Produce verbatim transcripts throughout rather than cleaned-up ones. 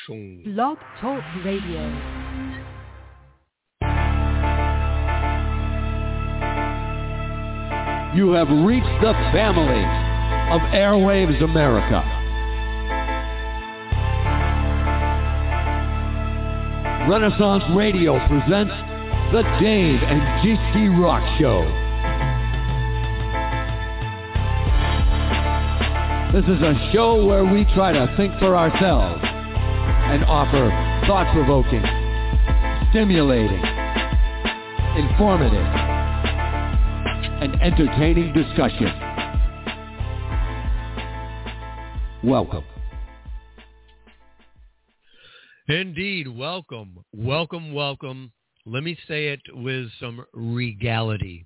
Shoom. Blog Talk Radio. You have reached the family of Airwaves America. Renaissance Radio presents the Dave and G-Ski Rock Show. This is a show where we try to think for ourselves and offer thought-provoking, stimulating, informative, and entertaining discussion. Welcome. Indeed, welcome, welcome, welcome. Let me say it with some regality.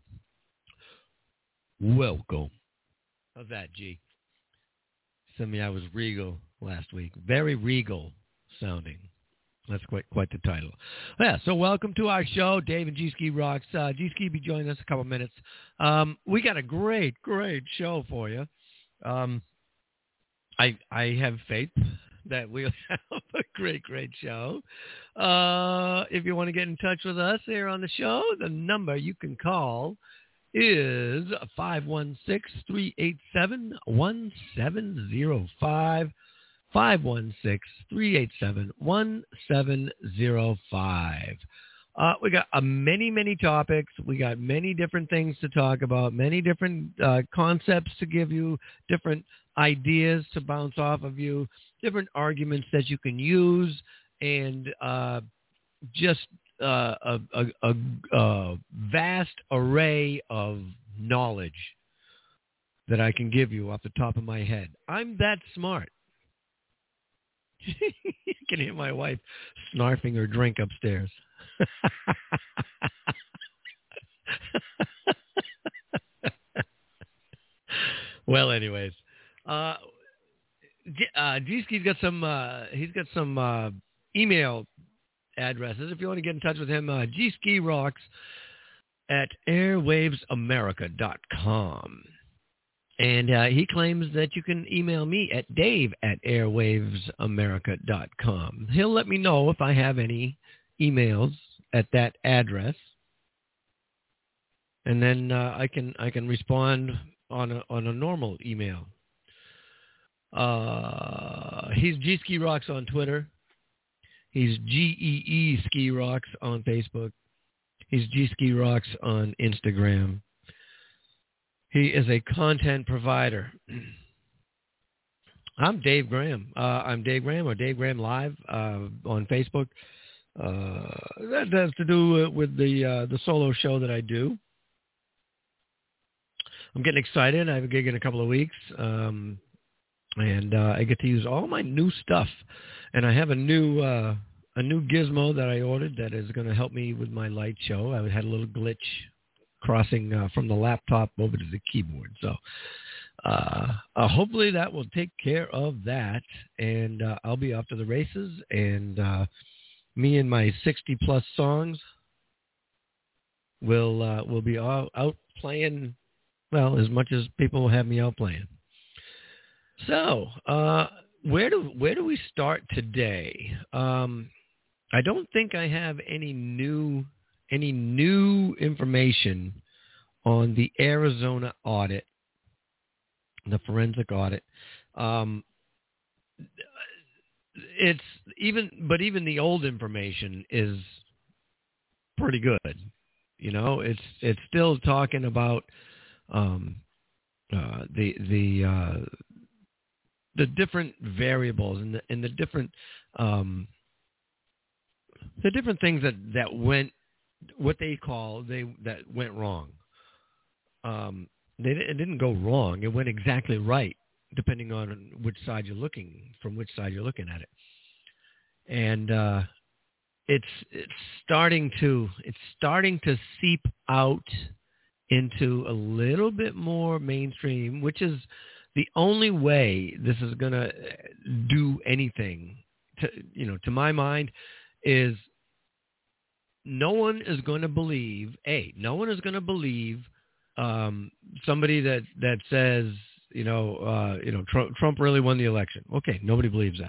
Welcome. How's that, G? Sent me I was regal last week. Very regal sounding. That's quite quite the title. Yeah, so welcome to our show, Dave and G-Ski Rocks. Uh, G-Ski be joining us a couple minutes. Um, we got a great, great show for you. Um, I I have faith that we'll have a great, great show. Uh, if you want to get in touch with us here on the show, the number you can call is five one six, three eight seven, one seven zero five, five one six, three eight seven, one seven zero five. Uh, we got uh, many, many topics. We got many different things to talk about, many different uh, concepts to give you, different ideas to bounce off of you, different arguments that you can use, and uh, just uh, a, a, a, a vast array of knowledge that I can give you off the top of my head. I'm that smart. You can hear my wife snarfing her drink upstairs. Well, anyways, uh, uh, G-Ski's got some. Uh, he's got some uh, email addresses. If you want to get in touch with him, uh, G-Ski Rocks at airwaves america dot com. And uh, he claims that you can email me at dave at airwaves america dot com. He'll let me know if I have any emails at that address, and then uh, I can I can respond on a on a normal email. Uh, he's G-Ski Rocks on Twitter. He's G E E Ski Rocks on Facebook. He's G-Ski Rocks on Instagram. He is a content provider. I'm Dave Graham. Uh, I'm Dave Graham or Dave Graham Live uh, on Facebook. Uh, that has to do with the uh, the solo show that I do. I'm getting excited. I have a gig in a couple of weeks, um, and uh, I get to use all my new stuff. And I have a new uh, a new gizmo that I ordered that is going to help me with my light show. I had a little glitch crossing uh, from the laptop over to the keyboard. So uh, uh, hopefully that will take care of that, and uh, I'll be off to the races, and uh, me and my sixty-plus songs will uh, will be all out playing, well, as much as people will have me out playing. So uh, where do where do we start today? Um, I don't think I have any new any new information on the Arizona audit, the forensic audit. Um, it's even, but even the old information is pretty good. You know, it's it's still talking about um, uh, the the uh, the different variables and the and the different um, the different things that, that went, what they call they that went wrong. Um, they it didn't go wrong; it went exactly right, depending on which side you're looking from, which side you're looking at it. And uh, it's it's starting to it's starting to seep out into a little bit more mainstream, which is the only way this is going to do anything. To you know, to my mind, is no one is going to believe. A, no one is going to believe um, somebody that that says, you know, uh, you know, Trump, Trump really won the election. Okay, nobody believes that.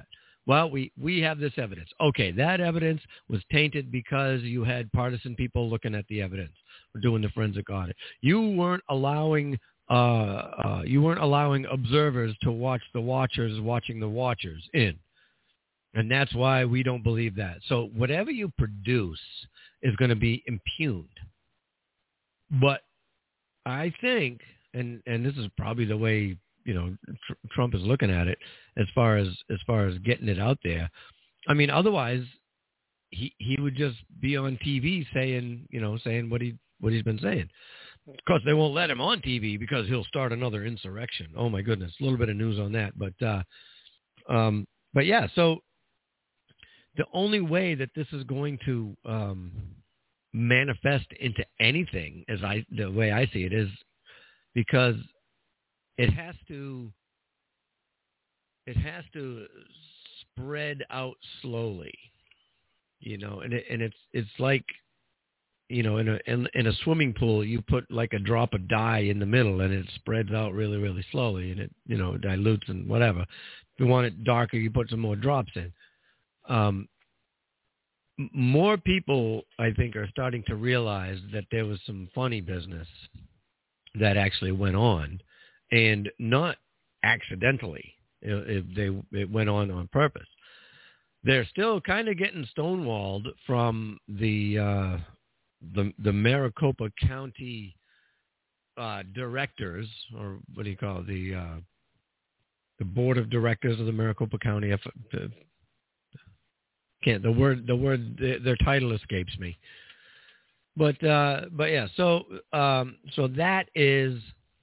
Well, we, we have this evidence. Okay, that evidence was tainted because you had partisan people looking at the evidence, doing the forensic audit. You weren't allowing uh, uh, you weren't allowing observers to watch the watchers watching the watchers in, and that's why we don't believe that. So whatever you produce is going to be impugned. But I think, and and this is probably the way you know tr- Trump is looking at it, as far as as far as getting it out there. I mean, otherwise he he would just be on T V saying you know saying what he what he's been saying. Of course, they won't let him on T V because he'll start another insurrection. Oh my goodness, a little bit of news on that, but uh, um, but yeah. So the only way that this is going to um, manifest into anything, as I the way I see it, is because it has to it has to spread out slowly, you know, and it, and it's it's like, you know, in a in, in a swimming pool, you put like a drop of dye in the middle, and it spreads out really really slowly, and it you know dilutes and whatever. If you want it darker, you put some more drops in. Um, more people, I think, are starting to realize that there was some funny business that actually went on, and not accidentally. It, it, they it went on on purpose. They're still kind of getting stonewalled from the uh, the the Maricopa County uh, directors, or what do you call it? the uh, the board of directors of the Maricopa County. If, uh, can't the word the word their title escapes me. But uh, but yeah, so um, so that is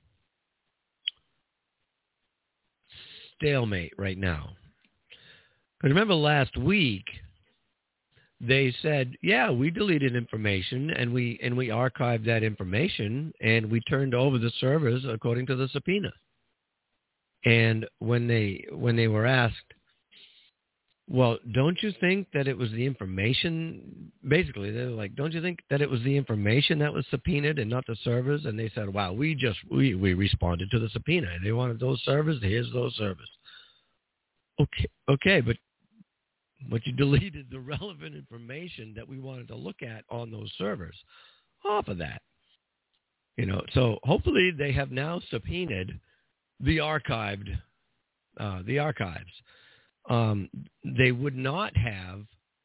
stalemate right now. Because remember last week they said, yeah, we deleted information and we and we archived that information and we turned over the servers according to the subpoena. And when they when they were asked, well, don't you think that it was the information? Basically, they were like, don't you think that it was the information that was subpoenaed and not the servers? And they said, wow, we just we, we responded to the subpoena. They wanted those servers. Here's those servers. Okay, okay, but but you deleted the relevant information that we wanted to look at on those servers off of that. You know, so hopefully they have now subpoenaed the archived uh, the archives. Um, they would not have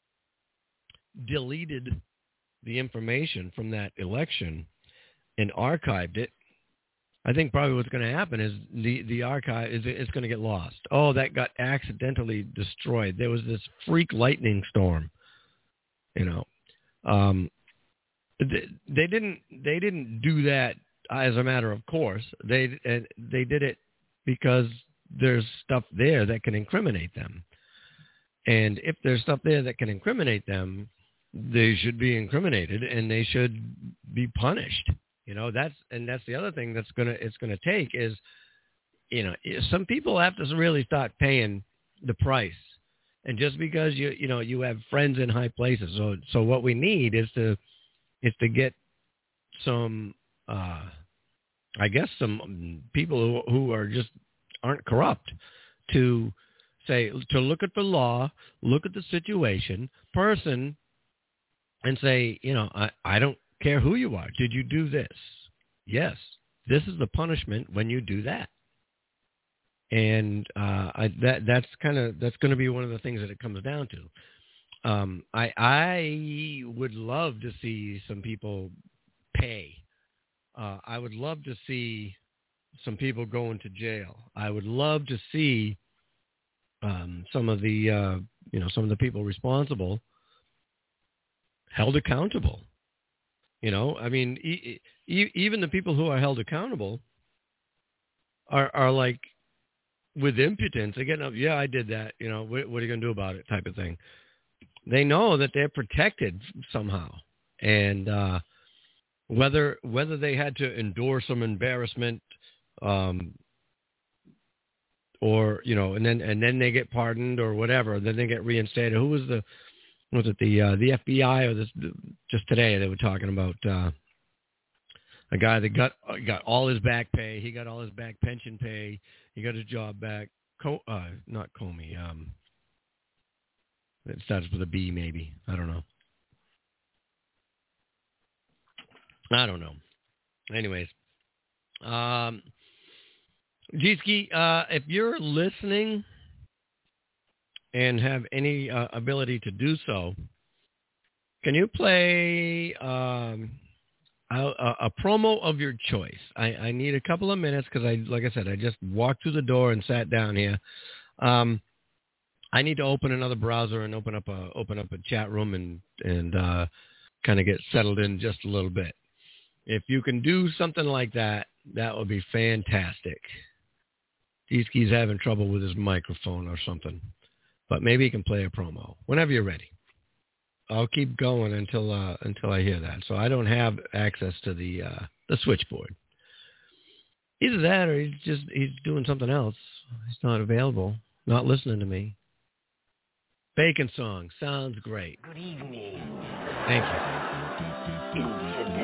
deleted the information from that election and archived it. I think probably what's going to happen is the, the archive is it's going to get lost. Oh, that got accidentally destroyed. There was this freak lightning storm, you know. Um, they, they didn't they didn't do that as a matter of course. They and they did it because there's stuff there that can incriminate them. And if there's stuff there that can incriminate them, they should be incriminated and they should be punished. You know, that's, and that's the other thing that's going to, it's going to take is, you know, some people have to really start paying the price. And just because you, you know, you have friends in high places. So, so what we need is to, is to get some, uh, I guess some people who, who are just aren't corrupt to say, to look at the law, look at the situation, person, and say, you know, I, I don't care who you are. Did you do this? Yes. This is the punishment when you do that. And uh, I, that that's kind of that's going to be one of the things that it comes down to. Um, I I would love to see some people pay. Uh, I would love to see some people going to jail. I would love to see um, some of the uh, you know some of the people responsible held accountable. You know, I mean, e- e- even the people who are held accountable are are like with impotence. They get up, yeah, I did that. You know, what, what are you going to do about it? Type of thing. They know that they're protected somehow, and uh, whether whether they had to endure some embarrassment, um, or you know, and then and then they get pardoned or whatever, then they get reinstated. Who was the was it the uh, the F B I or this? Just today they were talking about uh, a guy that got got all his back pay. He got all his back pension pay. He got his job back. Co- uh, not Comey. Um, It starts with a B, maybe. I don't know. I don't know. Anyways. Um, G-Ski, uh, if you're listening and have any uh, ability to do so, can you play um, a, a, a promo of your choice? I, I need a couple of minutes because, I, like I said, I just walked through the door and sat down here. Um, I need to open another browser and open up a open up a chat room and and uh, kind of get settled in just a little bit. If you can do something like that, that would be fantastic. G-Ski's having trouble with his microphone or something, but maybe he can play a promo whenever you're ready. I'll keep going until uh, until I hear that. So I don't have access to the uh, the switchboard. Either that or he's just he's doing something else. He's not available, not listening to me. Bacon song sounds great. Good evening. Thank you. Infidel.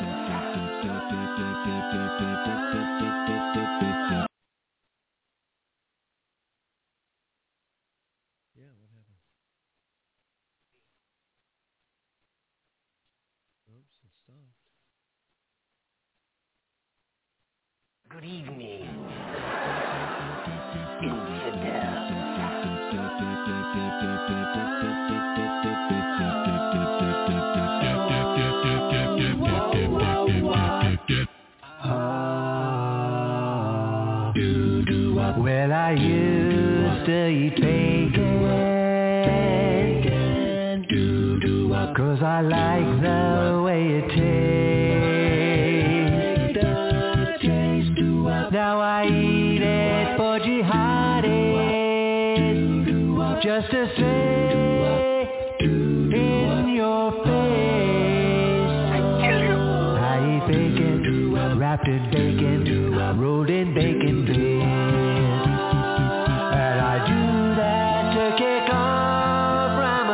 Yeah, what happened? Oops, it stopped. Good evening. Infidel. Well, I used to eat bacon, 'cause I like the way it tastes. Now I eat it for jihadis, just to say in your face. I eat bacon, wrapped in bacon, rolled in bacon bits. And I do that to kick off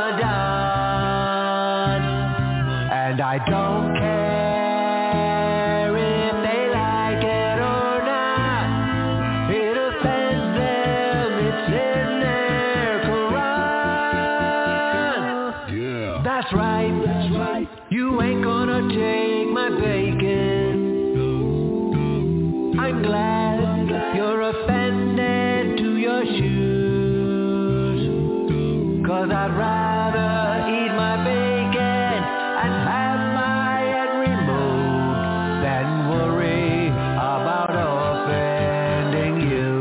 Ramadan. And I don't care if they like it or not. It offends them, it's in their Quran. Yeah. That's right, that's right. You ain't gonna take my bacon. I'm glad you're offended to your shoes, 'cause I'd rather eat my bacon and have my head removed than worry about offending you.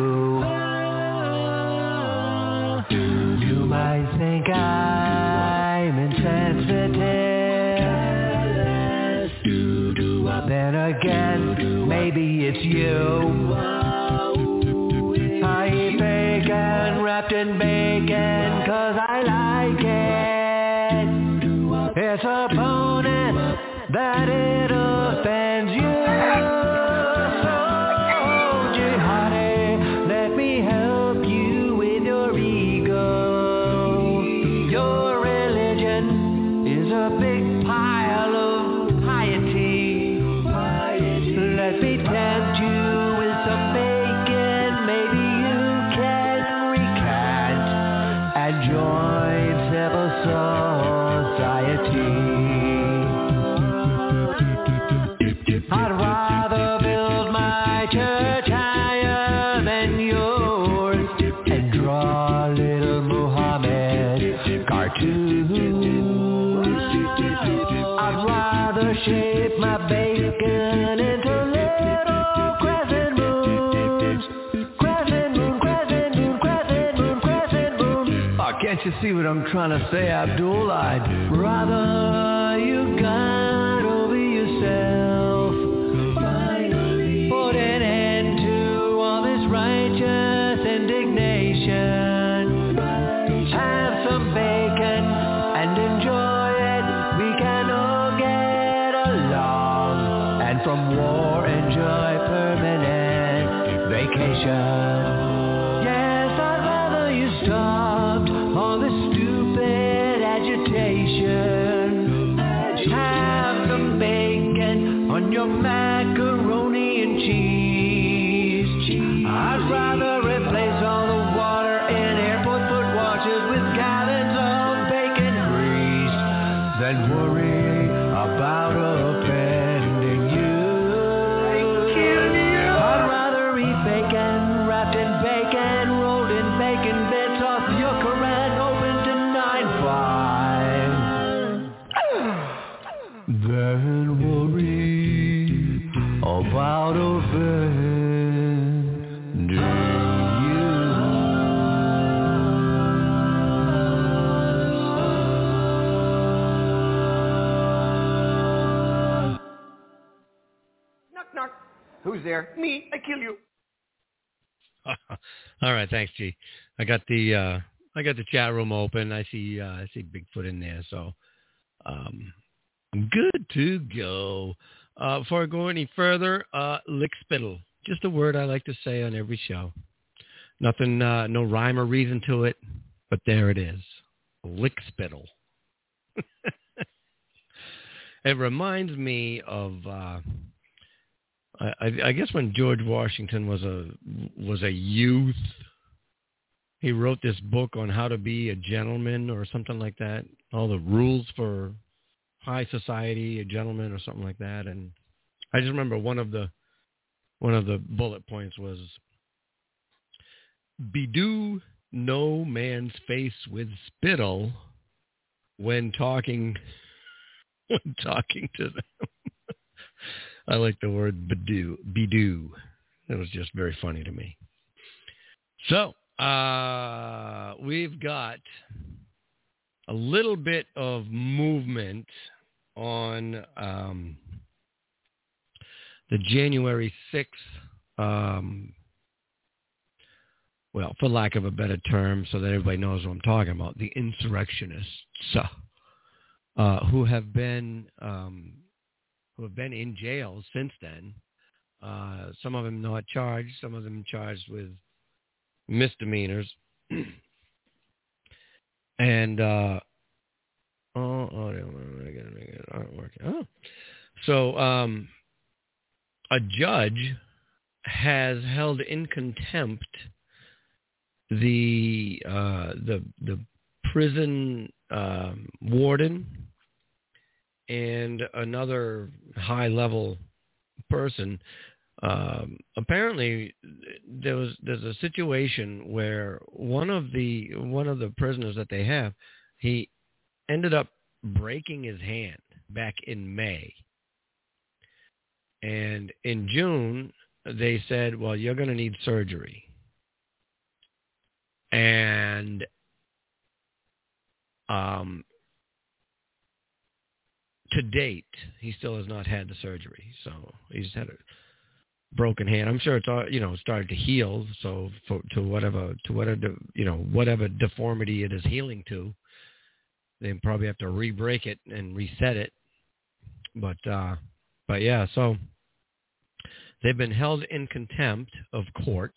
You might think I'm insensitive. Then again, maybe it's you. I eat bacon wrapped in bacon 'cause I like it. It's a bonus that it offends you. So, jihadi, let me help you with your ego. Your religion is a big pile of piety. Let me tempt you with some bacon. Maybe you can recant and join civil society. I'd rather build my church higher than yours and draw little Muhammad cartoons. I'd rather shape my bacon into little crescent moons. Crescent moon, crescent moon, crescent moon, crescent moon. Oh, can't you see what I'm trying to say, Abdul? I'd rather you got over yourself. Put an end to all this righteous indignation. Have some bacon and enjoy it. We can all get along. And from war enjoy permanent vacation. Yes, I'd rather you stopped all this stupid agitation. Have some bacon on your macaroni and cheese. I'd rather replace all the water in airport foot washers with gallons of Who's there? Me. I kill you. All right, thanks, G. I got the uh, I got the chat room open. I see uh, I see Bigfoot in there, so um, I'm good to go. Uh, before I go any further, uh, lickspittle. Just a word I like to say on every show. Nothing, uh, no rhyme or reason to it, but there it is. Lickspittle. It reminds me of, uh, I, I guess when George Washington was a was a youth, he wrote this book on how to be a gentleman or something like that. All the rules for high society, a gentleman or something like that. And I just remember one of the one of the bullet points was, bedew no man's face with spittle when talking when talking to them. I like the word bedew. Bedew. It was just very funny to me. So uh, we've got a little bit of movement on um, the January sixth, um, well, for lack of a better term, so that everybody knows what I'm talking about, the insurrectionists, uh, who have been um, who have been in jail since then. Uh, some of them not charged, some of them charged with misdemeanors, and uh, oh, oh, I gotta make it artwork. Oh, so um, a judge has held in contempt the uh, the the prison um, warden and another high level person. Um, apparently, there was there's a situation where one of the one of the prisoners that they have, he ended up breaking his hand back in May, and in June they said, "Well, you're going to need surgery." And um, to date, he still has not had the surgery. So he's had a broken hand. I'm sure it's all, you know, started to heal. So for, to whatever to whatever you know whatever deformity it is healing to, they probably have to re-break it and reset it. But uh, but yeah, so they've been held in contempt of court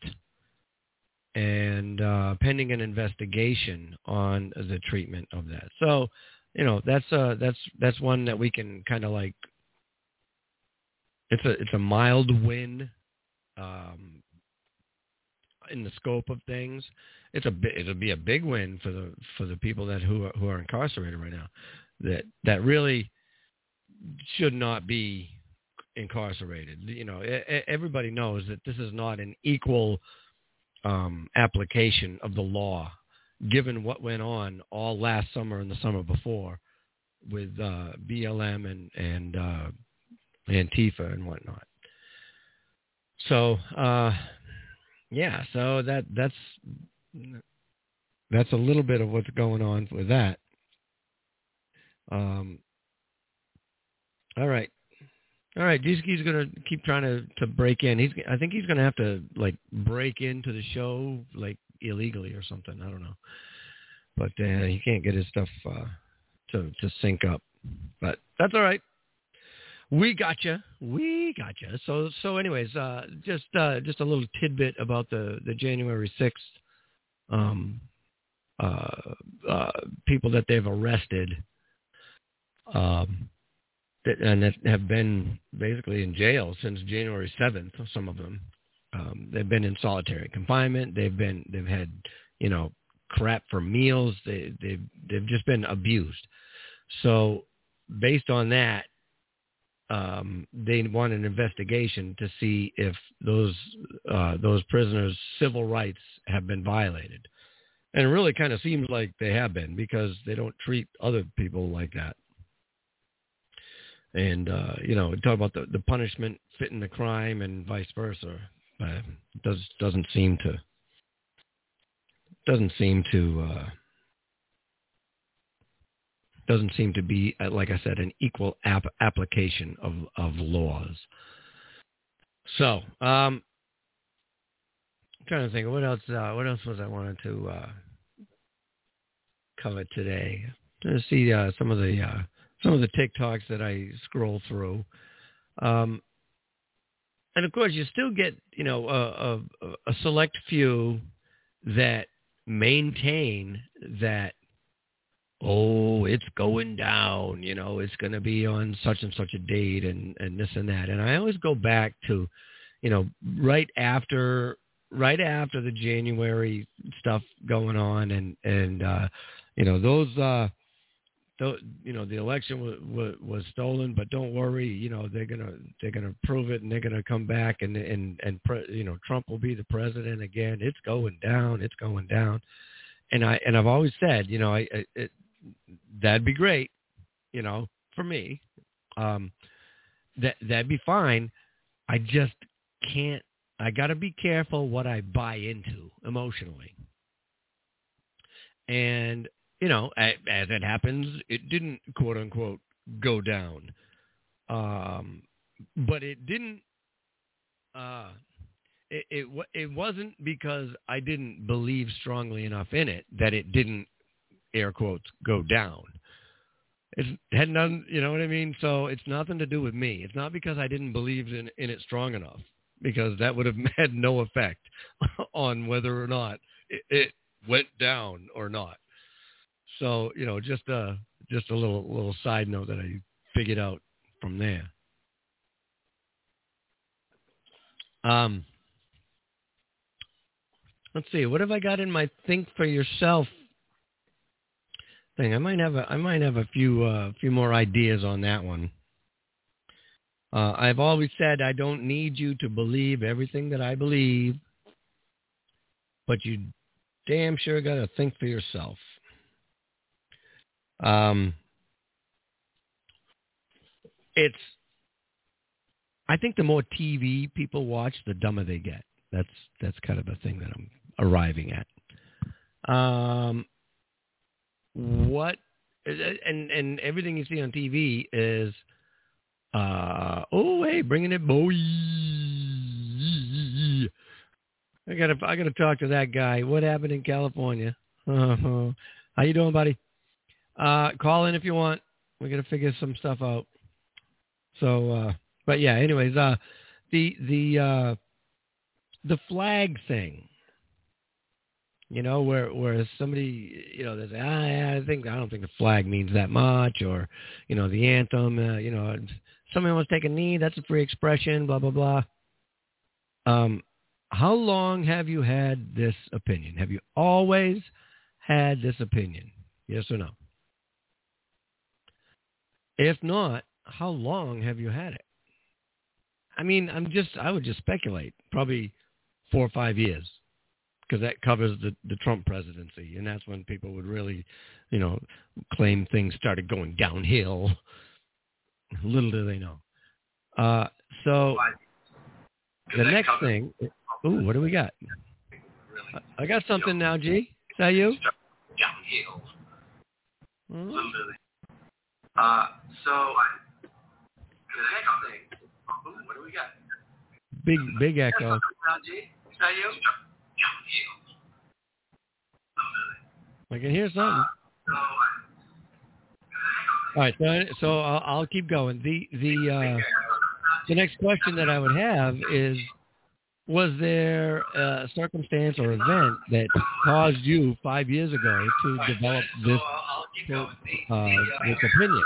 and uh, pending an investigation on the treatment of that. So, you know, that's uh, that's that's one that we can kind of like. It's a it's a mild win, um, in the scope of things. It's a it'll be a big win for the for the people that who are, who are incarcerated right now, that that really should not be incarcerated. You know, everybody knows that this is not an equal Um, application of the law, given what went on all last summer and the summer before with uh, B L M and and uh, Antifa and whatnot. So uh, yeah, so that that's that's a little bit of what's going on with that. Um, all right. All right, G-Ski's going to keep trying to, to break in. He's, I think he's going to have to, like, break into the show, like, illegally or something. I don't know. But uh, he can't get his stuff uh, to, to sync up. But that's all right. We gotcha. We gotcha. So, so anyways, uh, just uh, just a little tidbit about the, the January sixth um, uh, uh, people that they've arrested. Um That, and that have been basically in jail since January seventh. Some of them, um, they've been in solitary confinement. They've been, they've had, you know, crap for meals. They, they've, they've just been abused. So, based on that, um, they want an investigation to see if those uh, those prisoners' civil rights have been violated. And it really kind of seems like they have been, because they don't treat other people like that. And, uh, you know, talk about the, the punishment fitting the crime and vice versa. Uh, it does, doesn't seem to, doesn't seem to, uh, doesn't seem to be, like I said, an equal ap- application of, of laws. So, um, I'm trying to think what else. Uh, what else was I wanted to uh, cover today? To see uh, some of the uh, some of the TikToks that I scroll through, um, and of course, you still get you know a, a, a select few that maintain that. Oh, it's going down, you know, it's going to be on such and such a date and, and this and that. And I always go back to, you know, right after, right after the January stuff going on and, and, uh, you know, those, uh, those, you know, the election was, was, was stolen, but don't worry, you know, they're going to, they're going to prove it and they're going to come back and, and, and, pre, you know, Trump will be the president again. It's going down. It's going down. And I, and I've always said, you know, I, I it, that'd be great, you know, for me. Um, that that'd be fine. I just can't. I got to be careful what I buy into emotionally. And you know, as, as it happens, it didn't quote unquote go down, um, but it didn't. Uh, it, it it wasn't because I didn't believe strongly enough in it that it didn't, air quotes, go down. It's, it had none, you know what I mean? So it's nothing to do with me. It's not because I didn't believe in, in it strong enough, because that would have had no effect on whether or not it, it went down or not. So, you know, just a, just a little, little side note that I figured out from there. Um, let's see, what have I got in my Think for Yourself thing? I might have a, I might have a few, uh, few more ideas on that one. Uh, I've always said I don't need you to believe everything that I believe, but you damn sure got to think for yourself. Um, it's, I think the more T V people watch, the dumber they get. That's that's kind of the thing that I'm arriving at. Um, what and and everything you see on T V is, uh, oh hey, bringing it, boy. I gotta I gotta talk to that guy. What happened in California? Uh-huh. How you doing, buddy? Uh, call in if you want. We're gonna figure some stuff out. So, uh, but yeah. Anyways, uh, the the uh, the flag thing. You know, where where somebody, you know, they say, ah, I think I don't think the flag means that much, or you know, the anthem. Uh, you know, somebody wants to take a knee. That's a free expression. Blah blah blah. Um, how long have you had this opinion? Have you always had this opinion? Yes or no? If not, how long have you had it? I mean, I'm just, I would just speculate, probably four or five years, because that covers the, the Trump presidency, and that's when people would really, you know, claim things started going downhill. Little do they know. Uh, so the next thing, ooh, what do we got? I got something now, G. Is that you? Downhill. Hmm? Uh, so the next thing, ooh, what do we got? Big, big echo. Now, G. Is that you? I can hear something. All right, so, so I'll, I'll keep going. The the uh, the next question that I would have is: was there a circumstance or event that caused you five years ago to develop this uh, this opinion?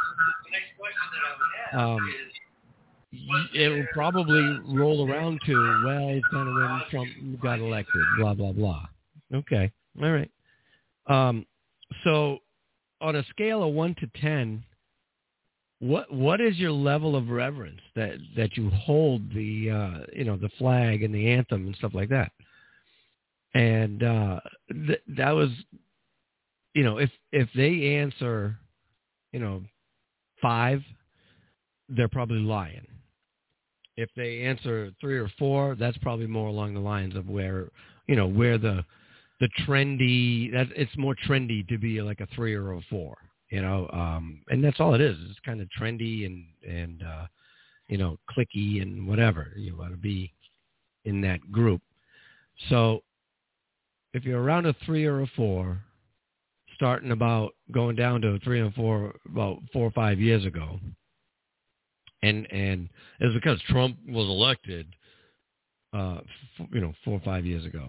Um, it will probably roll around to, well, it's kind of when Trump got elected, blah blah blah. Okay, all right. Um, so, on a scale of one to ten, what what is your level of reverence that, that you hold the uh, you know the flag and the anthem and stuff like that? And uh, th- that was, you know, if if they answer, you know, five, they're probably lying. If they answer three or four, that's probably more along the lines of where, you know, where the the trendy, that it's more trendy to be like a three or a four, you know, um, and that's all it is. It's kind of trendy and, and, uh, you know, cliquey and whatever. You want to be in that group. So if you're around a three or a four, starting about going down to a three and four about four or five years ago, and and it's because Trump was elected, uh, f- you know, four or five years ago.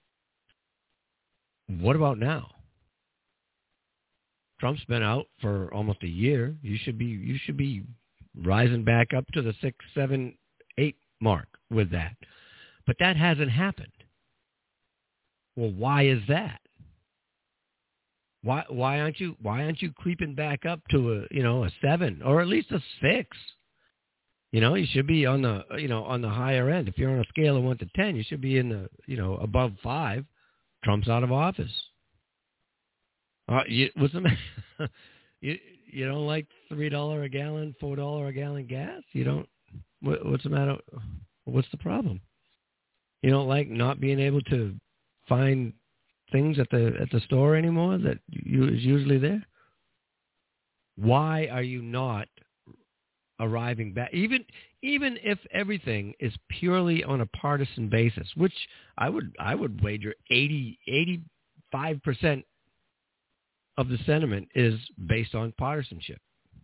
What about now? Trump's been out for almost a year. You should be you should be rising back up to the six, seven, eight mark with that. But that hasn't happened. Well, why is that? Why why aren't you why aren't you creeping back up to a you know a seven or at least a six? You know, you should be on the you know on the higher end. If you're on a scale of one to ten, you should be in the you know above five. Trump's out of office. Uh, you, what's the matter? you you don't like three dollar a gallon, four dollar a gallon gas? You don't? What, what's the matter? What's the problem? You don't like not being able to find things at the at the store anymore that you, is usually there? Why are you not arriving back? Even even if everything is purely on a partisan basis, which I would I would wager eighty, eighty-five percent of the sentiment is based on partisanship.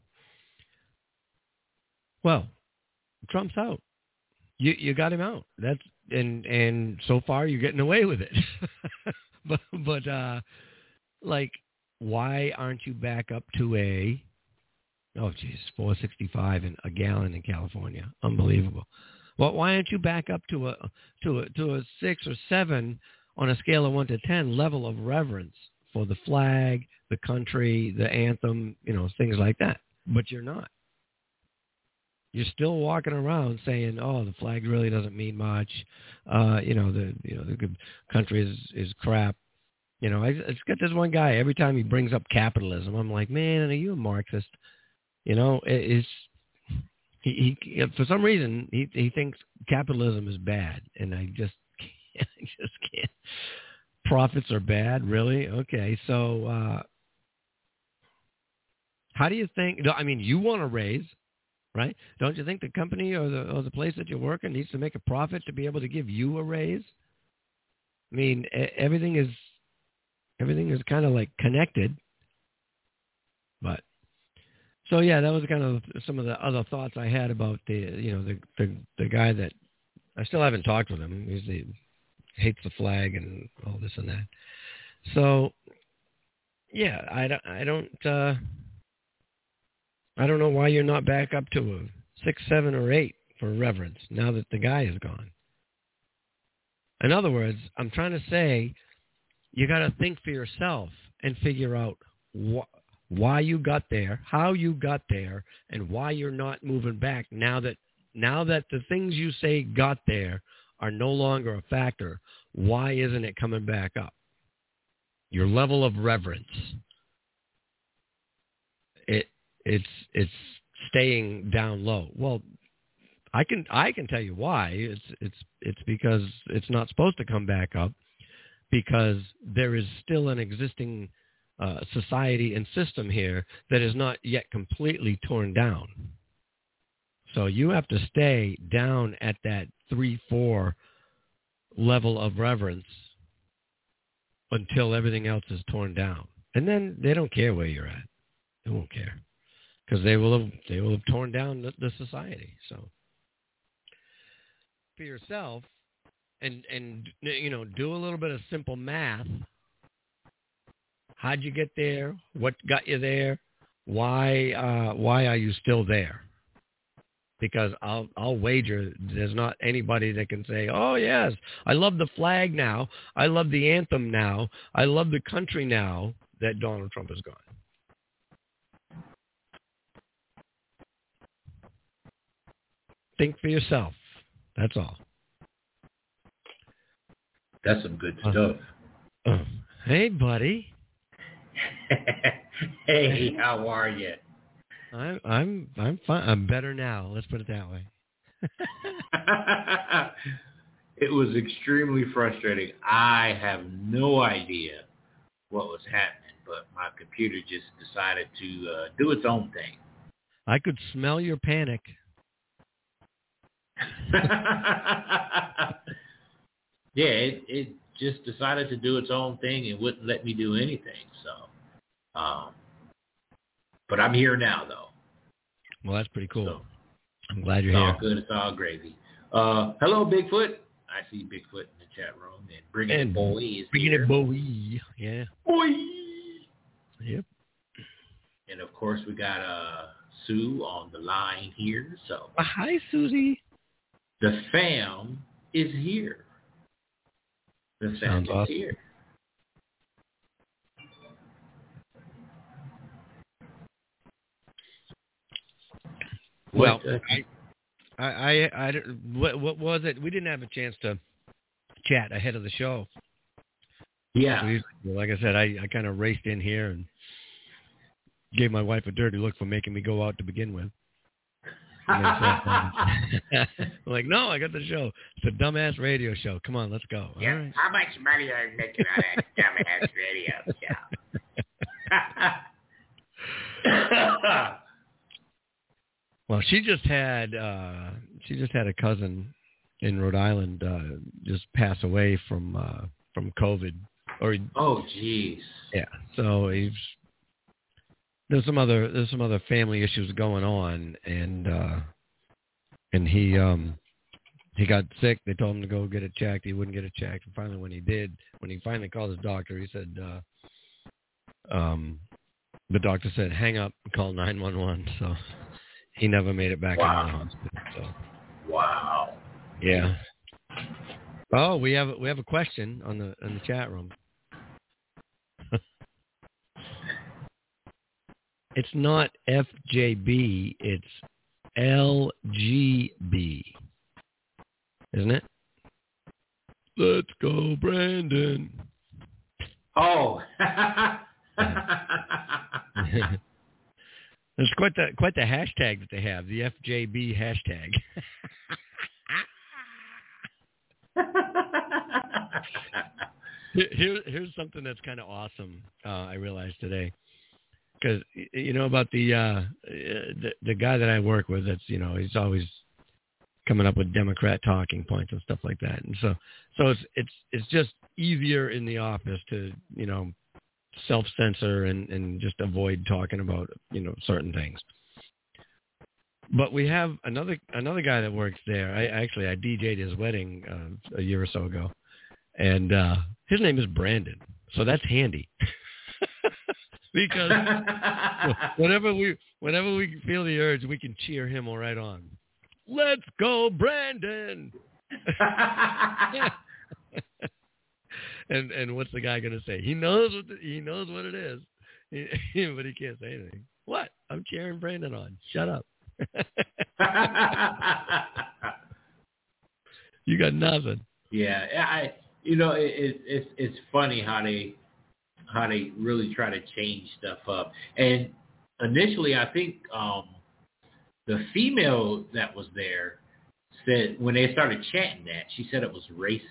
Well, Trump's out. You you got him out. That's and and so far you're getting away with it. but but uh, like, why aren't you back up to a oh geez four sixty-five in a gallon in California? Unbelievable. Well, why aren't you back up to a to a to a six or seven on a scale of one to ten level of reverence for the flag, the country, the anthem, you know, things like that? But you're not. You're still walking around saying, "Oh, the flag really doesn't mean much." Uh, you know, the you know the country is is crap. You know, I, I just got this one guy. Every time he brings up capitalism, I'm like, "Man, are you a Marxist?" You know, it, it's he, he for some reason he he thinks capitalism is bad, and I just can't, I just can't. Profits are bad, really? Okay, so uh, how do you think? I mean, you want to raise. Right? Don't you think the company or the or the place that you're working needs to make a profit to be able to give you a raise? I mean, everything is everything is kind of like connected. But so yeah, that was kind of some of the other thoughts I had about the you know the the, the guy that I still haven't talked with him. He's the, hates the flag and all this and that. So yeah, I don't I don't. Uh, I don't know why you're not back up to a six, seven, or eight for reverence now that the guy is gone. In other words, I'm trying to say you got to think for yourself and figure out wh- why you got there, how you got there, and why you're not moving back now that now that the things you say got there are no longer a factor. Why isn't it coming back up? Your level of reverence. It. It's it's staying down low. Well, I can I can tell you why. It's it's it's because it's not supposed to come back up, because there is still an existing uh, society and system here that is not yet completely torn down. So you have to stay down at that three four level of reverence until everything else is torn down, and then they don't care where you're at. They won't care. Because they will have they will have torn down the, the society. So for yourself, and and you know, do a little bit of simple math. How'd you get there? What got you there? Why uh, why are you still there? Because I'll I'll wager there's not anybody that can say, oh yes, I love the flag now, I love the anthem now, I love the country now that Donald Trump is gone. Think for yourself. That's all. That's some good stuff. Uh, uh, hey, buddy. Hey, how are you? I'm I'm I'm fine. I'm better now. Let's put it that way. It was extremely frustrating. I have no idea what was happening, but my computer just decided to uh, do its own thing. I could smell your panic. Yeah, it, it just decided to do its own thing and wouldn't let me do anything. So, um, but I'm here now, though. Well, that's pretty cool. So, I'm glad you're it's here. all good. It's all gravy. Uh, hello, Bigfoot. I see Bigfoot in the chat room. And Bringing And It Boy is Bringing here. It Boy. Yeah. Boy. Yep. And, of course, we got uh, Sue on the line here. So, Uh, hi, Susie. the fam is here. The fam Sounds is awesome. here. Well, What, uh, I, I, I, I, what, what was it? We didn't have a chance to chat ahead of the show. yeah. We, like I said, I, I kind of raced in here and gave my wife a dirty look for making me go out to begin with. And then said, I'm like, no, I got the show. It's a dumbass radio show. Come on, let's go. Yeah. All right. How much money are you making on that dumbass radio show? Well, she just had uh, she just had a cousin in Rhode Island uh, just pass away from uh, from COVID. Or Oh, jeez. yeah, so he's there's some other there's some other family issues going on, and uh, and he um, he got sick. They told him to go get it checked. He wouldn't get it checked. And finally, when he did, when he finally called his doctor, he said, uh, um, the doctor said, hang up and call nine one one. So he never made it back Wow. into the hospital. So Wow. yeah. Oh, we have we have a question on the in the chat room. It's not F J B, it's L G B. Isn't it? Let's go, Brandon. Oh. It's quite the quite the hashtag that they have, the F J B hashtag. Here, here's something that's kind of awesome. Uh, I realized today, because you know about the, uh, the the guy that I work with. That's you know he's always coming up with Democrat talking points and stuff like that. And so so it's it's it's just easier in the office to you know self censor and, and just avoid talking about you know certain things. But we have another another guy that works there. I actually I D J'd his wedding uh, a year or so ago. And uh, his name is Brandon, so that's handy. Because whenever we whenever we feel the urge, we can cheer him right on. Let's go, Brandon! and and what's the guy gonna say? He knows what the, he knows what it is, he, but he can't say anything. What? I'm cheering Brandon on. Shut up. You got nothing. Yeah, I. You know, it, it, it's it's funny how they how they really try to change stuff up. And initially, I think um, the female that was there said when they started chanting that, she said it was racist.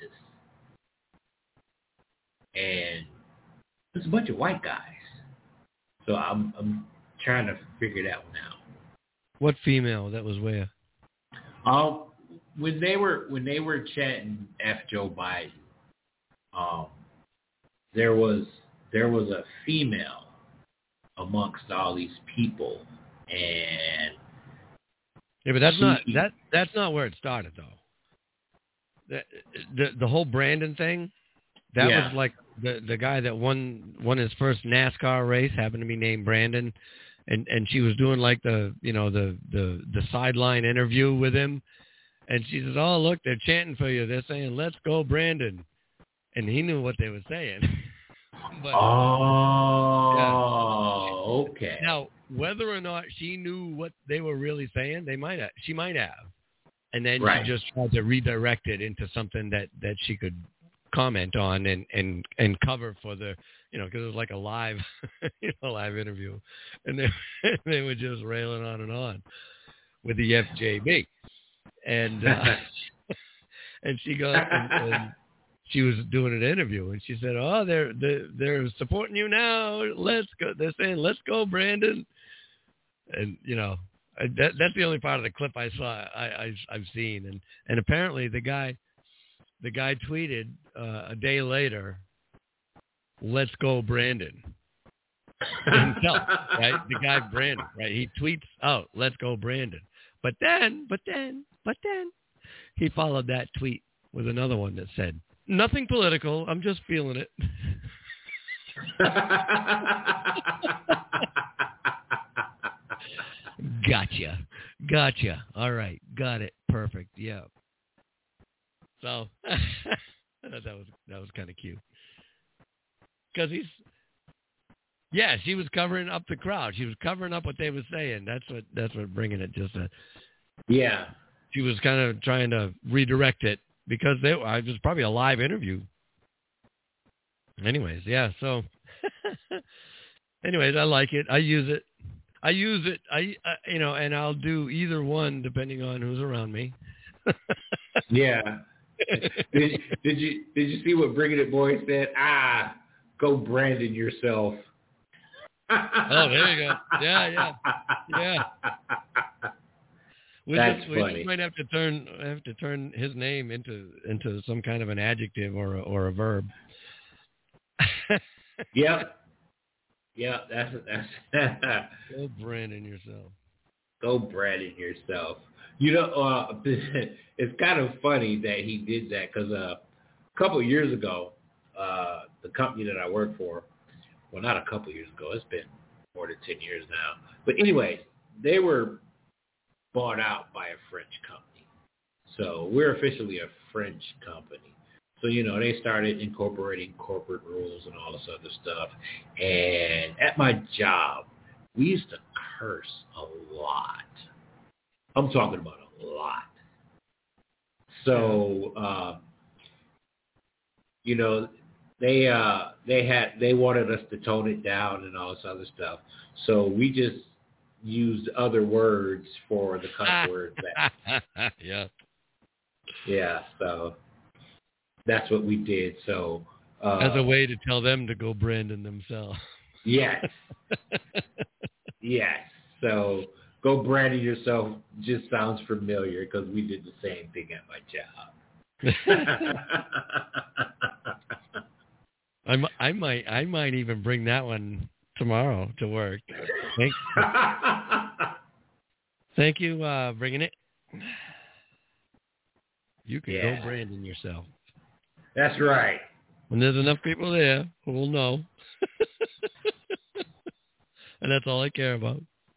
And there's a bunch of white guys. So I'm I'm trying to figure that one out. What female? That was where? Um, when they were when they were chanting F Joe Biden. Um, there was there was a female amongst all these people, and yeah, but that's she, not that that's not where it started though. The the, the whole Brandon thing, that yeah. was like the the guy that won won his first NASCAR race happened to be named Brandon, and and she was doing like the you know the the the sideline interview with him, and she says, "Oh look, they're chanting for you. They're saying, 'Let's go, Brandon.'" And he knew what they were saying. But, oh, yeah. Okay. Now, whether or not she knew what they were really saying, they might have. She might have, and then right. she just tried to redirect it into something that, that she could comment on and, and, and cover for the, you know, because it was like a live, you know, live interview, and they they were just railing on and on with the F J B, and uh, and she goes and, and she was doing an interview, and she said, "Oh, they're they're, they're supporting you now. Let's go." They're saying, "Let's go, Brandon." And you know, that, that's the only part of the clip I saw. I, I I've seen, and and apparently the guy, the guy tweeted uh, a day later, "Let's go, Brandon." Himself, right? The guy Brandon, right? He tweets out, "Let's go, Brandon." But then, but then, but then, he followed that tweet with another one that said, "Nothing political. I'm just feeling it." Gotcha. Gotcha. All right. Got it. Perfect. Yeah. So I thought that was that was kind of cute. Because he's, yeah, she was covering up the crowd. She was covering up what they were saying. That's what that's what bringing it just a. Yeah. She was kind of trying to redirect it because they, it was probably a live interview. Anyways, yeah. So, anyways, I like it. I use it. I use it. I, uh, you know, and I'll do either one depending on who's around me. Yeah. Did, did you did you see what Bringing It Boy said? Ah, go Brandon yourself. Oh, there you go. Yeah, yeah, yeah. We That's just, we funny. just might have to turn have to turn his name into into some kind of an adjective or a, or a verb. Yep. Yeah, that's that's. Go Brandon yourself. Go Brandon yourself. You know, uh, it's kind of funny that he did that because uh, a couple of years ago, uh, the company that I work for, well, not a couple of years ago, it's been more than ten years now. But anyway, they were bought out by a French company. So we're officially a French company. So, you know, they started incorporating corporate rules and all this other stuff. And at my job, we used to curse a lot. I'm talking about a lot. So, uh, you know, they uh, they had they wanted us to tone it down and all this other stuff. So we just used other words for the cuss words. That, yeah. Yeah. So that's what we did. So uh, as a way to tell them to go Brandon themselves. Yes. Yes. So go Brandon yourself just sounds familiar because we did the same thing at my job. I, I might I might even bring that one tomorrow to work. Thank, thank you, uh, bringing it. You can Yeah. go Brandon yourself. That's right. When there's enough people there who will know. And that's all I care about.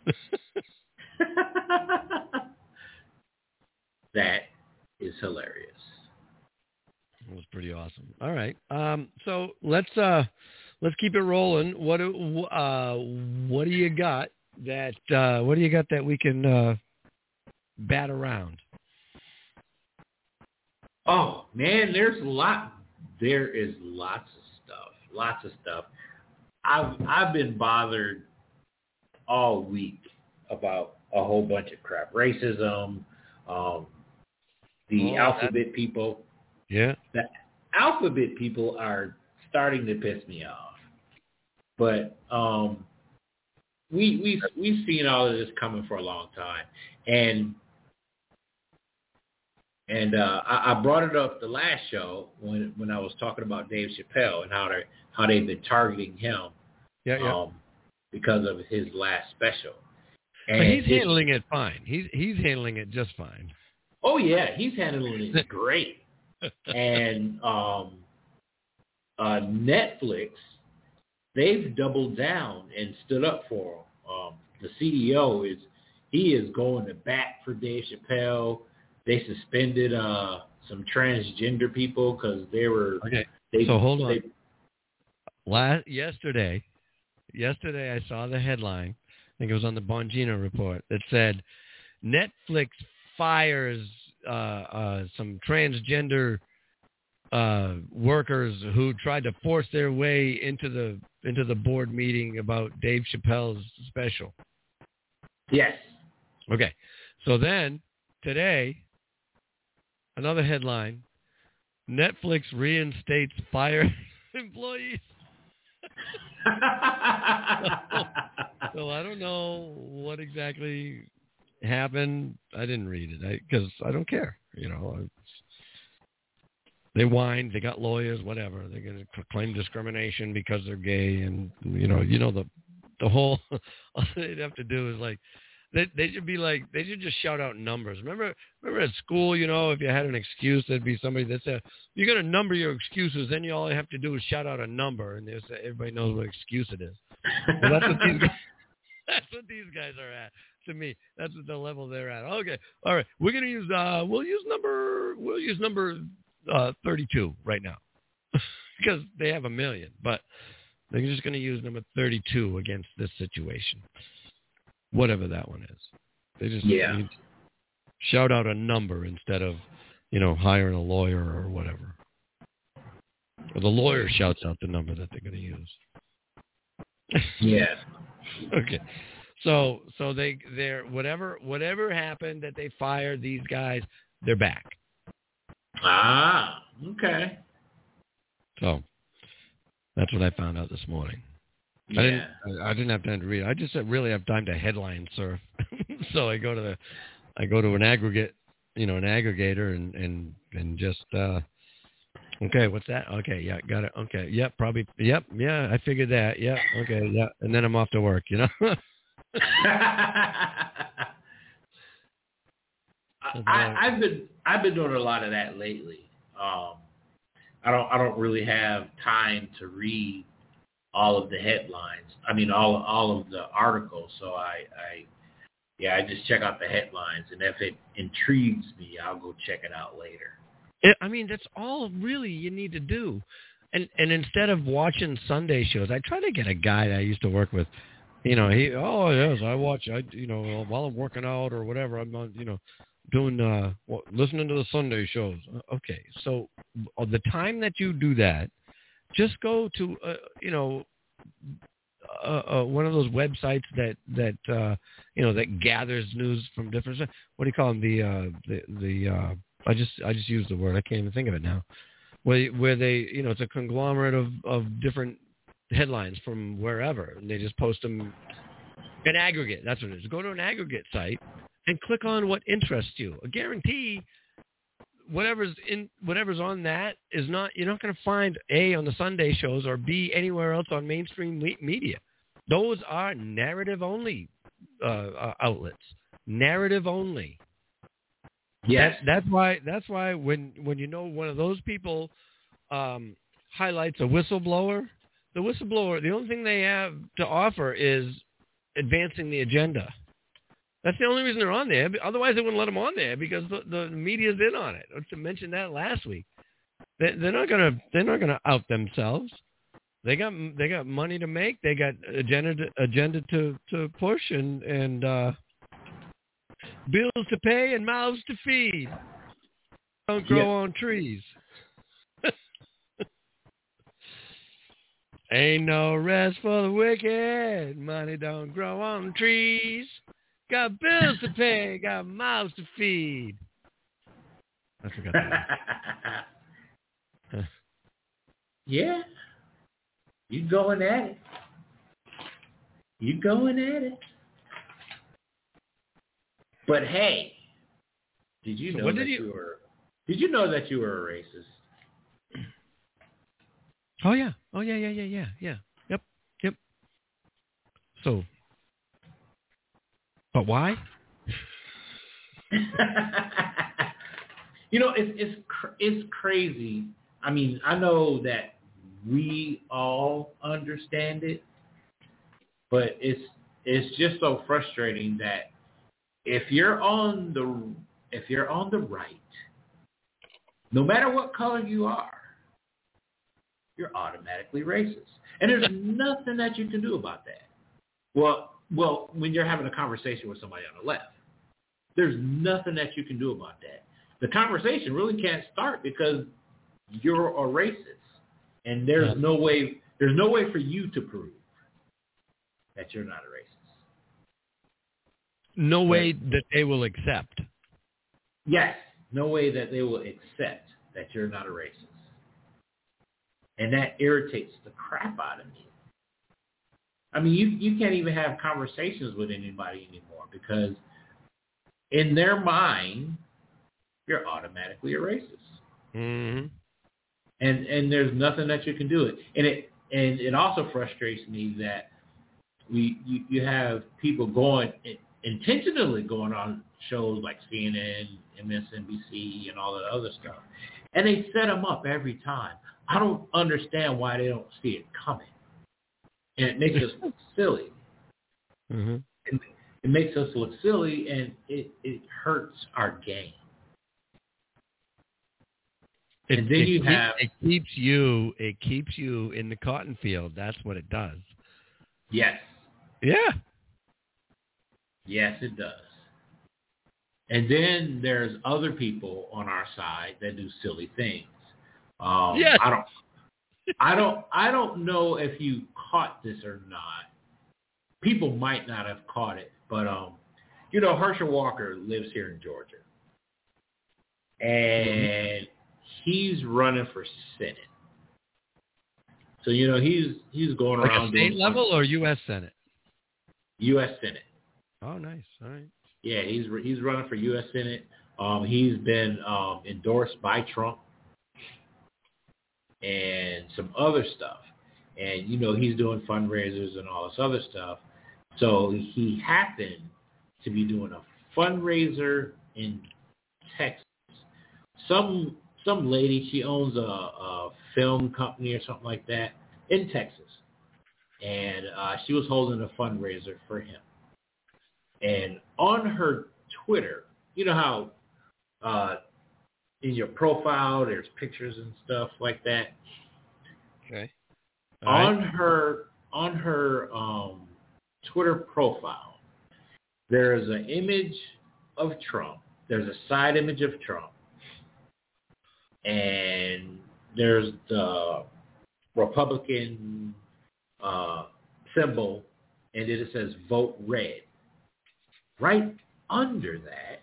That is hilarious. It was pretty awesome. All right. Um, so let's uh, let's keep it rolling. What do uh, what do you got that uh, what do you got that we can uh, bat around? Oh man, there's a lot. There is lots of stuff. Lots of stuff. I've I've been bothered all week about a whole bunch of crap. Racism, um, the Oh, alphabet people. Yeah. The alphabet people are starting to piss me off. But um, we we we've seen all of this coming for a long time, and and uh, I, I brought it up the last show when when I was talking about Dave Chappelle and how they how they've been targeting him. Yeah, yeah. Um, because of his last special. And but he's it, handling it fine. He's he's handling it just fine. Oh yeah, he's handling it great. And um, uh, Netflix, they've doubled down and stood up for him. Um, the C E O is he is going to bat for Dave Chappelle. They suspended uh, some transgender people because they were. Okay. They, so hold on. They, Last yesterday, yesterday I saw the headline. I think it was on the Bongino report that said Netflix fires uh, uh, some transgender uh, workers who tried to force their way into the into the board meeting about Dave Chappelle's special. Yes. Okay. So then today, another headline: Netflix reinstates fired employees. so, so I don't know what exactly happened, I didn't read it because I, I don't care. You know, it's, they whined, they got lawyers, whatever. They're going to claim discrimination because they're gay, and you know, you know the the whole. All they'd have to do is like, they they should be like, they should just shout out numbers. Remember, remember at school, you know, if you had an excuse, there'd be somebody that said, "You're going to number your excuses." Then you all have to do is shout out a number, and there's everybody knows what excuse it is. Well, that's what these guys, that's what these guys are at. To me, that's what the level they're at. Okay, all right, we're going to use uh, we'll use number we'll use number uh, thirty-two right now because they have a million, but they're just going to use number thirty-two against this situation, whatever that one is. They just yeah. need to shout out a number instead of, you know, hiring a lawyer or whatever. Or the lawyer shouts out the number that they're going to use. Yeah. Okay. So so they they're whatever whatever happened that they fired these guys, they're back. Ah, okay. So that's what I found out this morning. Yeah. I didn't I didn't have time to read. I just really have time to headline surf. So I go to the I go to an aggregate, you know, an aggregator and and and just uh okay, what's that? Okay, yeah, got it. Okay, yep, probably yep, yeah, I figured that. Yep, okay, yeah. And then I'm off to work, you know. I, I've been I've been doing a lot of that lately. Um, I don't I don't really have time to read all of the headlines. I mean all all of the articles. So I, I yeah I just check out the headlines, and if it intrigues me, I'll go check it out later. It, I mean that's all really you need to do. And and instead of watching Sunday shows, I try to get a guy that I used to work with. You know, he, oh, yes, I watch, I, you know, while I'm working out or whatever, I'm, on, you know, doing, uh, well, listening to the Sunday shows. Okay, so the time that you do that, just go to, uh, you know, uh, uh, one of those websites that, that uh, you know, that gathers news from different, what do you call them, the, uh, the, the uh, I just, I just used the word, I can't even think of it now, where, where they, you know, it's a conglomerate of, of different headlines from wherever, and they just post them an aggregate. That's what it is. Go to an aggregate site and click on what interests you. I guarantee whatever's in whatever's on that is not you're not going to find A on the Sunday shows or B anywhere else on mainstream me- media. Those are narrative only uh, uh, outlets. Narrative only. Yes. That, that's why that's why when when you know one of those people um, highlights a whistleblower. The whistleblower, the only thing they have to offer is advancing the agenda. That's the only reason they're on there. Otherwise, they wouldn't let them on there because the, the media's in on it. To mention that last week, they, they're not gonna they're not gonna out themselves. They got they got money to make. They got agenda to, agenda to, to push and and uh, bills to pay and mouths to feed. Don't grow yeah. on trees. Ain't no rest for the wicked. Money don't grow on trees. Got bills to pay. Got mouths to feed. I forgot that. Yeah. You going at it. You going at it. But hey, did you So know what that did you... you were? Did you know that you were a racist? Oh yeah. Oh yeah. Yeah. Yeah. Yeah. Yeah. Yep. Yep. So, but why? You know, it's it's cr- it's crazy. I mean, I know that we all understand it, but it's it's just so frustrating that if you're on the if you're on the right, no matter what color you are, you're automatically racist. And there's nothing that you can do about that. Well, well, when you're having a conversation with somebody on the left, there's nothing that you can do about that. The conversation really can't start because you're a racist. And there's Yeah. no way there's no way for you to prove that you're not a racist. No way that they will accept. Yes, no way that they will accept that you're not a racist. And that irritates the crap out of me. I mean, you, you can't even have conversations with anybody anymore because in their mind, you're automatically a racist. Mm-hmm. And and there's nothing that you can do it. And it and it also frustrates me that we you, you have people going intentionally going on shows like C N N, M S N B C, and all that other stuff, and they set them up every time. I don't understand why they don't see it coming, and it makes us look silly. Mm-hmm. It, it makes us look silly, and it, it hurts our game. It, and then it you keep, have it keeps you it keeps you in the cotton field. That's what it does. yes, Yeah. yes, it does. And then there's other people on our side that do silly things. Um, yes. I don't, I don't, I don't know if you caught this or not. People might not have caught it, but um, you know, Herschel Walker lives here in Georgia, and he's running for Senate. So you know, he's he's going Like around a state doing level or U S Senate? U S Senate. Oh, nice. All right. Yeah, he's he's running for U S Senate. Um, he's been um, endorsed by Trump and some other stuff. And, you know, he's doing fundraisers and all this other stuff. So he happened to be doing a fundraiser in Texas. Some some lady, she owns a, a film company or something like that in Texas. And uh, she was holding a fundraiser for him. And on her Twitter, you know how uh, in your profile there's pictures and stuff like that. Okay. All on right. her on her um, Twitter profile, there is an image of Trump. There's a side image of Trump, and there's the Republican uh, symbol, and then it says "Vote Red." Right under that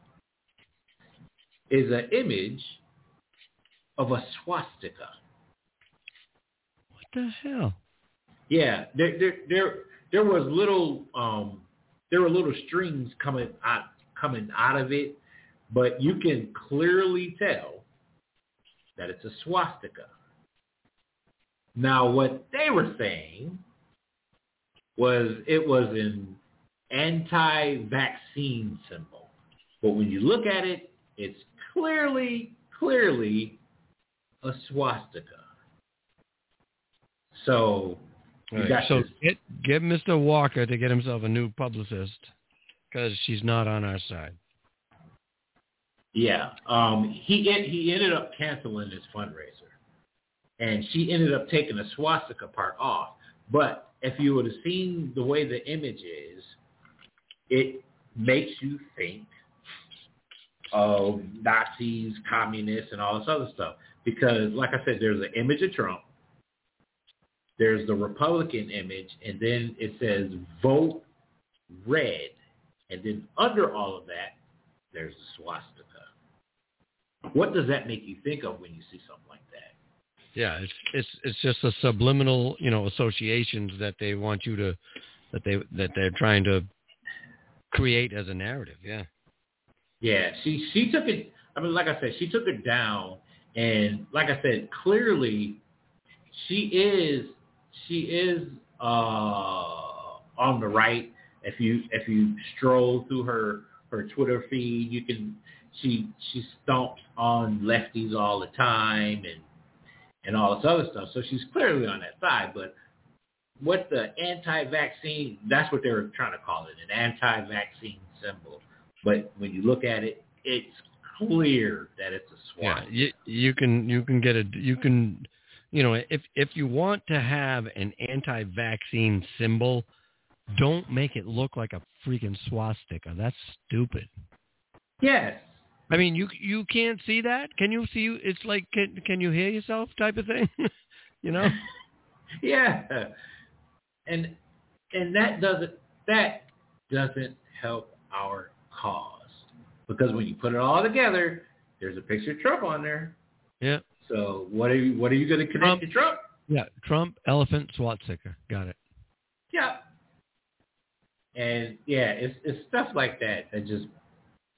is an image of a swastika. What the hell? Yeah, there, there, there, there was little, um, there were little strings coming out, coming out of it, but you can clearly tell that it's a swastika. Now, what they were saying was it was an anti-vaccine symbol, but when you look at it, it's clearly, clearly a swastika. So, you Right. got So this. get get Mister Walker to get himself a new publicist because she's not on our side. Yeah, um, he he ended up canceling his fundraiser, and she ended up taking the swastika part off. But if you would have seen the way the image is, it makes you think of Nazis, communists, and all this other stuff. Because, like I said, there's an image of Trump, there's the Republican image, and then it says "Vote Red," and then under all of that, there's the swastika. What does that make you think of when you see something like that? Yeah, it's it's it's just a subliminal, you know, associations that they want you to that they that they're trying to create as a narrative. Yeah. Yeah, she she took it. I mean, like I said, she took it down, and like I said, clearly, she is she is uh, on the right. If you if you stroll through her her Twitter feed, you can she she stomps on lefties all the time and and all this other stuff. So she's clearly on that side. But what the anti-vaccine, that's what they were trying to call it, an anti-vaccine symbol. But when you look at it, it's clear that it's a swastika. Yeah, you, you can you can get a you can you know if if you want to have an anti-vaccine symbol, don't make it look like a freaking swastika. That's stupid. Yes. I mean, you you can't see that. Can you see? It's like can can you hear yourself type of thing. You know. Yeah. And and that doesn't that doesn't help our cause, because when you put it all together, there's a picture of Trump on there. Yeah. So what are you what are you going to connect Trump, to Trump? Yeah, Trump, elephant, swastika. Got it. Yeah. And yeah, it's it's stuff like that that just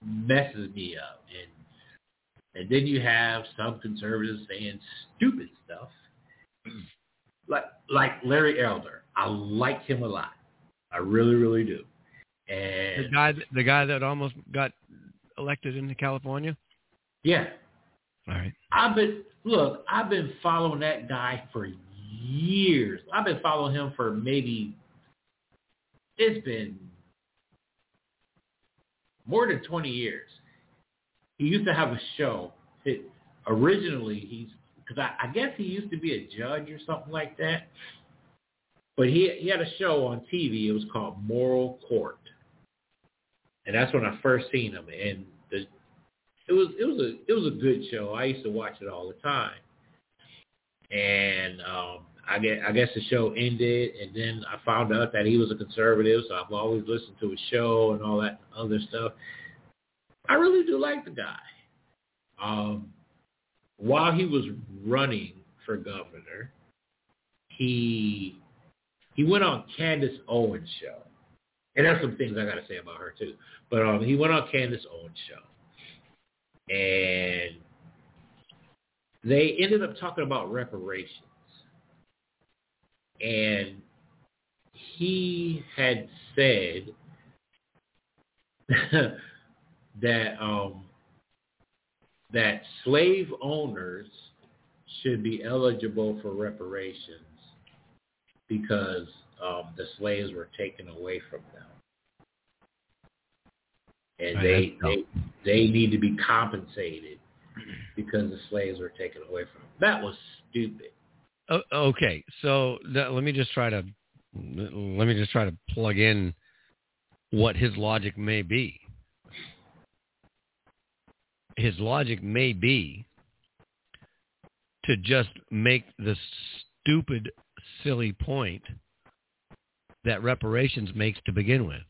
messes me up. And and then you have some conservatives saying stupid stuff, like like Larry Elder. I like him a lot. I really, really do. And the guy, the guy that almost got elected into California. Yeah. All right. I've been look. I've been following that guy for years. I've been following him for maybe. It's been more than twenty years. He used to have a show. It, originally, he's because I, I guess he used to be a judge or something like that. But he he had a show on T V. It was called Moral Court, and that's when I first seen him. And the it was it was a it was a good show. I used to watch it all the time. And um, I guess I guess the show ended, and then I found out that he was a conservative. So I've always listened to his show and all that other stuff. I really do like the guy. Um, while he was running for governor, he he went on Candace Owens' show. And there's some things I got to say about her, too. But um, he went on Candace Owens' show. And they ended up talking about reparations. And he had said that um, that slave owners should be eligible for reparations because um, the slaves were taken away from them, and they they they need to be compensated because the slaves were taken away from them. That was stupid. Oh, okay, so th- let me just try to let me just try to plug in what his logic may be. His logic may be to just make the stupid, silly point that reparations makes to begin with.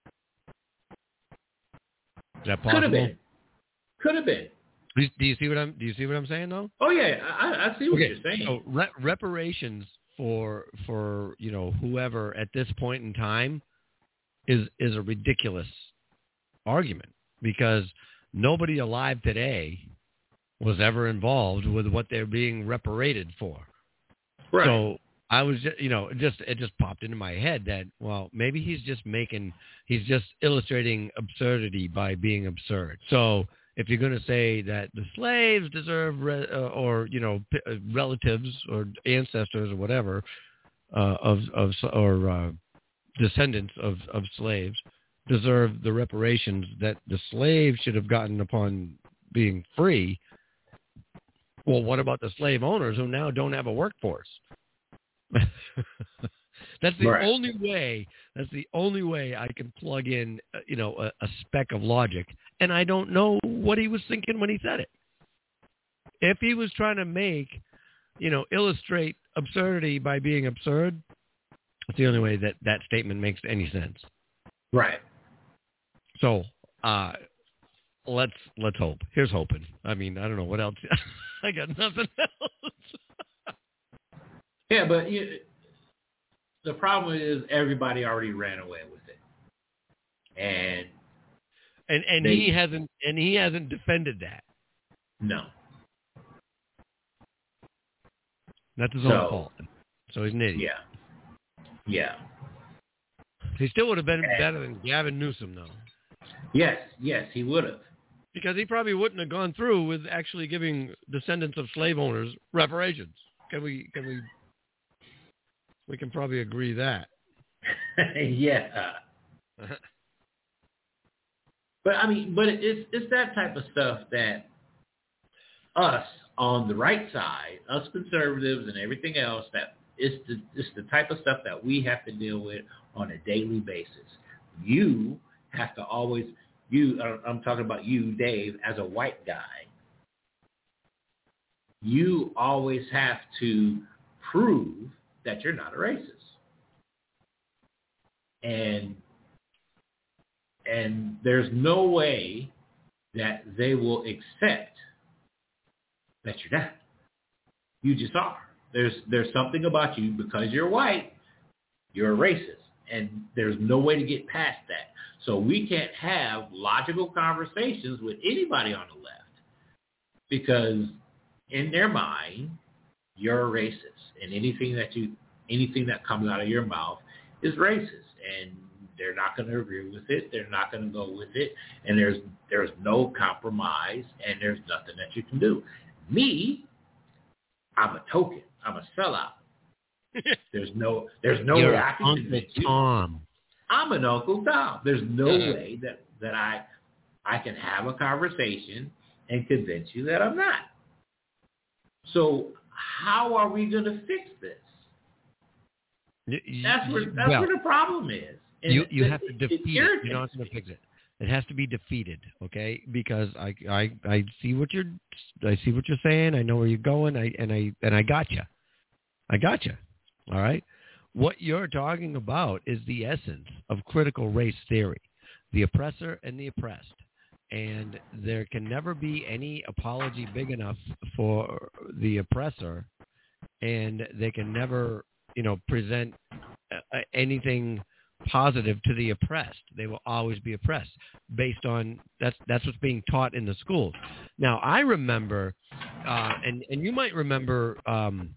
Is that possible? Could have been. Could have been. Do you, do you see what I'm? Do you see what I'm saying, though? Oh yeah, I, I see what okay. you're saying. So re- reparations for for you know whoever at this point in time is is a ridiculous argument because nobody alive today was ever involved with what they're being reparated for. Right. So I was, just, you know, just it just popped into my head that, well, maybe he's just making, he's just illustrating absurdity by being absurd. So if you're going to say that the slaves deserve, re, uh, or you know, p- uh, relatives or ancestors or whatever uh, of of or uh, descendants of, of slaves deserve the reparations that the slaves should have gotten upon being free. Well, what about the slave owners who now don't have a workforce? That's the right. only way. That's the only way I can plug in, uh, you know, a, a speck of logic. And I don't know what he was thinking when he said it. If he was trying to make, you know, illustrate absurdity by being absurd, that's the only way that that statement makes any sense. Right. So uh, let's let's hope. Here's hoping. I mean, I don't know what else. I got nothing else. Yeah, but you, the problem is everybody already ran away with it, and and and they, he hasn't and he hasn't defended that. No, that's his so, own fault. So he's an idiot. Yeah, yeah. He still would have been and, better than Gavin Newsom, though. Yes, yes, he would have. Because he probably wouldn't have gone through with actually giving descendants of slave owners reparations. Can we? Can we? We can probably agree that. Yeah. But I mean, but it's it's that type of stuff that us on the right side, us conservatives and everything else, that it's the it's the type of stuff that we have to deal with on a daily basis. You have to always you. I'm talking about you, Dave, as a white guy. You always have to prove that you're not a racist. And and there's no way that they will accept that you're not. You just are. There's there's something about you because you're white, you're a racist. And there's no way to get past that. So we can't have logical conversations with anybody on the left because in their mind, you're racist, and anything that you anything that comes out of your mouth is racist, and they're not going to agree with it. They're not going to go with it, and there's there's no compromise, and there's nothing that you can do. Me, I'm a token. I'm a sellout. There's no there's no You're way I can Uncle convince you. Tom. I'm an Uncle Tom. There's no Uh-huh. way that, that I I can have a conversation and convince you that I'm not. So how are we going to fix this? Y- y- That's where y- that's well, where the problem is. And you it- you it- have to it defeat it. You irritates don't have to me. fix it. It has to be defeated, okay? Because I I I see what you're I see what you're saying. I know where you're going. I and I and I got you. I got you. All right. What you're talking about is the essence of critical race theory, the oppressor and the oppressed. And there can never be any apology big enough for the oppressor, and they can never, you know, present uh, anything positive to the oppressed. They will always be oppressed based on that's that's what's being taught in the schools. Now, I remember, uh, and and you might remember. Um,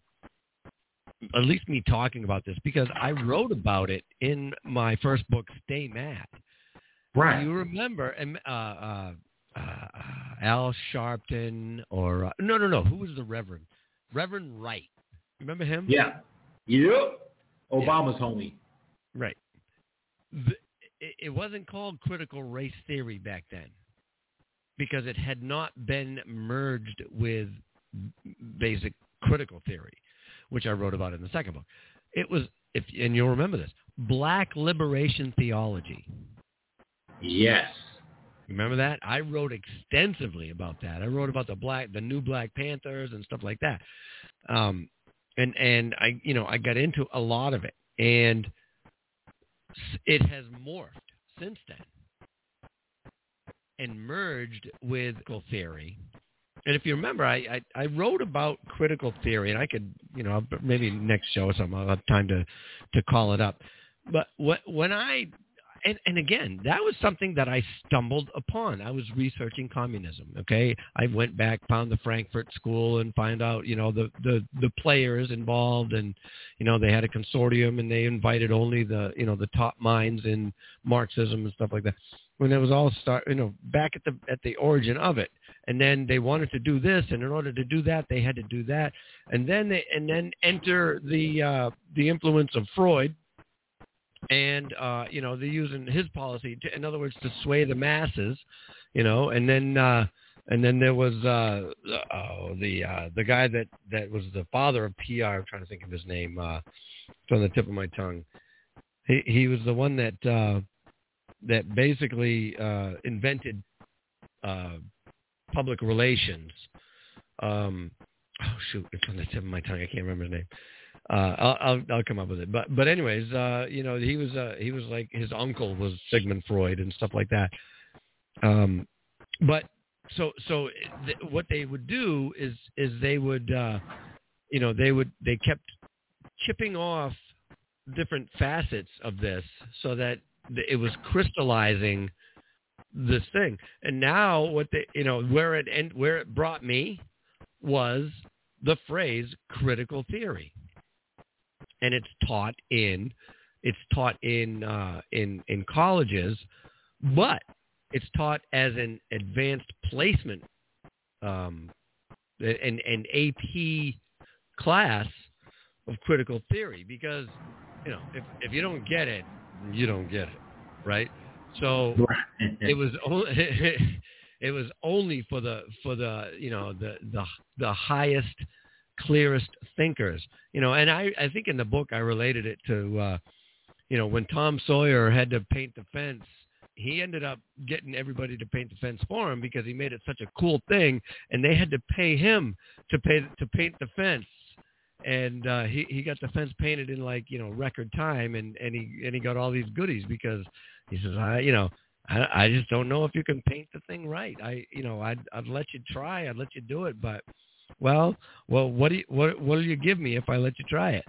at least me talking about this because I wrote about it in my first book, Stay Mad. Right. You remember uh, uh, uh, Al Sharpton or uh, no, no, no. Who was the Reverend? Reverend Wright. Remember him? Yeah. Yep. Obama's yeah. homie. Right. The, it, it wasn't called critical race theory back then because it had not been merged with basic critical theory, which I wrote about in the second book. It was, if and you'll remember this, Black liberation theology. Yes. Remember that? I wrote extensively about that. I wrote about the black, the new Black Panthers and stuff like that. Um, and and I, you know, I got into a lot of it, and it has morphed since then and merged with critical theory. And if you remember, I, I, I wrote about critical theory, and I could, you know, maybe next show or something, I'll have time to, to call it up. But what, when I, and, and again, that was something that I stumbled upon. I was researching communism, okay? I went back, found the Frankfurt School, and find out, you know, the, the, the players involved, and, you know, they had a consortium, and they invited only the, you know, the top minds in Marxism and stuff like that. When it was all start, you know, back at the at the origin of it, and then they wanted to do this, and in order to do that, they had to do that, and then they and then enter the uh, the influence of Freud, and uh, you know, they're using his policy, to, in other words, to sway the masses, you know, and then uh, and then there was uh, oh, the uh, the guy that, that was the father of P R. I'm trying to think of his name. Uh, it's on the tip of my tongue. He he was the one that. Uh, that basically uh, invented uh, public relations. Um, oh, shoot, it's on the tip of my tongue. I can't remember his name. Uh, I'll, I'll I'll come up with it. But but anyways, uh, you know, he was uh, he was like his uncle was Sigmund Freud and stuff like that. Um, but so so th- what they would do is is they would uh, you know they would they kept chipping off different facets of this so that it was crystallizing this thing. And now what they, you know, where it and where it brought me was the phrase critical theory. And it's taught in, it's taught in, uh, in, in colleges, but it's taught as an advanced placement, um, an, an A P class of critical theory, because, you know, if, if you don't get it, you don't get it, right? So it was only it was only for the for the you know the the the highest, clearest thinkers, you know. And I I think in the book I related it to uh, you know, when Tom Sawyer had to paint the fence, he ended up getting everybody to paint the fence for him because he made it such a cool thing, and they had to pay him to pay to paint the fence. And uh, he he got the fence painted in like you know record time, and, and he and he got all these goodies because he says I you know I, I just don't know if you can paint the thing right. I you know I'd I'd let you try, I'd let you do it, but well well what do you, what what'll you give me if I let you try it?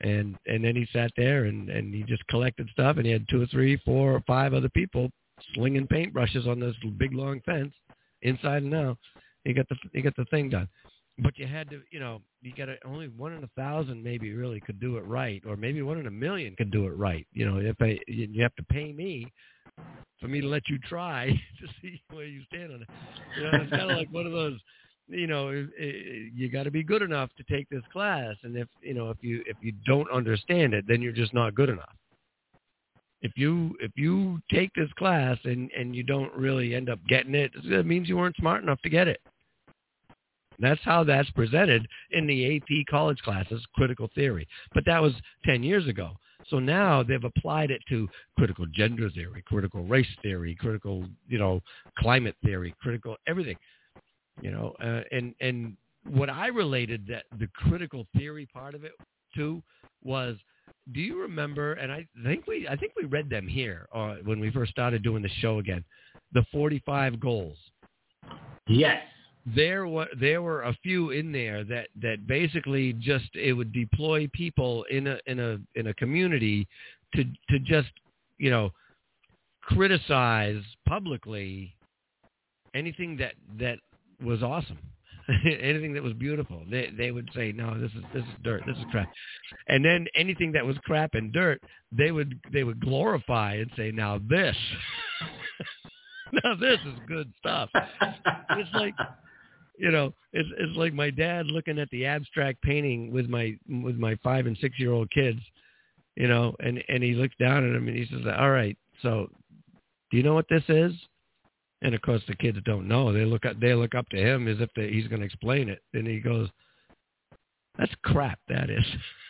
And and then he sat there and, and he just collected stuff, and he had two or three, four or five other people slinging paintbrushes on this big long fence, inside and out. He got the he got the thing done. But you had to, you know, you got to, only one in a thousand maybe really could do it right, or maybe one in a million could do it right. You know, if I, you have to pay me for me to let you try to see where you stand on it. You know, it's kind of like one of those, you know, it, it, you got to be good enough to take this class, and if you know if you if you don't understand it, then you're just not good enough. If you if you take this class and and you don't really end up getting it, it means you weren't smart enough to get it. That's how that's presented in the A P college classes, critical theory. But that was ten years ago. So now they've applied it to critical gender theory, critical race theory, critical, you know, climate theory, critical everything. You know, uh, and and what I related that the critical theory part of it to was, do you remember? And I think we I think we read them here uh, when we first started doing the show again, the forty-five goals. Yes. There were there were a few in there that, that basically just it would deploy people in a in a in a community to to just, you know, criticize publicly anything that, that was awesome, anything that was beautiful. They they would say, no, this is this is dirt, this is crap, and then anything that was crap and dirt, they would they would glorify and say, now this, now this is good stuff. It's like. You know, it's it's like my dad looking at the abstract painting with my with my five and six year old kids, you know, and, and he looks down at him and he says, all right, so do you know what this is? And of course the kids don't know. They look up they look up to him as if they, he's going to explain it. And he goes, that's crap, that is.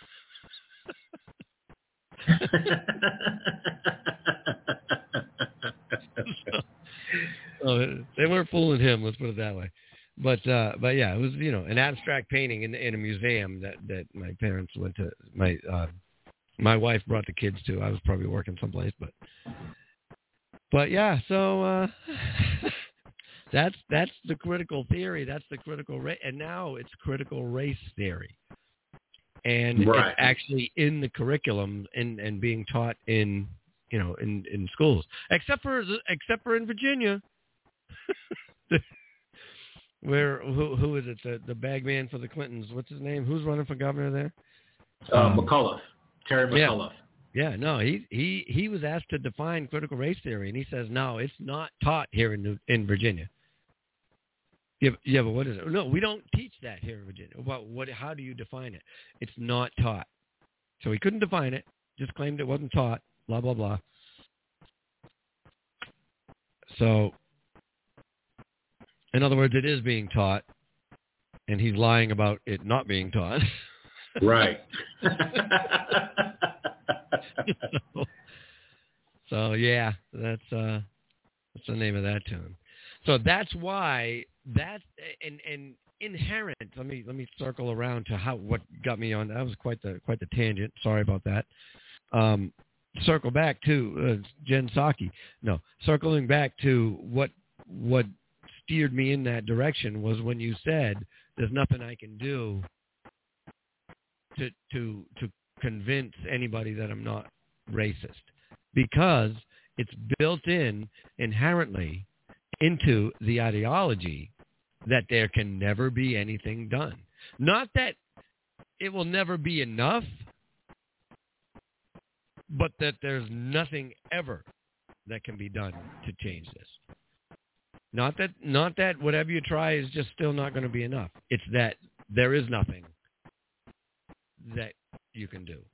so, so they weren't fooling him, let's put it that way. But uh, but yeah, it was, you know, an abstract painting in in a museum that, that my parents went to. My uh, my wife brought the kids to. I was probably working someplace, but but yeah. So uh, that's that's the critical theory. That's the critical race, and now it's critical race theory, and right. It's actually in the curriculum and, and being taught in you know in, in schools, except for except for in Virginia. Where who who is it? The the bag man for the Clintons. What's his name? Who's running for governor there? Uh, um, McAuliffe. Terry McAuliffe. Yeah. yeah, no, he he he was asked to define critical race theory, and he says no, it's not taught here in New, in Virginia. Yeah, yeah, but what is it? No, we don't teach that here in Virginia. Well, what? How do you define it? It's not taught. So he couldn't define it. Just claimed it wasn't taught. Blah blah blah. So. In other words, it is being taught, and he's lying about it not being taught. Right. so, so, yeah, that's uh, that's the name of that tune. So that's why that and and inherent. Let me let me circle around to how what got me on. That was quite the quite the tangent. Sorry about that. Um, circle back to uh, Jen Psaki. No, circling back to what what. steered me in that direction was when you said there's nothing I can do to to to convince anybody that I'm not racist, because it's built in inherently into the ideology that there can never be anything done. Not that it will never be enough, but that there's nothing ever that can be done to change this. Not that not that whatever you try is just still not going to be enough. It's that there is nothing that you can do.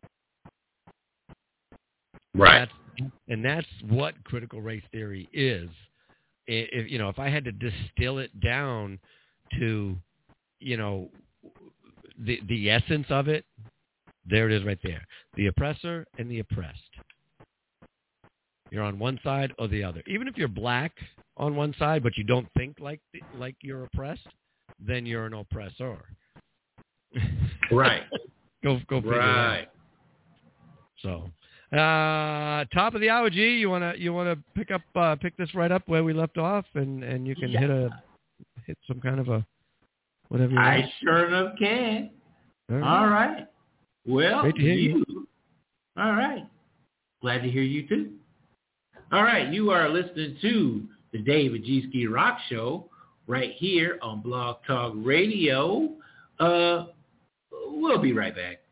Right. That's, and that's what critical race theory is. If, you know, if I had to distill it down to, you know, the the essence of it, there it is right there. The oppressor and the oppressed. You're on one side or the other. Even if you're black on one side, but you don't think like like you're oppressed, then you're an oppressor. Right. go go figure right. it out. So, uh, top of the hour, G. You wanna you wanna pick up uh, pick this right up where we left off, and, and you can yeah. hit a hit some kind of a whatever. You I want. sure enough can. All right. All right. Well, Great to hear you. you. All right. Glad to hear you too. All right, you are listening to the David G. Ski Rock Show right here on Blog Talk Radio. Uh, we'll be right back.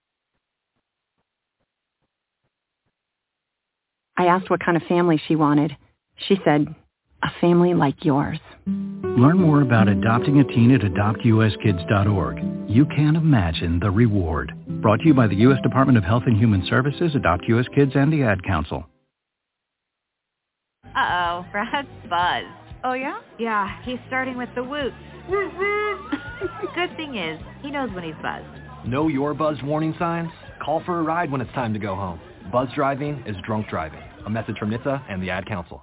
I asked what kind of family she wanted. She said, a family like yours. Learn more about adopting a teen at adopt u s kids dot org. You can't imagine the reward. Brought to you by the U S Department of Health and Human Services, Adopt U S Kids, and the Ad Council. Uh-oh, Brad's buzzed. Oh, yeah? Yeah, he's starting with the whoops. Good thing is, he knows when he's buzzed. Know your buzz warning signs? Call for a ride when it's time to go home. Buzz driving is drunk driving. A message from N H T S A and the Ad Council.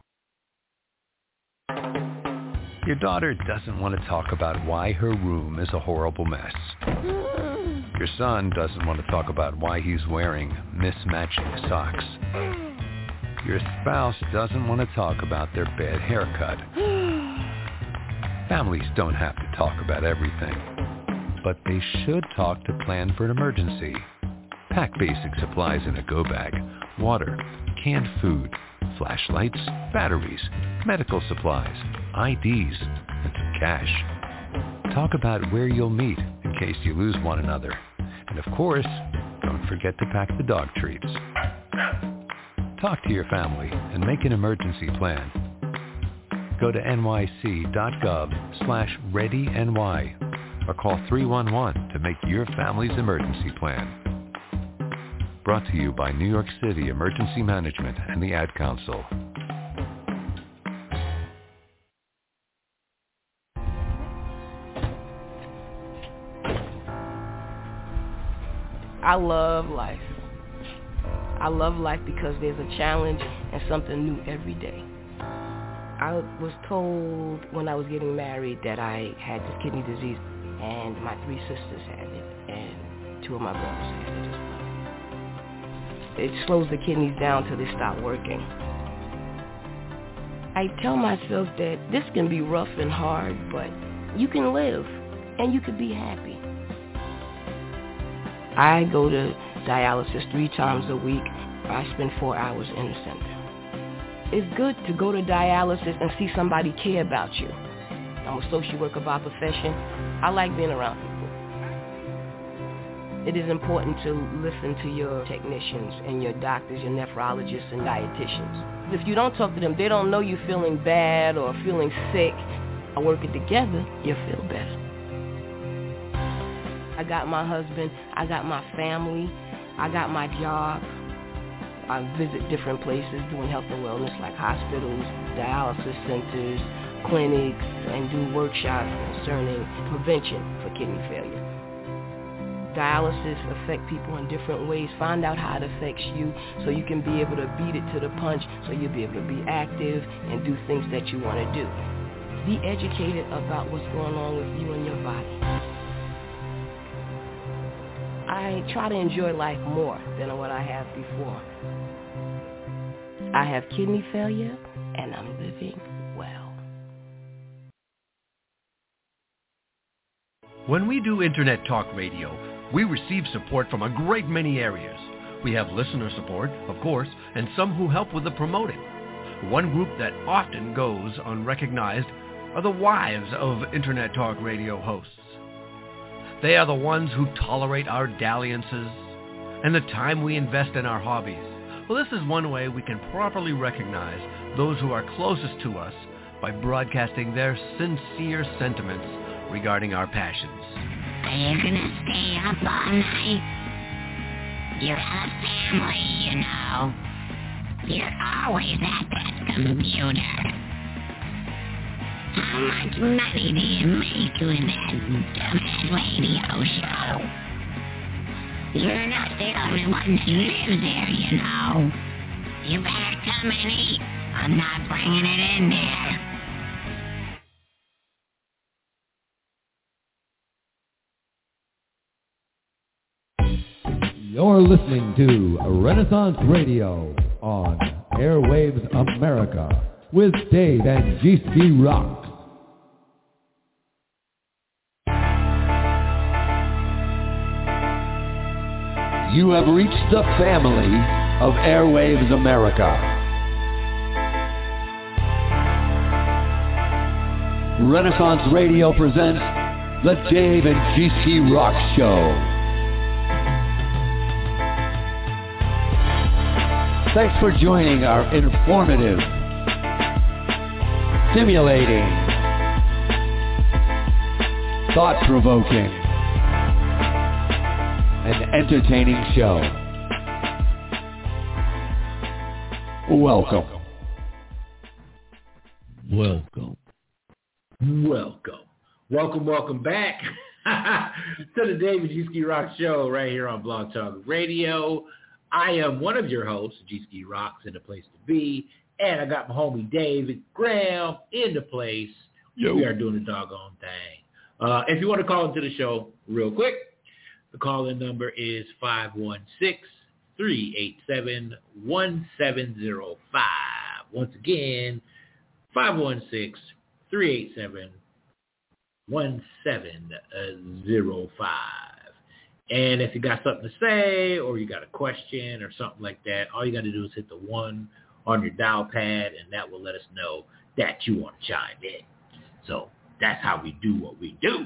Your daughter doesn't want to talk about why her room is a horrible mess. Your son doesn't want to talk about why he's wearing mismatching socks. Your spouse doesn't want to talk about their bad haircut. Families don't have to talk about everything, but they should talk to plan for an emergency. Pack basic supplies in a go bag: water, canned food, flashlights, batteries, medical supplies, I Ds, and some cash. Talk about where you'll meet in case you lose one another. And of course, don't forget to pack the dog treats. Talk to your family and make an emergency plan. Go to N Y C dot gov slash ready N Y or call three one one to make your family's emergency plan. Brought to you by New York City Emergency Management and the Ad Council. I love life. I love life because there's a challenge and something new every day. I was told when I was getting married that I had this kidney disease, and my three sisters had it, and two of my brothers had it as well. It slows the kidneys down till they stop working. I tell myself that this can be rough and hard, but you can live and you can be happy. I go to dialysis three times a week. I spend four hours in the center. It's good to go to dialysis and see somebody care about you. I'm a social worker by profession. I like being around people. It is important to listen to your technicians and your doctors, your nephrologists and dietitians. If you don't talk to them, they don't know you're feeling bad or feeling sick. By working together, you'll feel better. I got my husband, I got my family, I got my job. I visit different places doing health and wellness like hospitals, dialysis centers, clinics, and do workshops concerning prevention for kidney failure. Dialysis affects people in different ways. Find out how it affects you so you can be able to beat it to the punch, so you'll be able to be active and do things that you want to do. Be educated about what's going on with you and your body. I try to enjoy life more than what I have before. I have kidney failure, and I'm living well. When we do Internet Talk Radio, we receive support from a great many areas. We have listener support, of course, and some who help with the promoting. One group that often goes unrecognized are the wives of Internet Talk Radio hosts. They are the ones who tolerate our dalliances and the time we invest in our hobbies. Well, this is one way we can properly recognize those who are closest to us by broadcasting their sincere sentiments regarding our passions. Are you gonna stay up all night? You're a family, you know. You're always at that computer. How much money do you make doing that dumbass radio show? You're not the only one who lives there, you know. You better come and eat. I'm not bringing it in there. You're listening to Renaissance Radio on Airwaves America with Dave and G C Rock. You have reached the family of Airwaves America. Renaissance Radio presents the Dave and G C Rock Show. Thanks for joining our informative, stimulating, thought-provoking, and entertaining show. Welcome. Welcome. Welcome. Welcome, welcome back to the Dave and G Ski Rock Show right here on Blog Talk Radio. I am one of your hosts, G Ski Rock's in the place to be, and I got my homie David Graham in the place. Yo. We are doing the doggone thing. Uh, if you want to call into the show real quick, the call-in number is five one six, three eight seven, one seven zero five. Once again, five one six, three eight seven, one seven zero five. And if you got something to say or you got a question or something like that, all you got to do is hit the one on your dial pad, and that will let us know that you want to chime in. So that's how we do what we do.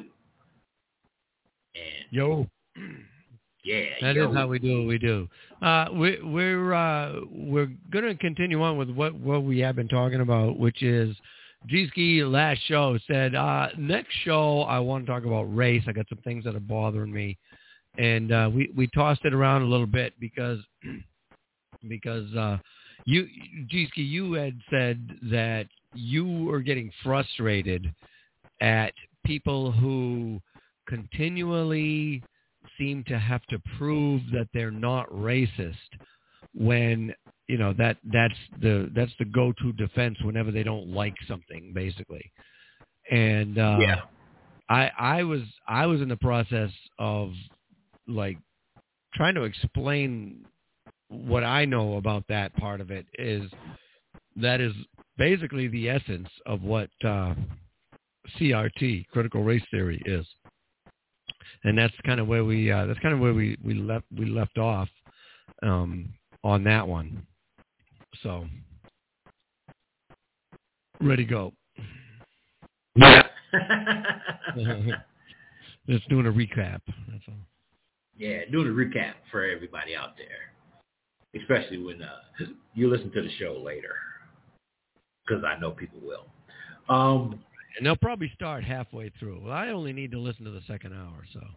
And Yo. Yeah, that yo. is how we do what we do. Uh, we, we're uh, we're going to continue on with what, what we have been talking about, which is G-Ski last show said, uh, next show I want to talk about race. I got some things that are bothering me. And uh, we, we tossed it around a little bit because because uh, you, G-Ski, you had said that you were getting frustrated at people who continually seem to have to prove that they're not racist when, you know, that that's the that's the go-to defense whenever they don't like something, basically. And uh, yeah. I I was I was in the process of like trying to explain what I know about that part of it is that is basically the essence of what uh, C R T, critical race theory, is. And that's kind of where we uh, that's kind of where we, we left we left off um, on that one. So ready to go. Yeah. Just doing a recap. That's all. Yeah, doing a recap for everybody out there, especially when uh, you listen to the show later, because I know people will. Um, and they'll probably start halfway through. Well, I only need to listen to the second hour, so.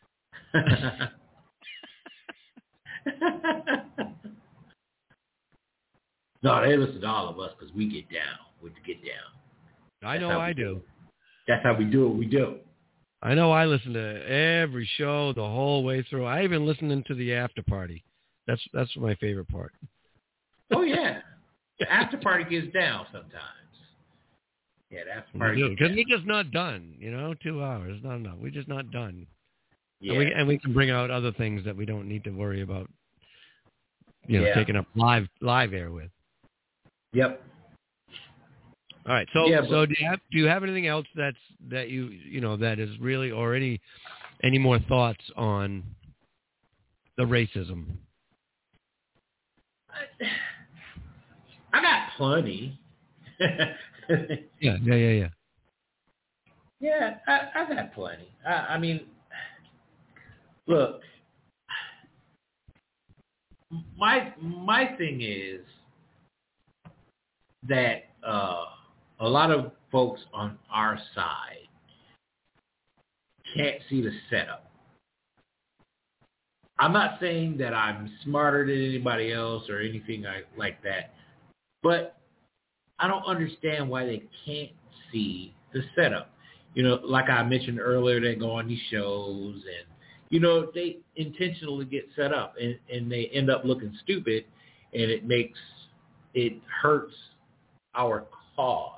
No, they listen to all of us because we get down. We get down. I know I do. That's how we do what we do. I know I listen to every show the whole way through. I even listen into the after party. That's that's my favorite part. Oh, yeah. The after party gets down sometimes. Yeah, the after party because we're just not done. You know, two hours not enough. We're just not done. Yeah. And we, and we can bring out other things that we don't need to worry about, you know, yeah. taking up live live air with. Yep. All right. So yeah, so but, do you have do you have anything else that's that you you know that is really or any any more thoughts on the racism? I got plenty. yeah, yeah, yeah, yeah. Yeah, I, I got plenty. I, I mean, look, my my thing is that uh, a lot of folks on our side can't see the setup. I'm not saying that I'm smarter than anybody else or anything like, like that, but I don't understand why they can't see the setup. You know, like I mentioned earlier, they go on these shows and, you know, they intentionally get set up and, and they end up looking stupid, and it makes, it hurts our cause.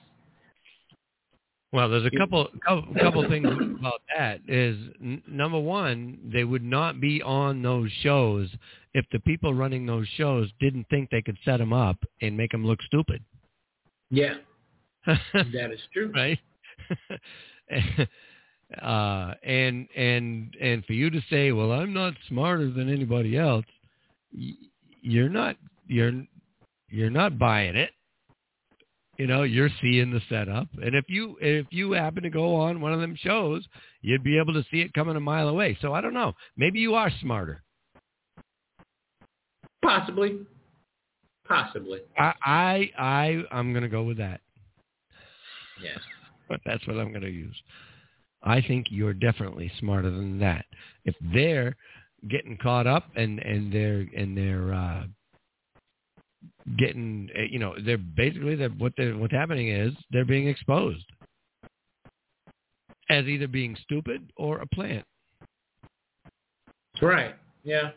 Well, there's a couple couple, couple things about that. Is n- number one, they would not be on those shows if the people running those shows didn't think they could set them up and make them look stupid. Yeah, that is true. Right? Uh, and and and for you to say, well, I'm not smarter than anybody else, you're not you're you're not buying it. You know, you're seeing the setup, and if you if you happen to go on one of them shows, you'd be able to see it coming a mile away. So I don't know. Maybe you are smarter. Possibly. Possibly. I I, I I'm going to go with that. Yes. But that's what I'm going to use. I think you're definitely smarter than that. If they're getting caught up and, and they're and they're uh, getting, you know, they're basically they're, what they're what's happening is they're being exposed as either being stupid or a plant. Right. Yeah.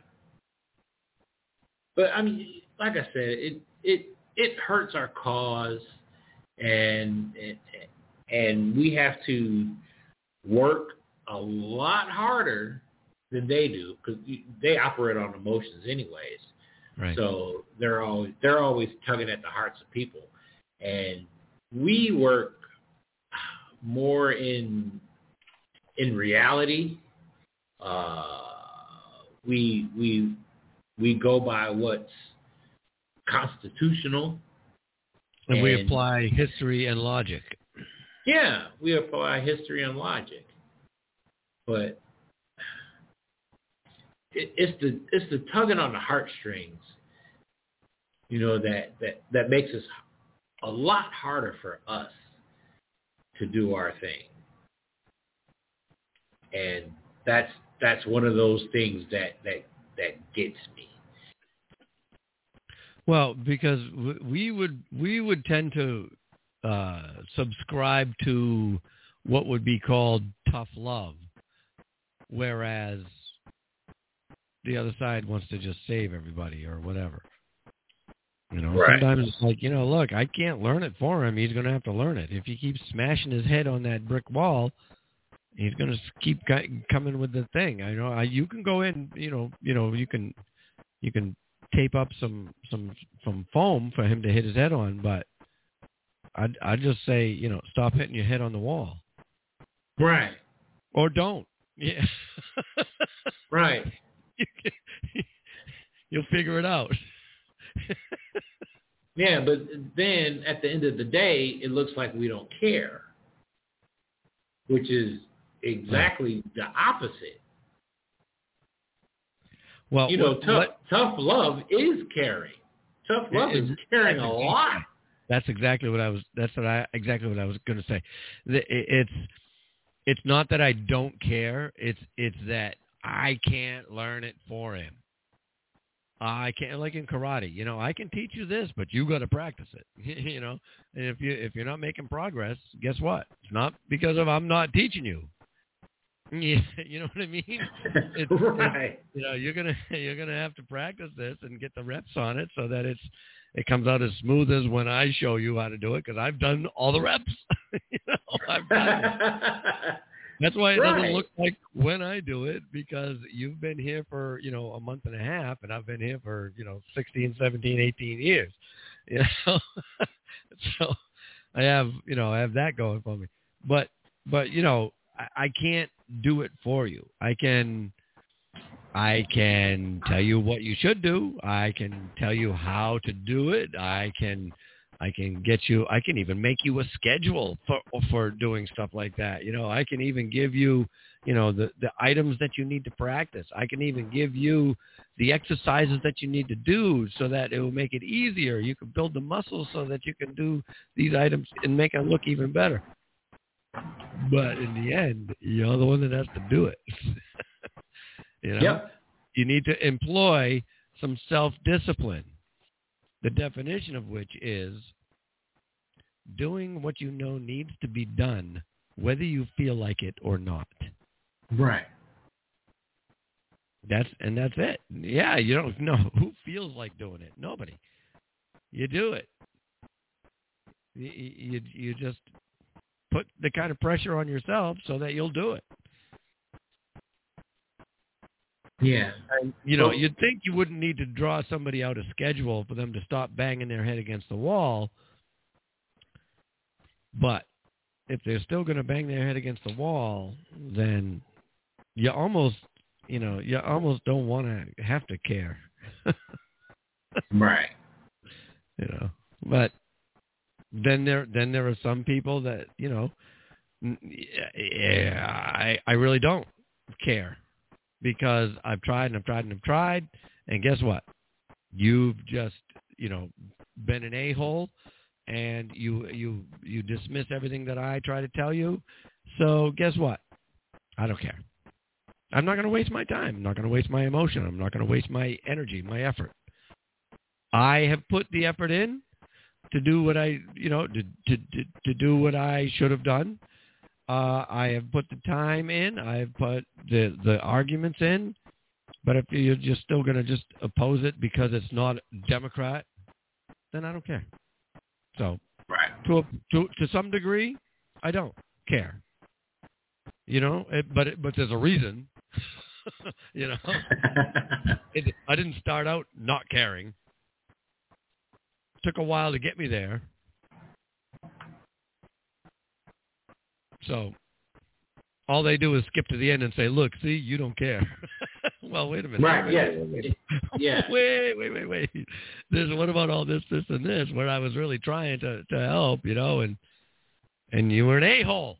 But I mean, like I said, it it it hurts our cause, and and, and we have to work a lot harder than they do because they operate on emotions anyways. Right. So they're always they're always tugging at the hearts of people, and we work more in in reality. Uh, we we we go by what's constitutional, and, and we and, apply history and logic. Yeah, we apply history and logic, but it, it's the it's the tugging on the heartstrings, you know, that, that, that makes us a lot harder for us to do our thing, and that's that's one of those things that that, that gets me. Well, because we would we would tend to uh, subscribe to what would be called tough love, whereas the other side wants to just save everybody or whatever. You know, right. Sometimes it's like, you know, look, I can't learn it for him. He's going to have to learn it. If he keeps smashing his head on that brick wall, he's going to keep coming with the thing. I know I, you can go in, you know, you know, you can you can tape up some some some foam for him to hit his head on, but I'd I'd just say, you know, stop hitting your head on the wall. Right. Or don't. Yeah. Right. You can, you'll figure it out. Yeah, but then at the end of the day, it looks like we don't care, which is exactly the opposite. Well, you know, what, tough what, tough love is caring. Tough love it, is caring a lot. That's exactly what I was. That's what I exactly what I was going to say. It's it's not that I don't care. It's it's that I can't learn it for him. I can't, like in karate, you know, I can teach you this, but you got to practice it, you know. And if you if you're not making progress, guess what? It's not because of I'm not teaching you. You know what I mean? It's, right. It's, you know, you're gonna you're gonna have to practice this and get the reps on it so that it's it comes out as smooth as when I show you how to do it, because I've done all the reps. You know, I've done it. That's why it right. doesn't look like when I do it, because you've been here for, you know, a month and a half, and I've been here for, you know, sixteen, seventeen, eighteen years. You know, so I have, you know, I have that going for me. But, but you know, I, I can't do it for you. I can, I can tell you what you should do. I can tell you how to do it. I can. I can get you, I can even make you a schedule for for doing stuff like that. You know, I can even give you, you know, the, the items that you need to practice. I can even give you the exercises that you need to do so that it will make it easier. You can build the muscles so that you can do these items and make it look even better. But in the end, you're the one that has to do it. You know, yep. You need to employ some self-discipline. The definition of which is doing what you know needs to be done, whether you feel like it or not. Right. That's and that's it. Yeah, you don't know who feels like doing it. Nobody. You do it. You, you you just put the kind of pressure on yourself so that you'll do it. Yeah. And, you know, you'd think you wouldn't need to draw somebody out a schedule for them to stop banging their head against the wall. But if they're still going to bang their head against the wall, then you almost, you know, you almost don't want to have to care. Right. You know, but then there then there are some people that, you know, yeah, I I really don't care because I've tried and I've tried and I've tried, and guess what? You've just, you know, been an a-hole, and you you you dismiss everything that I try to tell you. So guess what? I don't care. I'm not going to waste my time. I'm not going to waste my emotion. I'm not going to waste my energy, my effort. I have put the effort in to do what I, you know, to to to, to do what I should have done. Uh, I have put the time in. I've put the the arguments in. But if you're just still going to just oppose it because it's not Democrat, then I don't care. So, right. to a, to to some degree, I don't care. You know, it, but it, but there's a reason. You know, it, I didn't start out not caring. Took a while to get me there. So all they do is skip to the end and say, "Look, see, you don't care." Well, wait a minute. Right? Wait, Yeah. wait, wait, wait. Yeah. Wait, wait, wait, wait. There's what about all this, this, and this? Where I was really trying to, to help, you know, and and you were an a-hole.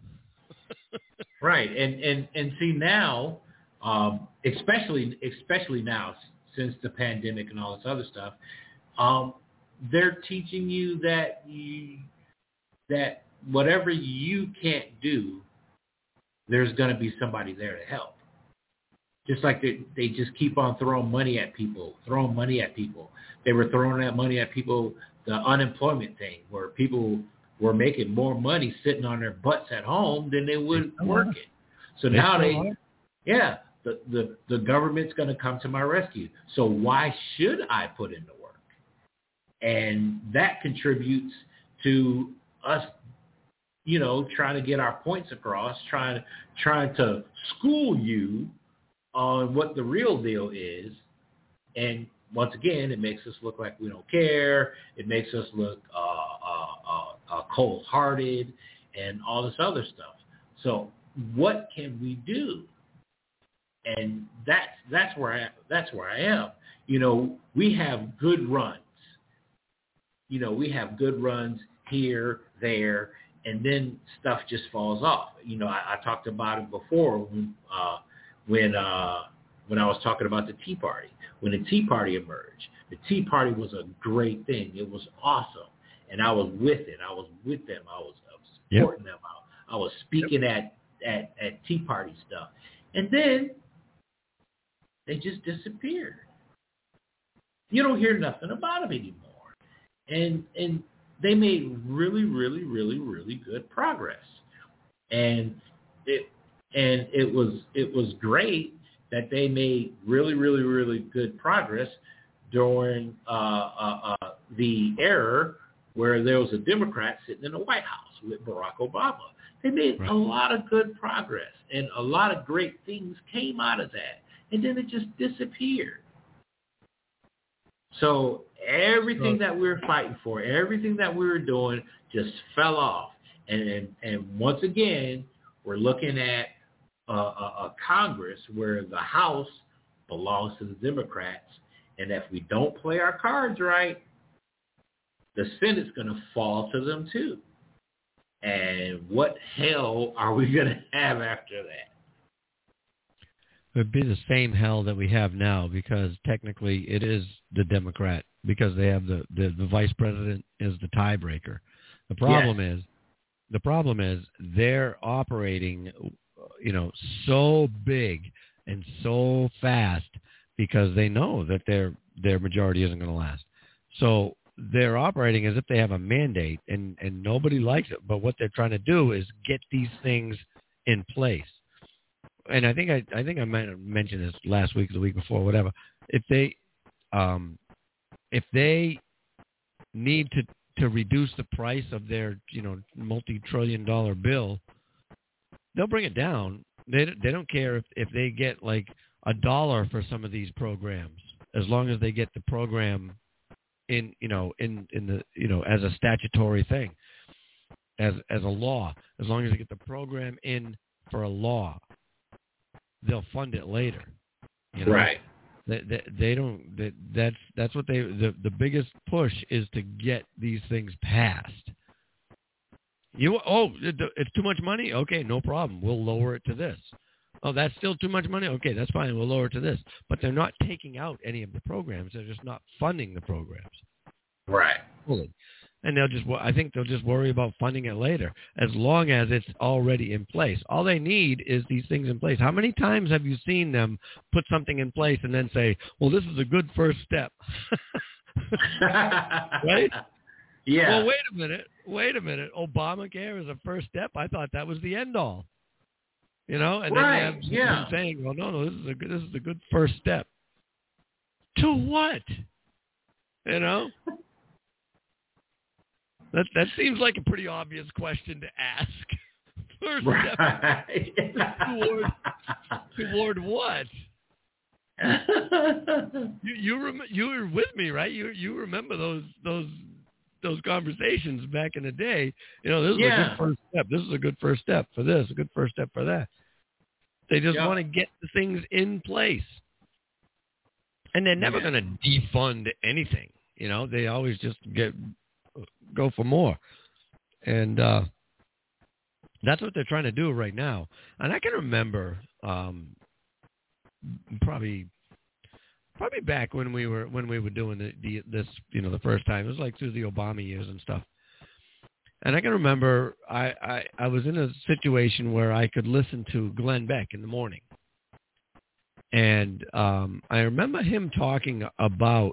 Right, and and and see now, um, especially especially now since the pandemic and all this other stuff, um, they're teaching you that you that whatever you can't do, there's going to be somebody there to help. Just like they, they just keep on throwing money at people, throwing money at people. They were throwing that money at people, the unemployment thing, where people were making more money sitting on their butts at home than they would working. So They now still they, are. yeah, the, the, the government's going to come to my rescue. So why should I put in the work? And that contributes to us, you know, trying to get our points across, trying, trying to school you on what the real deal is. And once again, it makes us look like we don't care. It makes us look uh, uh, uh, uh, cold-hearted and all this other stuff. So what can we do? And that's that's where I that's where I am. You know, we have good runs. You know, we have good runs here, there, and then stuff just falls off. You know, I, I talked about it before when uh, when uh, when I was talking about the Tea Party. When the Tea Party emerged, the Tea Party was a great thing. It was awesome, and I was with it. I was with them. I was, I was supporting yep. them. I, I was speaking yep. at, at at Tea Party stuff, and then they just disappeared. You don't hear nothing about them anymore, and and they made really, really, really, really good progress, and it and it was it was great that they made really, really, really good progress during uh, uh, uh, the era where there was a Democrat sitting in the White House with Barack Obama. They made right. a lot of good progress, and a lot of great things came out of that, and then it just disappeared. So everything that we were fighting for, everything that we were doing just fell off. And and, and once again, we're looking at a, a, a Congress where the House belongs to the Democrats. And if we don't play our cards right, the Senate's going to fall to them too. And what hell are we going to have after that? It would be the same hell that we have now, because technically it is the Democrat, because they have the, the, the vice president is the tiebreaker. The problem yes. is, the problem is they're operating, you know, so big and so fast because they know that their their majority isn't going to last. So they're operating as if they have a mandate, and, and nobody likes it. But what they're trying to do is get these things in place. And I think I, I think I might have mentioned this last week, the week before, whatever. If they, um, if they need to, to reduce the price of their, you know, multi-trillion dollar bill, they'll bring it down. They they don't care if, if they get like a dollar for some of these programs, as long as they get the program in, you know, in, in the, you know, as a statutory thing. as as a law. As long as they get the program in for a law, they'll fund it later. You know? Right. They, they, they don't. They, that's that's what they. The, the biggest push is to get these things passed. You oh, it, it's too much money. Okay, no problem. We'll lower it to this. Oh, that's still too much money. Okay, that's fine. We'll lower it to this. But they're not taking out any of the programs. They're just not funding the programs. Right. Fully. And they'll just. I think they'll just worry about funding it later, as long as it's already in place. All they need is these things in place. How many times have you seen them put something in place and then say, "Well, this is a good first step," right? Yeah. Well, wait a minute. Wait a minute. Obamacare is a first step. I thought that was the end all. You know, and right. then you have yeah. them saying, "Well, no, no, this is a good. This is a good first step." To what? You know. That that seems like a pretty obvious question to ask. First step right. toward toward what? you you rem- you were with me, right? You you remember those those those conversations back in the day? You know, this is yeah. a good first step. This is a good first step for this. A good first step for that. They just yep. want to get the things in place, and they're never yeah. going to defund anything. You know, they always just get. Go for more. And uh, that's what they're trying to do right now. And I can remember um, probably probably back when we were when we were doing the, the this, you know, the first time. It was like through the Obama years and stuff. And I can remember I, I, I was in a situation where I could listen to Glenn Beck in the morning. And um, I remember him talking about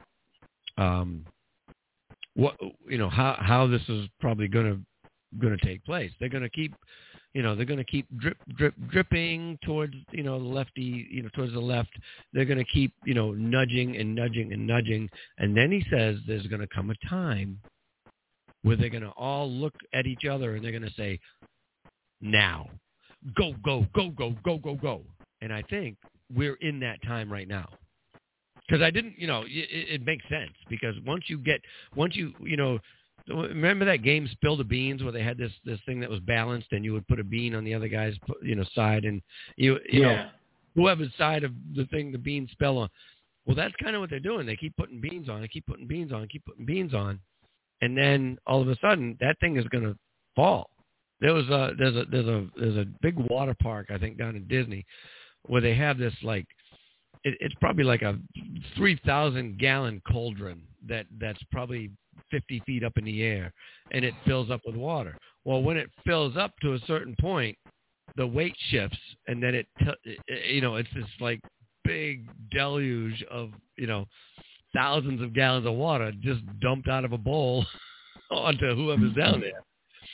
um, what you know how how this is probably going to going to take place. They're going to keep, you know, they're going to keep drip drip dripping towards, you know, the lefty, you know, towards the left. They're going to keep, you know, nudging and nudging and nudging, and then he says there's going to come a time where they're going to all look at each other and they're going to say, now, go go go go go go go. And I think we're in that time right now. Because I didn't, you know, it, it makes sense. Because once you get, once you, you know, remember that game Spill the Beans where they had this this thing that was balanced and you would put a bean on the other guy's, you know, side and you, you yeah. know, whoever's side of the thing the beans spell on. Well, that's kind of what they're doing. They keep putting beans on, they keep putting beans on, keep putting beans on, and then all of a sudden that thing is going to fall. There was a there's a there's a there's a big water park I think down in Disney where they have this like. It's probably like a three thousand gallon cauldron that, that's probably fifty feet up in the air, and it fills up with water. Well, when it fills up to a certain point, the weight shifts, and then it, t- you know, it's this like big deluge of, you know, thousands of gallons of water just dumped out of a bowl onto whoever's down there.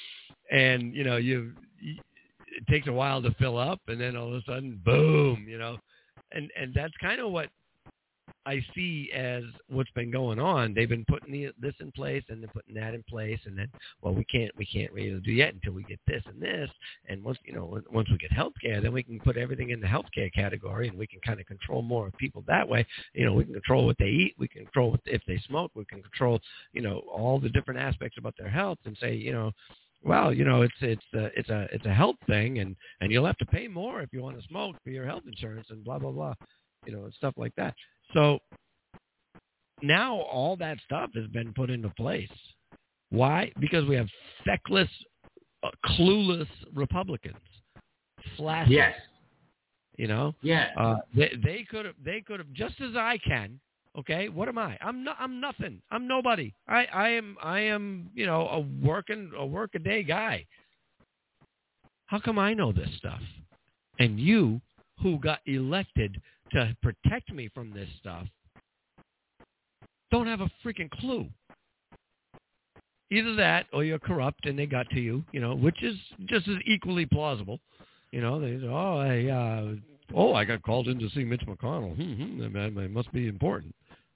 And, you know, you, it takes a while to fill up, and then all of a sudden, boom, you know. And and that's kind of what I see as what's been going on. They've been putting the, this in place, and they're putting that in place, and then well, we can't we can't really do yet until we get this and this. And once you know once we get healthcare, then we can put everything in the healthcare category, and we can kind of control more of people that way. You know, we can control what they eat, we can control what, if they smoke, we can control you know all the different aspects about their health, and say you know. Well, you know, it's it's a, it's a it's a health thing, and, and you'll have to pay more if you want to smoke for your health insurance and blah blah blah, you know, and stuff like that. So now all that stuff has been put into place. Why? Because we have feckless, uh, clueless Republicans. Flaccid. Yes. You know. Yeah. Uh, they they could have they could have just as I can. Okay, what am I? I'm not. I'm nothing. I'm nobody. I, I am. I am. You know, a working, a work a day guy. How come I know this stuff, and you, who got elected to protect me from this stuff, don't have a freaking clue? Either that, or you're corrupt and they got to you. You know, which is just as equally plausible. You know, they say, oh, I, uh, oh, I got called in to see Mitch McConnell. Hmm, hmm, that must be important.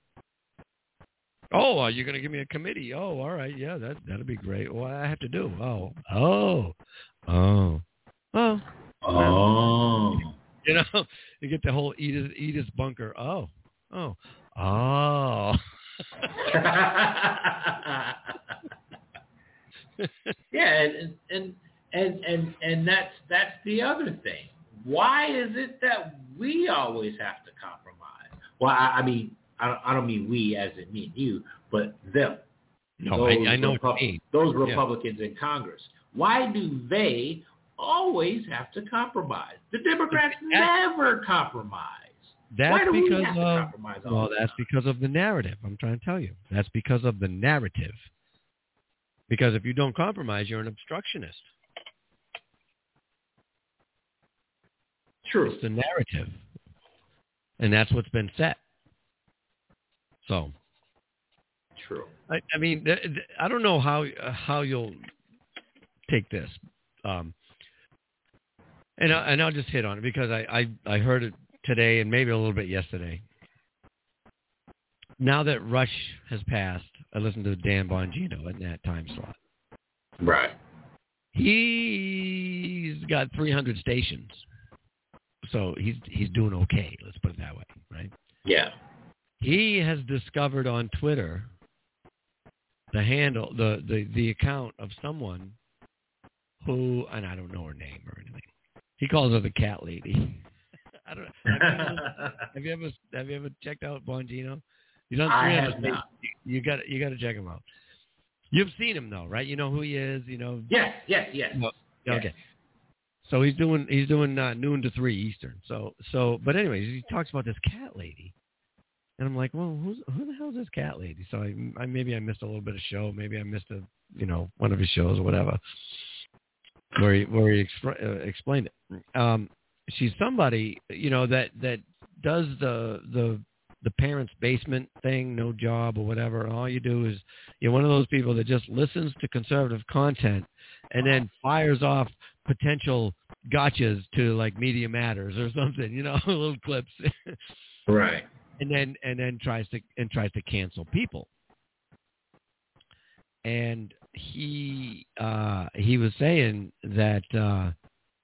Oh, are you going to give me a committee? Oh, all right. Yeah, that, that'll be great. What do I have to do? Oh, oh, oh, oh. Oh. You know, you get the whole Edith, Edith Bunker. Oh, oh, oh. Yeah, and and and and and that's that's the other thing. Why is it that we always have to compromise? Well, I, I mean, I don't, I don't mean we as in me and you, but them. No, I, I know Repu- what you mean. Those Republicans yeah. in Congress. Why do they always have to compromise? The Democrats never compromise. That's Why do because we have to of compromise all well, the that's time? because of the narrative. I'm trying to tell you. That's because of the narrative. Because if you don't compromise, you're an obstructionist. True. It's the narrative, and that's what's been set. So. True. I, I mean, th- th- I don't know how uh, how you'll take this, um, and I, and I'll just hit on it because I, I, I heard it today and maybe a little bit yesterday. Now that Rush has passed, I listened to Dan Bongino in that time slot. Right. He's got three hundred stations, so he's he's doing okay. Let's put it that way, right? Yeah. He has discovered on Twitter the handle, the, the, the account of someone who, and I don't know her name or anything. He calls her the cat lady. I don't know. Have you ever, have you ever, have you ever checked out Bongino? He's on I three have hundred not. You got you got to check him out. You've seen him though, right? You know who he is. You know. Yes, yes, yes. No, yes. Okay. So he's doing he's doing uh, noon to three Eastern. So so, but anyways, he talks about this cat lady. And I'm like, well, who's, who the hell is this cat lady? So I, I maybe I missed a little bit of show. Maybe I missed a, you know, one of his shows or whatever, where he where he expre- uh, explained it. Um, she's somebody, you know, that that does the the the parents' basement thing, no job or whatever. All you do is you're one of those people that just listens to conservative content and then fires off potential gotchas to like Media Matters or something, you know, little clips. Right. And then and then tries to and tries to cancel people. And he uh, he was saying that uh,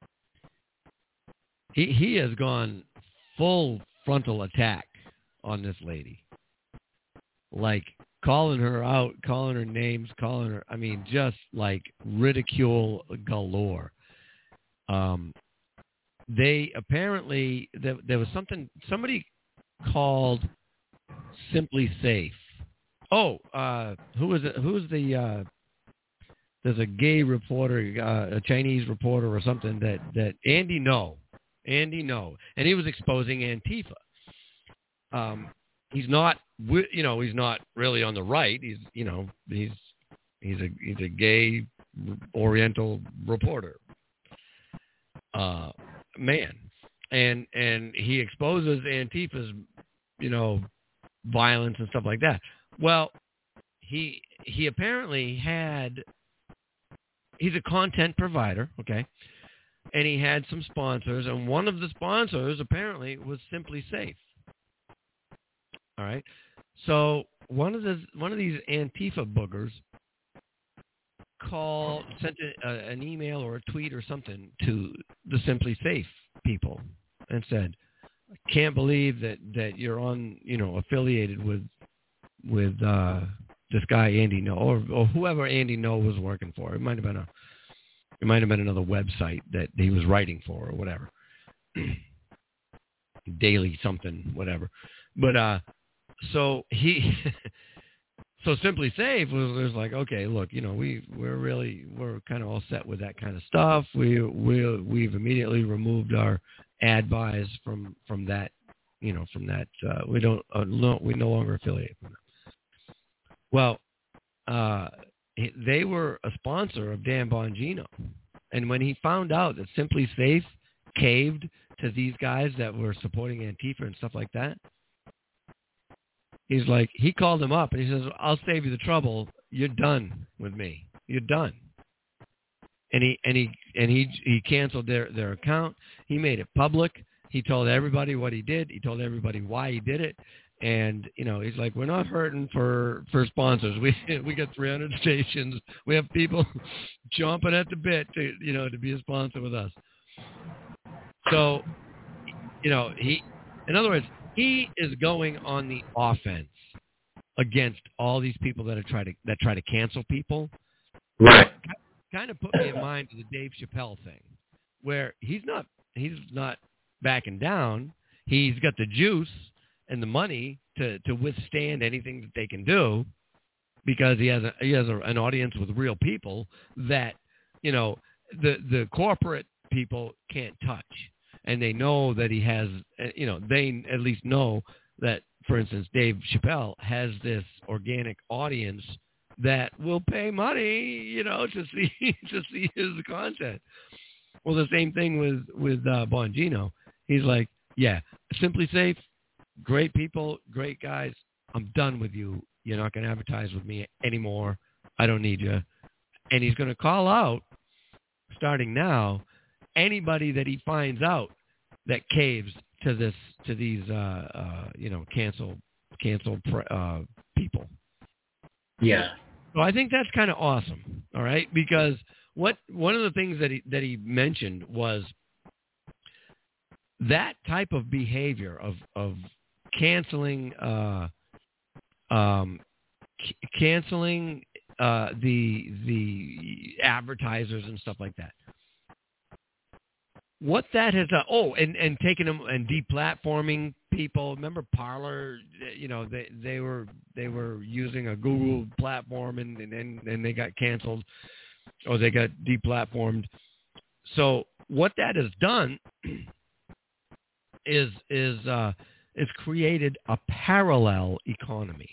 he he has gone full frontal attack on this lady, like calling her out, calling her names, calling her. I mean, just like ridicule galore. Um, they apparently there, there was something somebody. called Simply Safe. Oh, uh, who was it? Who was the? Uh, there's a gay reporter, uh, a Chinese reporter or something that that Andy No, Andy No, and he was exposing Antifa. Um, he's not, you know, he's not really on the right. He's, you know, he's he's a he's a gay Oriental reporter, uh, man. And and he exposes Antifa's, you know, violence and stuff like that. Well, he he apparently had, he's a content provider, okay, and he had some sponsors, and one of the sponsors apparently was Simply Safe. All right, so one of the one of these Antifa boogers called, sent a, a, an email or a tweet or something to the Simply Safe people and said, "Can't believe that, that you're on, you know, affiliated with with uh, this guy Andy No, or, or whoever Andy No was working for. It might have been a, it might have been another website that he was writing for or whatever, Daily something, whatever. But uh, so he." So Simply Safe was, was like, okay, look, you know, we we're really we're kind of all set with that kind of stuff. We we we've immediately removed our ad buys from from that, you know, from that. Uh, we don't uh, no, we no longer affiliate with them. Well, uh, they were a sponsor of Dan Bongino, and when he found out that Simply Safe caved to these guys that were supporting Antifa and stuff like that. He's like, he called him up and he says, "I'll save you the trouble. You're done with me. You're done." And he and he and he he canceled their, their account. He made it public. He told everybody what he did. He told everybody why he did it. And you know, he's like, "We're not hurting for, for sponsors. We we got three hundred stations. We have people chomping at the bit to you know to be a sponsor with us." So, you know, he, in other words, he is going on the offense against all these people that are try to that try to cancel people, Right. Kind of put me in mind of the Dave Chappelle thing, where he's not he's not backing down. He's got the juice and the money to, to withstand anything that they can do, because he has a, he has a, an audience with real people that, you know, the the corporate people can't touch, and they know that he has, you know, they at least know that, for instance, Dave Chappelle has this organic audience that will pay money, you know, to see to see his content. Well, the same thing with with uh, Bongino. He's like, yeah, Simply Safe, great people, great guys. I'm done with you. You're not going to advertise with me anymore. I don't need you. And he's going to call out, starting now, anybody that he finds out that caves to this to these uh, uh, you know cancel cancel uh, people. Yeah. So I think that's kind of awesome. All right, because what one of the things that he that he mentioned was that type of behavior of of canceling uh, um, c- canceling uh, the the advertisers and stuff like that. What that has uh, oh and, and taking them and deplatforming people. Remember Parler? You know they they were they were using a Google platform and and and they got canceled or they got deplatformed. So what that has done is is uh, is created a parallel economy.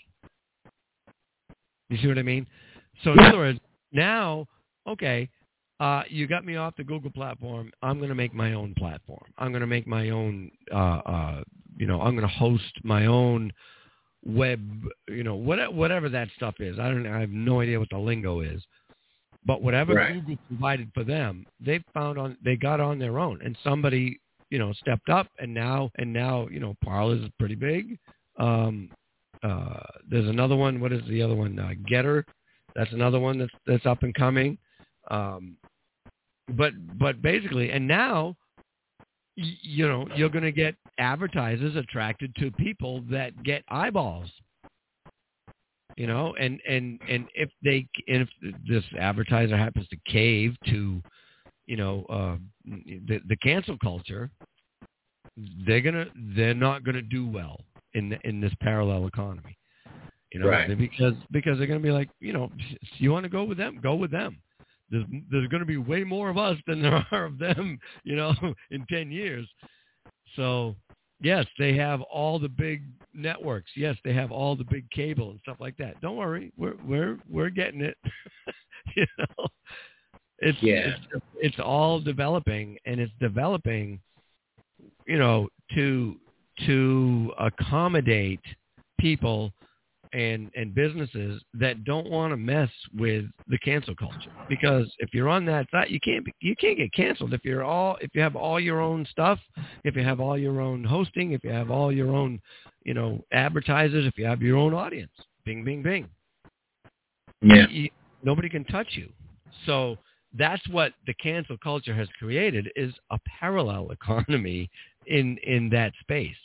You see what I mean? So in other words, now okay. Uh, you got me off the Google platform. I'm going to make my own platform. I'm going to make my own, uh, uh, you know, I'm going to host my own web, you know, whatever, whatever that stuff is. I don't, I have no idea what the lingo is, but whatever right. Google provided for them, they found on, they got on their own, and somebody, you know, stepped up, and now, and now, you know, Parler is pretty big. Um, uh, there's another one. What is the other one? Uh, Getter. That's another one that's that's up and coming. Um, but but basically, and now, y- you know, you're going to get advertisers attracted to people that get eyeballs. You know, and, and, and if they and if this advertiser happens to cave to, you know, uh, the the cancel culture, they're gonna they're not going to do well in the, in this parallel economy. You know, right. because because they're going to be like, you know, you want to go with them, go with them. There's, there's going to be way more of us than there are of them, you know, in ten years. So, yes, they have all the big networks. Yes, they have all the big cable and stuff like that. Don't worry, we're we're we're getting it. you know, it's, yeah. it's it's all developing, and it's developing, you know, to to accommodate people and and businesses that don't want to mess with the cancel culture, because if you're on that side, you can't be, you can't get canceled if you're all if you have all your own stuff, if you have all your own hosting, if you have all your own, you know, advertisers, if you have your own audience. Bing, bing, bing. Yeah. You, nobody can touch you. So that's what the cancel culture has created, is a parallel economy in in that space.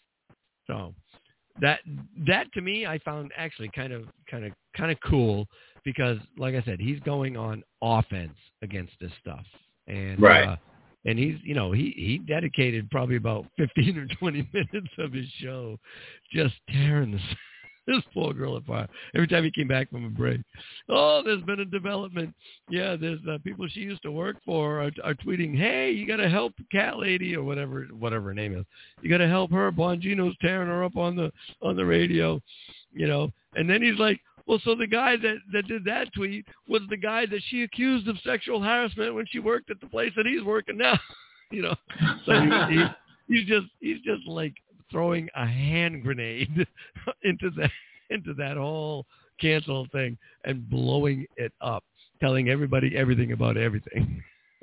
So. That that to me, I found actually kind of kind of kind of cool, because, like I said, he's going on offense against this stuff, and right. uh, and he's you know he, he dedicated probably about fifteen or twenty minutes of his show just tearing this this poor girl apart. Every time he came back from a break, oh, there's been a development. Yeah, there's uh, people she used to work for are, are tweeting, hey, you got to help Cat Lady or whatever whatever her name is. You got to help her. Bongino's tearing her up on the on the radio, you know. And then he's like, well, so the guy that, that did that tweet was the guy that she accused of sexual harassment when she worked at the place that he's working now, you know. So he, he, he's just he's just like throwing a hand grenade into that into that whole cancel thing and blowing it up, telling everybody everything about everything.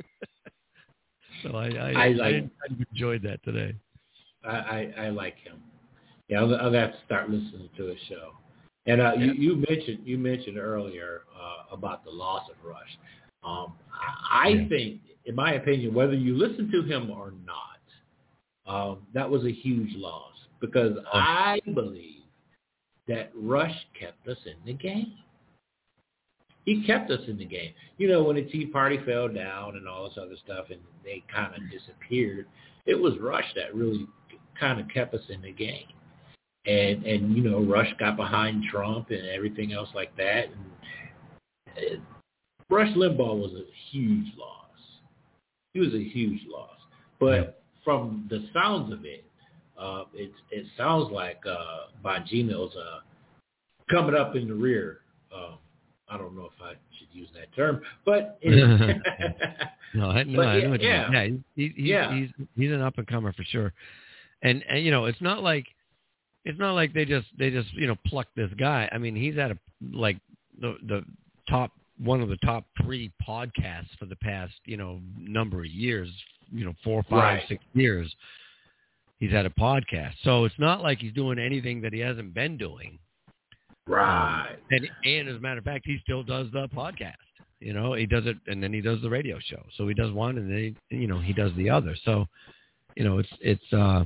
so I I, I, like, I, I enjoyed that today. I, I, I like him. Yeah, I'll, I'll have to start listening to his show. And uh, yeah. you, you mentioned you mentioned earlier uh, about the loss of Rush. Um, I, I yeah. think, in my opinion, whether you listen to him or not, Um, that was a huge loss, because I believe that Rush kept us in the game. he kept us in the game. You know, when the Tea Party fell down and all this other stuff, and they kind of disappeared, it was Rush that really kind of kept us in the game. And and you know, Rush got behind Trump and everything else like that. And, and Rush Limbaugh was a huge loss. He was a huge loss. But from the sounds of it, uh, it it sounds like uh, Bongino's uh, coming up in the rear. Uh, I don't know if I should use that term, but it, no, I, no, but I yeah, know what you yeah. mean. Yeah, he, he, yeah. he's he's an up and comer for sure. And, and you know, it's not like it's not like they just they just you know plucked this guy. I mean, he's at a like the the top one of the top three podcasts for the past you know number of years. You know, four, five, right. six years. He's had a podcast, so it's not like he's doing anything that he hasn't been doing. Right. Um, and, and as a matter of fact, he still does the podcast. You know, he does it, and then he does the radio show. So he does one, and then he, you know he does the other. So, you know, it's it's. uh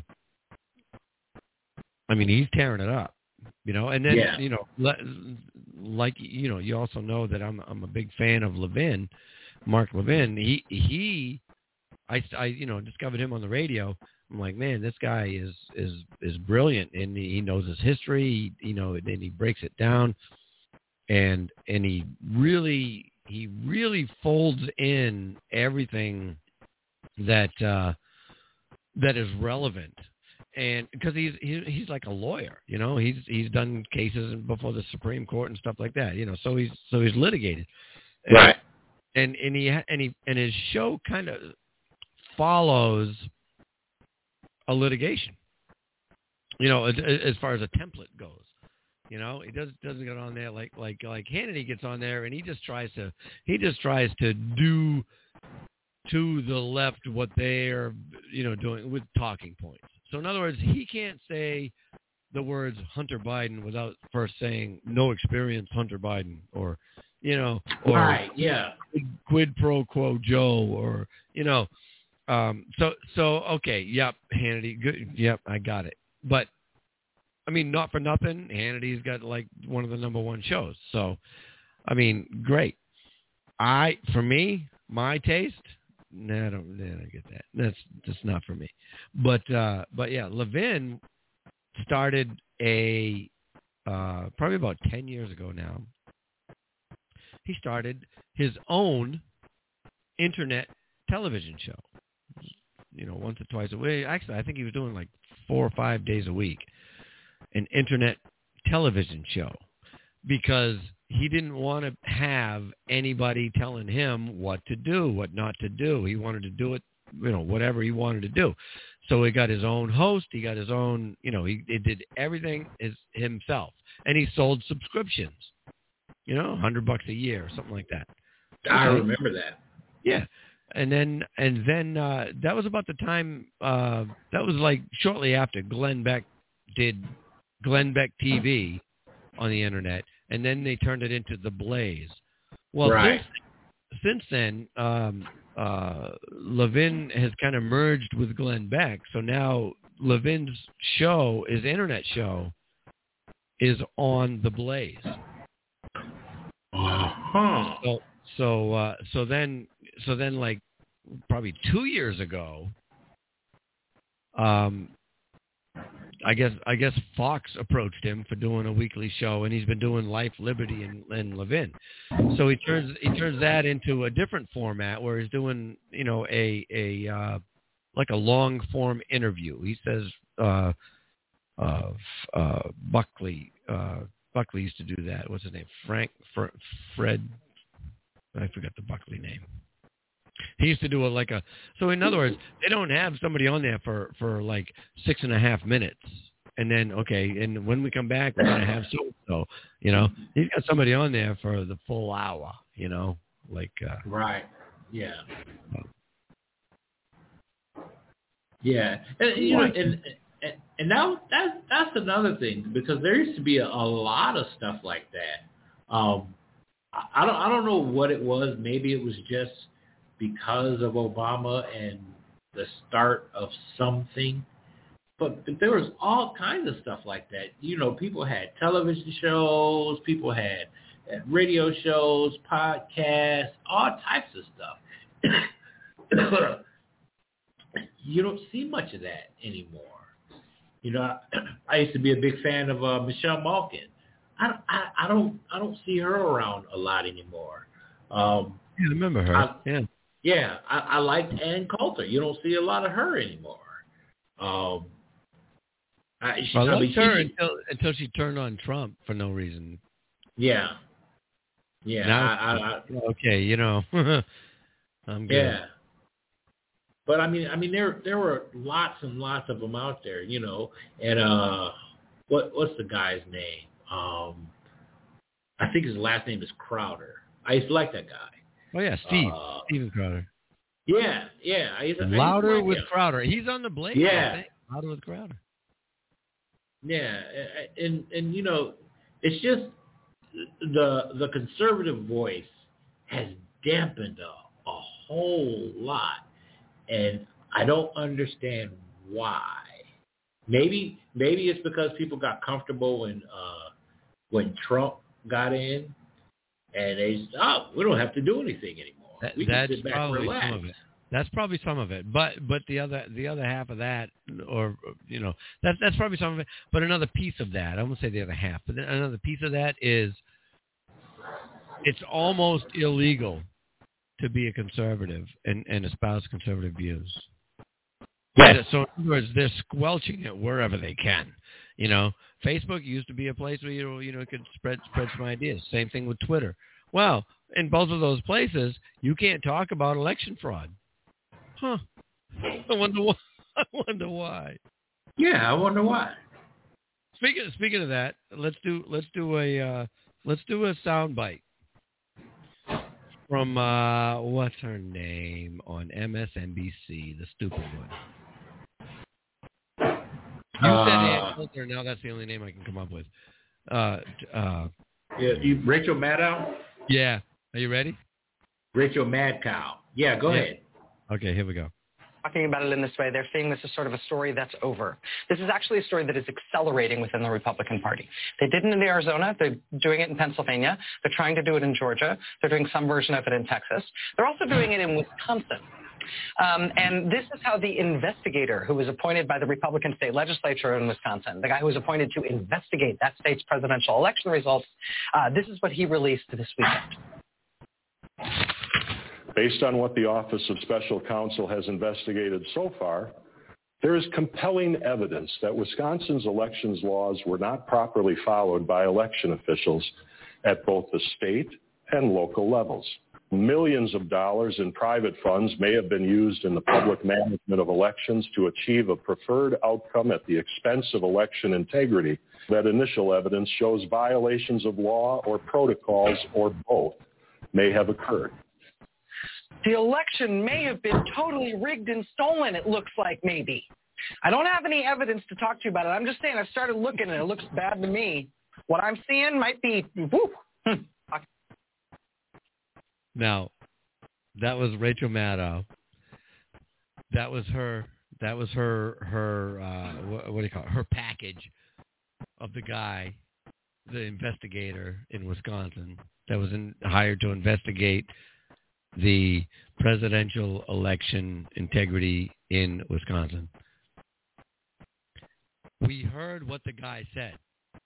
I mean, he's tearing it up. You know, and then yeah. you know, le- like you know, you also know that I'm I'm a big fan of Levin, Mark Levin. He he, I I you know discovered him on the radio. I'm like, man, this guy is is is brilliant, and he, he knows his history. He, you know, and then he breaks it down, and and he really he really folds in everything that uh, that is relevant, and because he's he, he's like a lawyer, you know, he's he's done cases before the Supreme Court and stuff like that, you know, so he's so he's litigated, right, and and he and he and his show kind of follows a litigation, you know, as, as far as a template goes. You know, he does doesn't get on there like like like Hannity gets on there and he just tries to he just tries to do to the left what they're you know doing with talking points. So in other words, he can't say the words Hunter Biden without first saying no experience Hunter Biden, or you know, or right, yeah, quid pro quo Joe, or you know. Um, so, so, okay. Yep. Hannity. Good. Yep. I got it. But I mean, not for nothing. Hannity's got like one of the number one shows. So, I mean, great. I, for me, my taste, no, I don't, no, I don't get that. That's just not for me. But, uh, but yeah, Levin started a, uh, probably about ten years ago now. He started his own internet television show. You know, once or twice a week. Actually, I think he was doing like four or five days a week, an internet television show, because he didn't want to have anybody telling him what to do, what not to do. He wanted to do it, you know, whatever he wanted to do. So he got his own host. He got his own, you know, he, he did everything his, himself. And he sold subscriptions, you know, a hundred bucks a year or something like that. I okay. remember that. Yeah. And then, and then uh, that was about the time. Uh, that was like shortly after Glenn Beck did Glenn Beck T V on the internet, and then they turned it into The Blaze. Well, right. since, since then, um, uh, Levin has kind of merged with Glenn Beck, so now Levin's show, his internet show, is on The Blaze. Uh-huh. So, so, uh, so then. So then, like, probably two years ago, um, I guess I guess Fox approached him for doing a weekly show, and he's been doing Life, Liberty, and, and Levin. So he turns he turns that into a different format where he's doing, you know, a a uh, like a long form interview. He says uh, uh, uh, Buckley uh, Buckley used to do that. What's his name? Frank Fr- Fred. I forgot the Buckley name. He used to do a, like a, so in other words, they don't have somebody on there for, for like six and a half minutes. And then, okay, and when we come back, we're going to have so-so, you know. He's got somebody on there for the full hour, you know, like. Uh, right. Yeah. Yeah. And, you know, and, and, and now that's, that's another thing, because there used to be a, a lot of stuff like that. Um, I, I don't, I don't know what it was. Maybe it was just because of Obama and the start of something. But, but there was all kinds of stuff like that. You know, people had television shows, people had at radio shows, podcasts, all types of stuff. You don't see much of that anymore. You know, I, I used to be a big fan of uh, Michelle Malkin. I, I, I don't I don't see her around a lot anymore. Um, yeah, I remember her. I, yeah, yeah. I, I liked Ann Coulter. You don't see a lot of her anymore. Um, I, she, I liked I mean, her she, until until she turned on Trump for no reason. Yeah. Yeah. Now, I, I, I, okay, you know, I'm good. Yeah. But I mean, I mean, there there were lots and lots of them out there, you know. And uh, what what's the guy's name? Um, I think his last name is Crowder. I used to like that guy. Oh yeah, Steve, uh, Steven Crowder. Yeah, yeah. I used to, Louder I used to like with him. Crowder. He's on the Blake. Yeah. I think. Louder with Crowder. Yeah, and and you know, it's just the the conservative voice has dampened a, a whole lot. And I don't understand why. Maybe maybe it's because people got comfortable when uh, when Trump got in, and they said, "Oh, we don't have to do anything anymore. That, we can that's sit back and probably relax." some of it. That's probably some of it. But but the other the other half of that, or you know, that's that's probably some of it. But another piece of that, I won't say the other half, but another piece of that is it's almost illegal to be a conservative and, and espouse conservative views. Yes. So in other words, they're squelching it wherever they can. You know, Facebook used to be a place where you you know could spread spread some ideas. Same thing with Twitter. Well, in both of those places, you can't talk about election fraud. Huh? I wonder why. I wonder why. Yeah, I wonder why. Speaking speaking of that, let's do let's do a uh, let's do a sound bite from uh, what's her name on M S N B C, the stupid one. You uh, said Ann Coulter. Now that's the only name I can come up with. Uh, uh, yeah, you, Rachel Maddow. Yeah. Are you ready? Rachel Madcow. Yeah, go yeah. ahead. Okay, here we go. Talking about it in this way, they're seeing this as sort of a story that's over. This is actually a story that is accelerating within the Republican Party. They did it in Arizona. They're doing it in Pennsylvania. They're trying to do it in Georgia. They're doing some version of it in Texas. They're also doing it in Wisconsin. Um, and this is how the investigator who was appointed by the Republican state legislature in Wisconsin, the guy who was appointed to investigate that state's presidential election results, uh, this is what he released this weekend. Based on what the Office of Special Counsel has investigated so far, there is compelling evidence that Wisconsin's elections laws were not properly followed by election officials at both the state and local levels. Millions of dollars in private funds may have been used in the public management of elections to achieve a preferred outcome at the expense of election integrity. That initial evidence shows violations of law or protocols or both may have occurred. The election may have been totally rigged and stolen, it looks like, maybe. I don't have any evidence to talk to you about it. I'm just saying I've started looking and it looks bad to me. What I'm seeing might be, whoop. Now, that was Rachel Maddow. That was her, that was her, her, uh, what, what do you call it? Her package of the guy, the investigator in Wisconsin that was in, hired to investigate the presidential election integrity in Wisconsin. We heard what the guy said.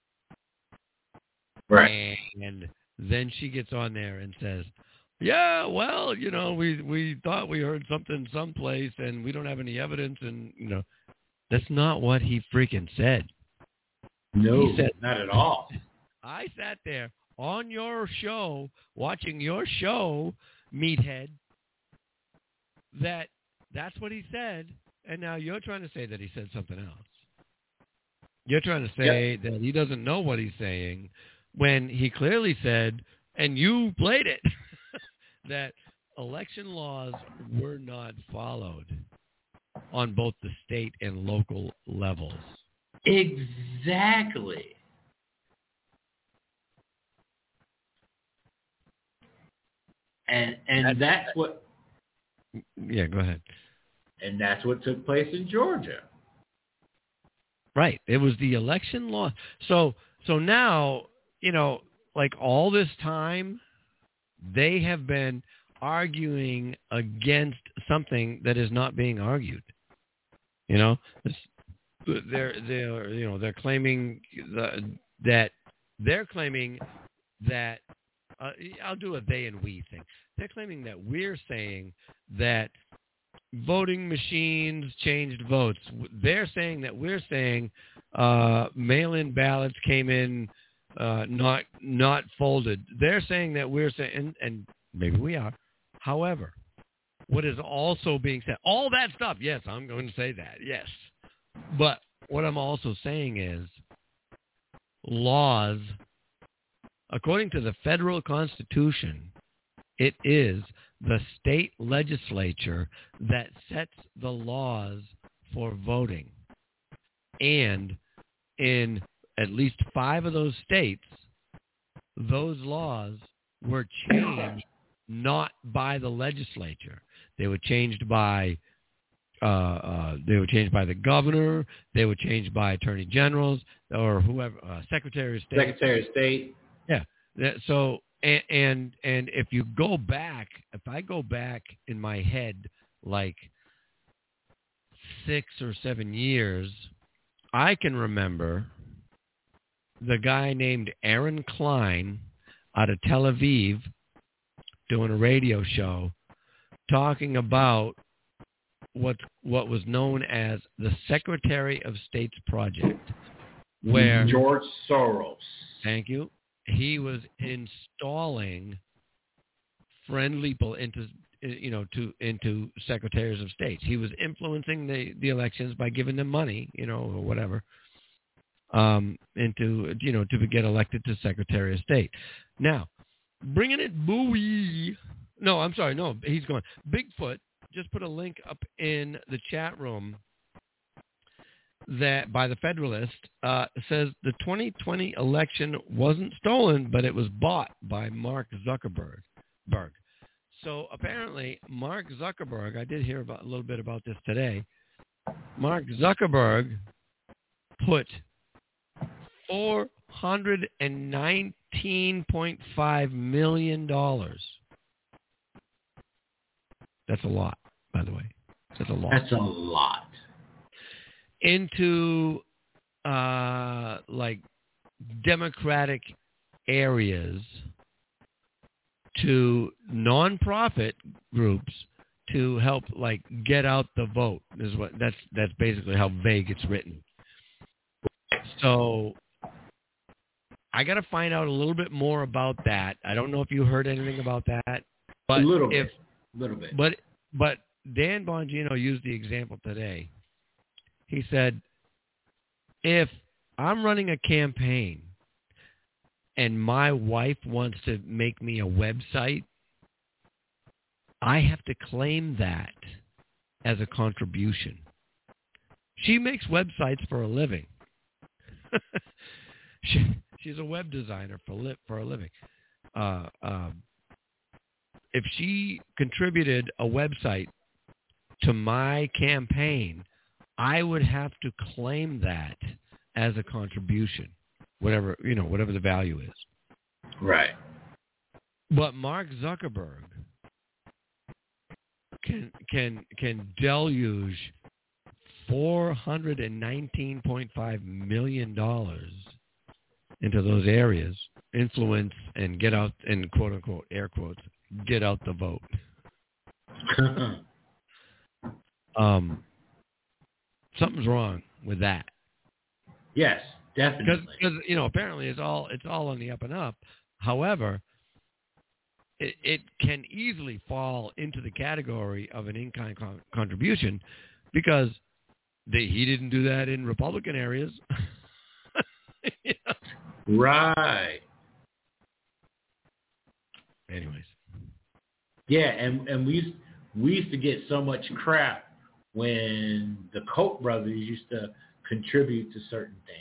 Right. And then she gets on there and says, yeah, well, you know, we, we thought we heard something someplace and we don't have any evidence. And, you know, that's not what he freaking said. No, he said, not at all. I sat there on your show, watching your show, meathead, that that's what he said, and now you're trying to say that he said something else. You're trying to say yep. that he doesn't know what he's saying when he clearly said, and you played it, that election laws were not followed on both the state and local levels. Exactly. And and that's, that's what. Yeah, go ahead. And that's what took place in Georgia. Right. It was the election law. So so now, you know, like all this time, they have been arguing against something that is not being argued. You know, they're they're you know they're claiming the, that they're claiming that uh, I'll do a they and we thing. They're claiming that we're saying that voting machines changed votes. They're saying that we're saying uh, mail-in ballots came in uh, not not folded. They're saying that we're saying, and, and maybe we are. However, what is also being said, all that stuff, yes, I'm going to say that, yes. But what I'm also saying is laws, according to the federal Constitution, it is the state legislature that sets the laws for voting. And in at least five of those states, those laws were changed not by the legislature. They were changed by uh, uh, they were changed by the governor. They were changed by attorney generals or whoever, uh, secretary of state. Secretary of State. Yeah. That, so and, and and if you go back, if I go back in my head like six or seven years, I can remember the guy named Aaron Klein out of Tel Aviv doing a radio show talking about what what was known as the Secretary of State's Project, where George Soros. Thank you. He was installing friendly people into you know to into secretaries of state. He was influencing the, the elections by giving them money, you know, or whatever, um, into you know to get elected to Secretary of State. Now, bringing it Bowie. No, I'm sorry. No, he's going. Bigfoot just put a link up in the chat room that by the Federalist uh, says the twenty twenty election wasn't stolen, but it was bought by Mark Zuckerberg. Berg. So apparently, Mark Zuckerberg. I did hear about a little bit about this today. Mark Zuckerberg put four hundred nineteen point five million dollars. That's a lot, by the way. That's a lot. That's a lot. Into uh, like Democratic areas to nonprofit groups to help like get out the vote. Is what that's that's basically how vague it's written. So I got to find out a little bit more about that. I don't know if you heard anything about that, but a little if bit. little bit. But but Dan Bongino used the example today. He said, if I'm running a campaign and my wife wants to make me a website, I have to claim that as a contribution. She makes websites for a living. she, she's a web designer for li- for a living. Uh, um, if she contributed a website to my campaign, I would have to claim that as a contribution, whatever, you know, whatever the value is. Right. But Mark Zuckerberg can can can deluge four hundred nineteen point five million dollars into those areas, influence and get out, and quote unquote air quotes, get out the vote. um, something's wrong with that. Yes, definitely. Because you know, apparently it's all it's all on the up and up. However, it, it can easily fall into the category of an in-kind con- contribution because they, he didn't do that in Republican areas. You know? Right. Anyways. Yeah, and, and we used, we used to get so much crap when the Koch brothers used to contribute to certain things.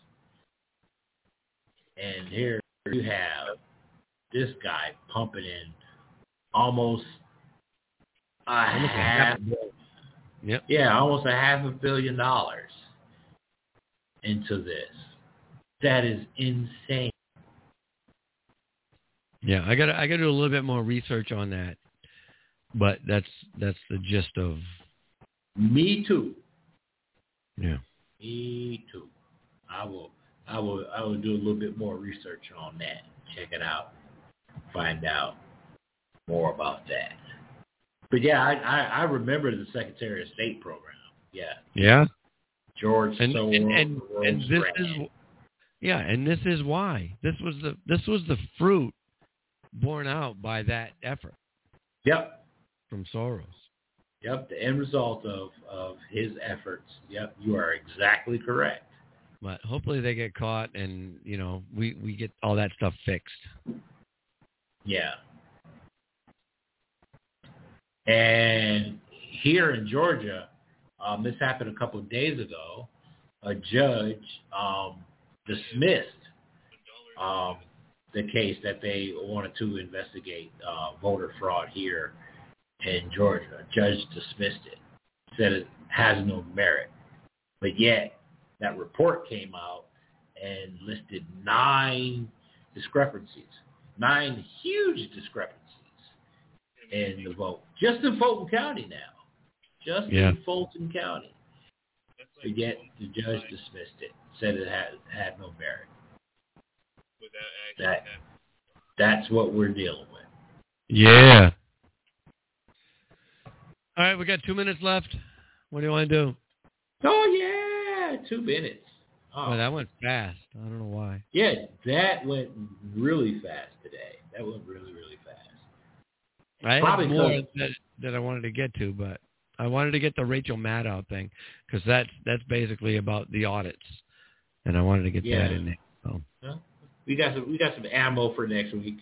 And here you have this guy pumping in almost a almost half, a half yep. yeah, almost a half a billion dollars into this. That is insane. Yeah, I got I got to do a little bit more research on that, but that's that's the gist of. Me too. Yeah. Me too. I will. I will. I will do a little bit more research on that. Check it out. Find out more about that. But yeah, I I, I remember the Secretary of State program. Yeah. Yeah. George and Soros. and, and, and this is yeah, and this is why this was the this was the fruit borne out by that effort. Yep. From Soros. Yep, the end result of, of his efforts. Yep, you are exactly correct. But hopefully they get caught and, you know, we, we get all that stuff fixed. Yeah. And here in Georgia, um, this happened a couple of days ago. A judge um, dismissed um, the case that they wanted to investigate uh, voter fraud here in Georgia. A judge dismissed it, said it has no merit. But yet, that report came out and listed nine discrepancies, nine huge discrepancies in the vote, just in Fulton County now, just yeah. in Fulton County. But yet, the judge dismissed it, said it had, had no merit. That, that's what we're dealing with. Yeah. All right, we got two minutes left. What do you want to do? Oh, yeah, two minutes. Oh, oh that went fast. I don't know why. Yeah, that went really fast today. That went really, really fast. I Probably had more because, that, that I wanted to get to, but I wanted to get the Rachel Maddow thing because that's, that's basically about the audits, and I wanted to get yeah. that in there. So. Well, we got some we got some ammo for next week.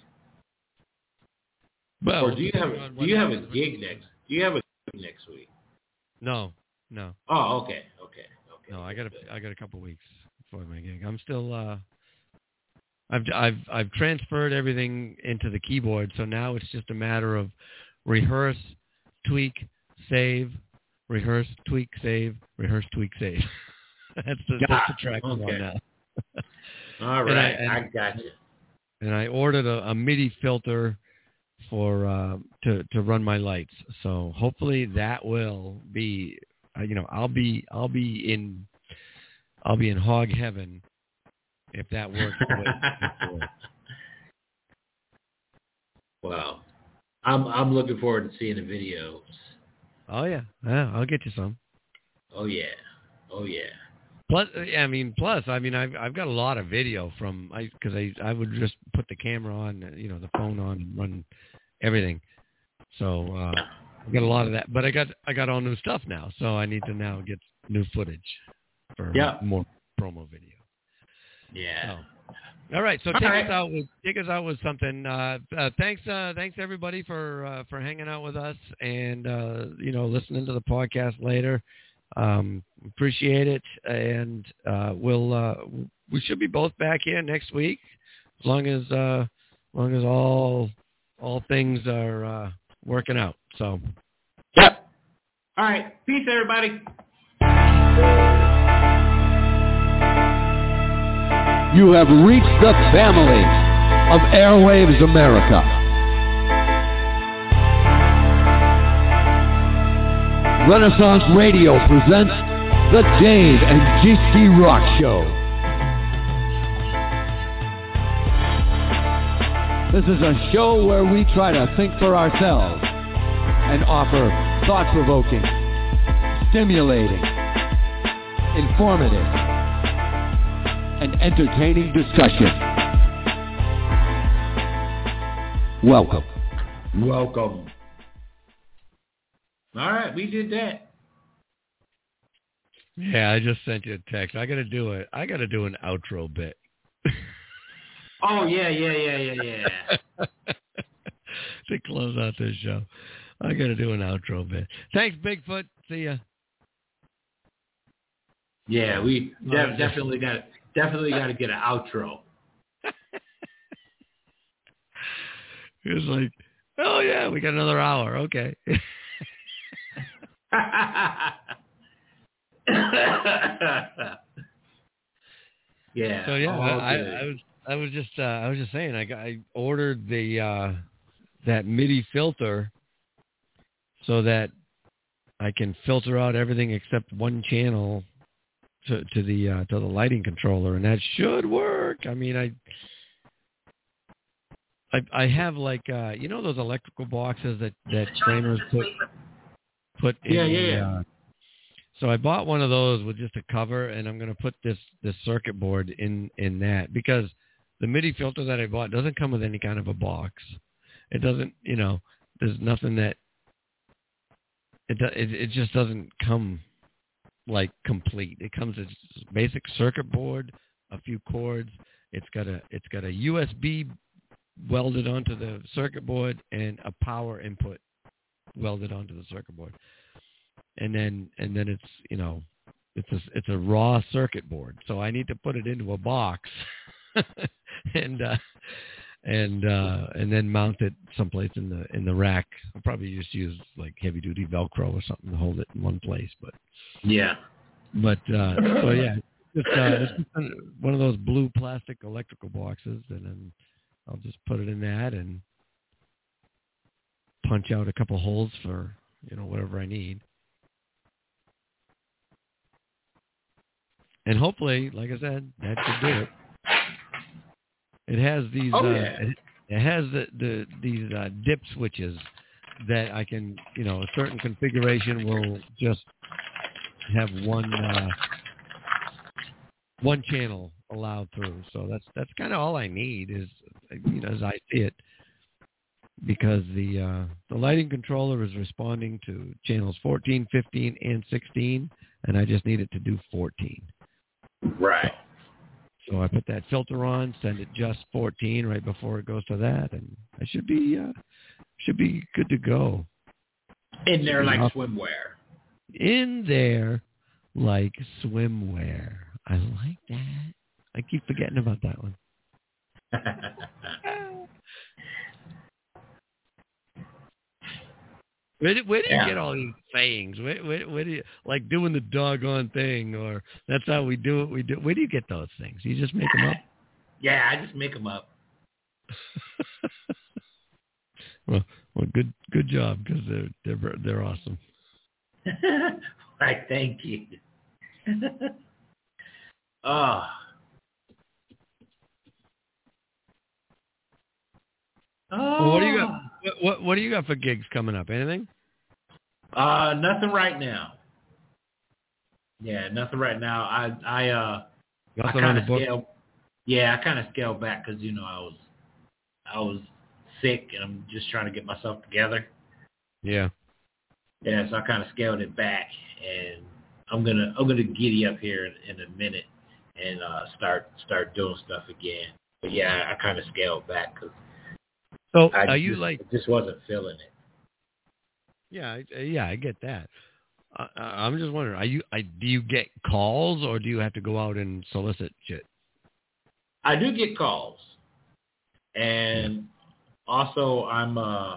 Well, or do you have do you have a gig next? Do you have a gig next week? No, no. Oh, okay, okay, okay. No, I got a I got a couple weeks before my gig. I'm still. Uh, I've I've I've transferred everything into the keyboard, so now it's just a matter of rehearse, tweak, save, rehearse, tweak, save, rehearse, tweak, save. that's the that's the track I'm on now. All right, and I, and, I got you. And I ordered a, a MIDI filter for uh, to to run my lights. So hopefully that will be, uh, you know, I'll be I'll be in I'll be in hog heaven if that works. Wow, I'm I'm looking forward to seeing the videos. Oh yeah, yeah, I'll get you some. Oh yeah, oh yeah. Plus, I mean, plus, I mean, I've I've got a lot of video from I because I I would just put the camera on, you know, the phone on and run everything. So uh, I got a lot of that, but I got I got all new stuff now, so I need to now get new footage for yeah. more promo video. Yeah. So, all right, so all take right. us out with take us out with something. Uh, uh, thanks, uh, thanks everybody for uh, for hanging out with us and uh, you know listening to the podcast later. Um, appreciate it, and uh, we'll uh, we should be both back here next week, as long as uh, as long as all all things are uh, working out. So, yep. All right, peace, everybody. You have reached the family of Airwaves America. Renaissance Radio presents The Dave and G C Rock Show. This is a show where we try to think for ourselves and offer thought-provoking, stimulating, informative, and entertaining discussion. Welcome. Welcome. All right, we did that. Yeah, I just sent you a text. I gotta do it. I gotta do an outro bit. Oh yeah, yeah, yeah, yeah, yeah. To close out this show, I gotta do an outro bit. Thanks, Bigfoot. See ya. Yeah, we de- definitely got definitely got to get an outro. It was like, oh yeah, we got another hour. Okay. yeah. So yeah, oh, I, I was I was just uh, I was just saying I got, I ordered the uh, that MIDI filter so that I can filter out everything except one channel to to the uh, to the lighting controller, and that should work. I mean, I I, I have like uh, you know those electrical boxes that that framers put put in. Yeah, yeah, yeah. Uh, so I bought one of those with just a cover, and I'm going to put this this circuit board in in that because the MIDI filter that I bought doesn't come with any kind of a box. It doesn't, you know, there's nothing that it it, it just doesn't come like complete. It comes as a basic circuit board, a few cords. It's got a it's got a U S B welded onto the circuit board and a power input welded onto the circuit board. And then and then it's, you know, it's a it's a raw circuit board. So I need to put it into a box and uh, and uh, and then mount it someplace in the in the rack. I'll probably just use like heavy duty Velcro or something to hold it in one place. But yeah, but uh, so yeah, it's, uh, it's just one of those blue plastic electrical boxes, and then I'll just put it in that and punch out a couple holes for, you know, whatever I need. And hopefully, like I said, that should do it. It has these. Oh, uh, yeah. it, it has the, the these uh, dip switches that I can, you know, a certain configuration will just have one uh, one channel allowed through. So that's that's kind of all I need is, you know, as I see it, because the uh, the lighting controller is responding to channels fourteen, fifteen, and sixteen, and I just need it to do fourteen. Right. So I put that filter on, send it just fourteen right before it goes to that, and I should be uh, should be good to go. In there like Enough. swimwear. In there like swimwear. I like that. I keep forgetting about that one. Where do, where do you Yeah. get all these sayings? Where, where, where do you, like doing the doggone thing, or that's how we do it? We do. Where do you get those things? You just make them up? Yeah, I just make them up. well, well, good, good job, because they're they're they're awesome. Right, thank you. Oh. Oh. Well, what do you got? What, what what do you got for gigs coming up? Anything? Uh, nothing right now. Yeah, nothing right now. I I uh I Nothing on kind the of book? scaled. Yeah, I kind of scaled back because you know I was I was sick and I'm just trying to get myself together. Yeah. Yeah, so I kind of scaled it back, and I'm gonna I'm gonna giddy up here in, in a minute and uh, start start doing stuff again. But yeah, I kind of scaled back because So I are you just, like? just wasn't feeling it. Yeah, I, yeah, I get that. Uh, I'm just wondering, are you? I, do you get calls, or do you have to go out and solicit shit? I do get calls, and also I'm uh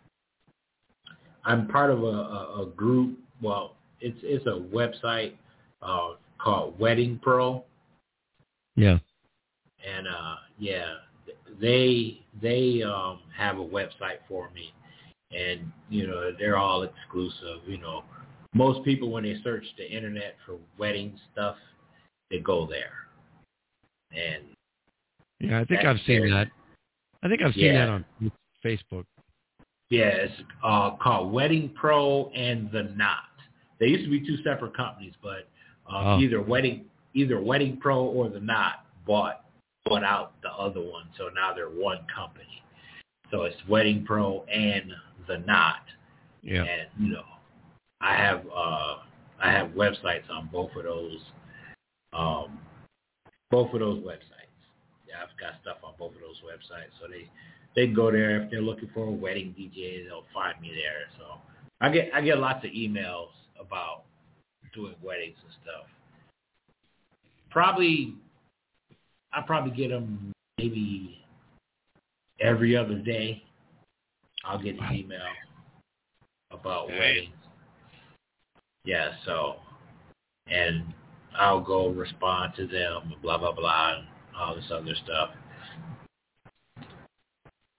I'm part of a, a, a group. Well, it's it's a website uh, called Wedding Pro. Yeah. And uh, yeah, they they um, have a website for me, and you know they're all exclusive. You know, most people when they search the internet for wedding stuff, they go there. And Yeah, I think that's I've seen their- that. I think I've seen Yeah. that on Facebook. Yeah, it's uh, called Wedding Pro and The Knot. They used to be two separate companies, but uh, Oh. either Wedding either Wedding Pro or The Knot bought bought out the other one, so now they're one company. So it's Wedding Pro and The Knot. Yeah. And you know, I have uh, I have websites on both of those, um, both of those websites. Yeah, I've got stuff on both of those websites, so they. They can go there if they're looking for a wedding D J. They'll find me there. So I get I get lots of emails about doing weddings and stuff. Probably I probably get them maybe every other day. I'll get an email about weddings. Yeah, so and I'll go respond to them, blah blah blah, and all this other stuff.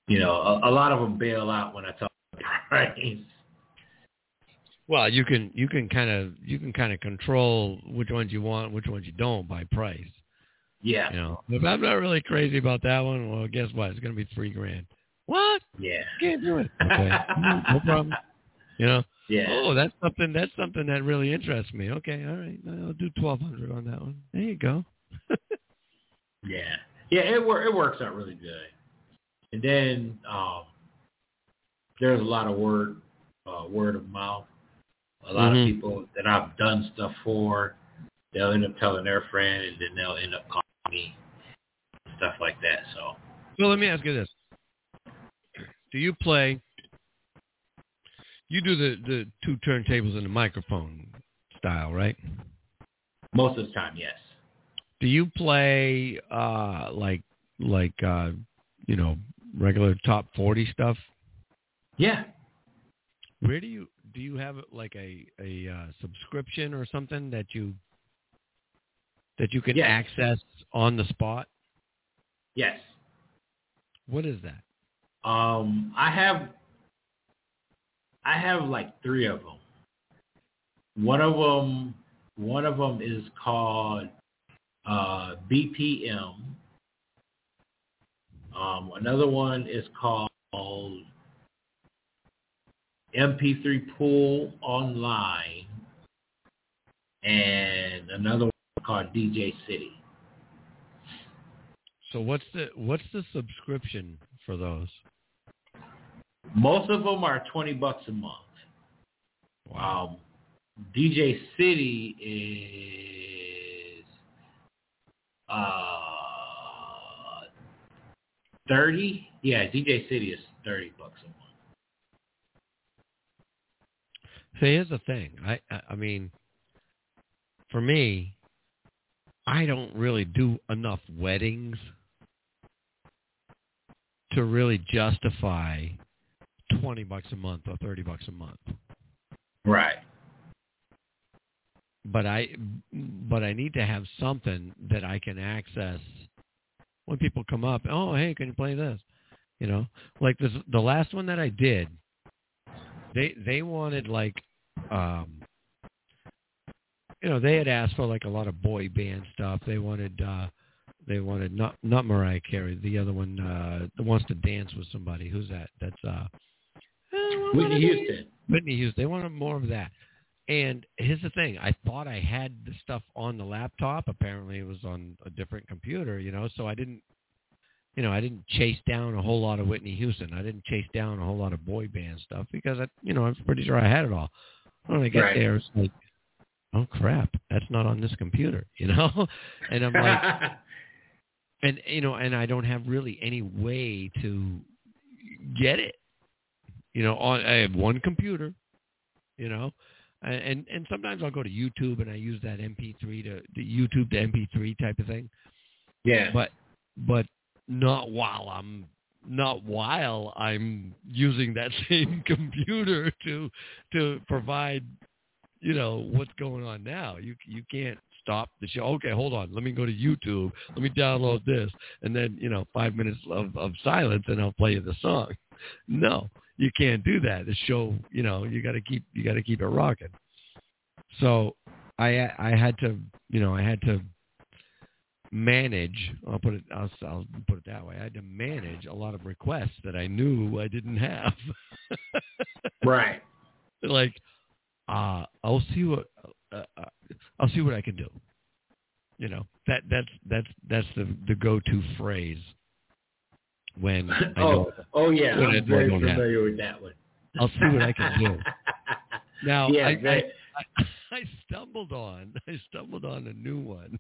you know, a, a lot of them bail out when I talk price. Well, you can you can kind of you can kind of control which ones you want, which ones you don't by price. Yeah. You know, if I'm not really crazy about that one, well, guess what? It's going to be three grand. What? Yeah. Can't do it. Okay. No problem. You know. Yeah. Oh, that's something. That's something that really interests me. Okay. All right. I'll do twelve hundred on that one. There you go. Yeah. Yeah. It wor- It works out really good. And then um, there's a lot of word uh, word of mouth. A lot mm-hmm. of people that I've done stuff for, they'll end up telling their friend, and then they'll end up calling me, stuff like that. So, so let me ask you this: do you play? You do the, the two turntables and the microphone style, right? Most of the time, yes. Do you play uh, like like uh, you know regular top forty stuff? Yeah. Where do you do you have like a a uh, subscription or something that you that you can yes. access on the spot? Yes. What is that? Um, I have I have like three of them. One of them one of them is called uh, B P M. Um, another one is called M P three Pool Online, and another one called D J City. So what's the what's the subscription for those? Most of them are twenty bucks a month. Wow. Um, D J City is uh thirty. Yeah, D J City is thirty bucks a month. So here's the thing. I, I I mean, for me, I don't really do enough weddings to really justify twenty bucks a month or thirty bucks a month. Right. But I but I need to have something that I can access when people come up. Oh, hey, can you play this? You know, like this the last one that I did. They they wanted like, um, you know, they had asked for like a lot of boy band stuff. They wanted uh, they wanted not not Mariah Carey. The other one uh, that wants to dance with somebody. Who's that? That's uh, Whitney Houston. Whitney Houston. They wanted more of that. And here's the thing. I thought I had the stuff on the laptop. Apparently, it was on a different computer. You know, so I didn't. You know, I didn't chase down a whole lot of Whitney Houston. I didn't chase down a whole lot of boy band stuff because, I, you know, I'm pretty sure I had it all. When I get right. there, it's like, oh, crap, that's not on this computer, you know? And I'm like, and, you know, and I don't have really any way to get it. You know, on I have one computer, you know, and, and sometimes I'll go to YouTube and I use that M P three to, the YouTube to M P three type of thing. Yeah. But, but, Not while I'm not while I'm using that same computer to to provide, you know, what's going on now. You you can't stop the show. Okay, hold on. Let me go to YouTube. Let me download this, and then you know, five minutes of, of silence, and I'll play you the song. No, you can't do that. The show, you know, you got to keep you got to keep it rocking. So I I had to you know I had to. manage I'll put it I'll, I'll put it that way I had to manage a lot of requests that I knew I didn't have. Right. Like uh I'll see what uh, uh, I'll see what I can do, you know. That that's that's that's the the go-to phrase when I oh know, oh yeah when I'm I very don't familiar have. with that one. I'll see what I can do. Now yeah, I, very... I, I I stumbled on I stumbled on a new one.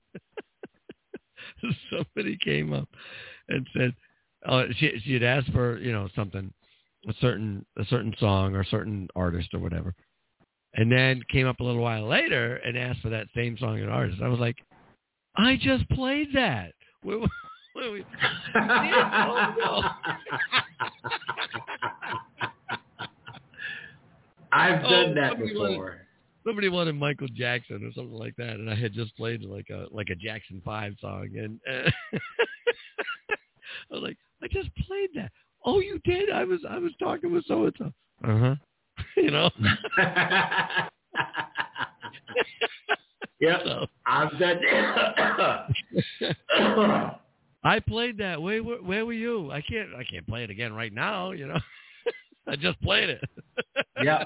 Somebody came up and said, uh, she, she had asked for, you know, something, a certain, a certain song or a certain artist or whatever. And then came up a little while later and asked for that same song and artist. I was like, I just played that. Where, where we, oh, no. I've done oh, that before. Wanted, somebody wanted Michael Jackson or something like that, and I had just played like a like a Jackson five song, and uh, I was like, I just played that oh, you did? I was I was talking with so and so. Uh huh. You know. Yep. So, I've done that. I played that. Where, where where were you? I can't I can't play it again right now. You know. I just played it. Yeah.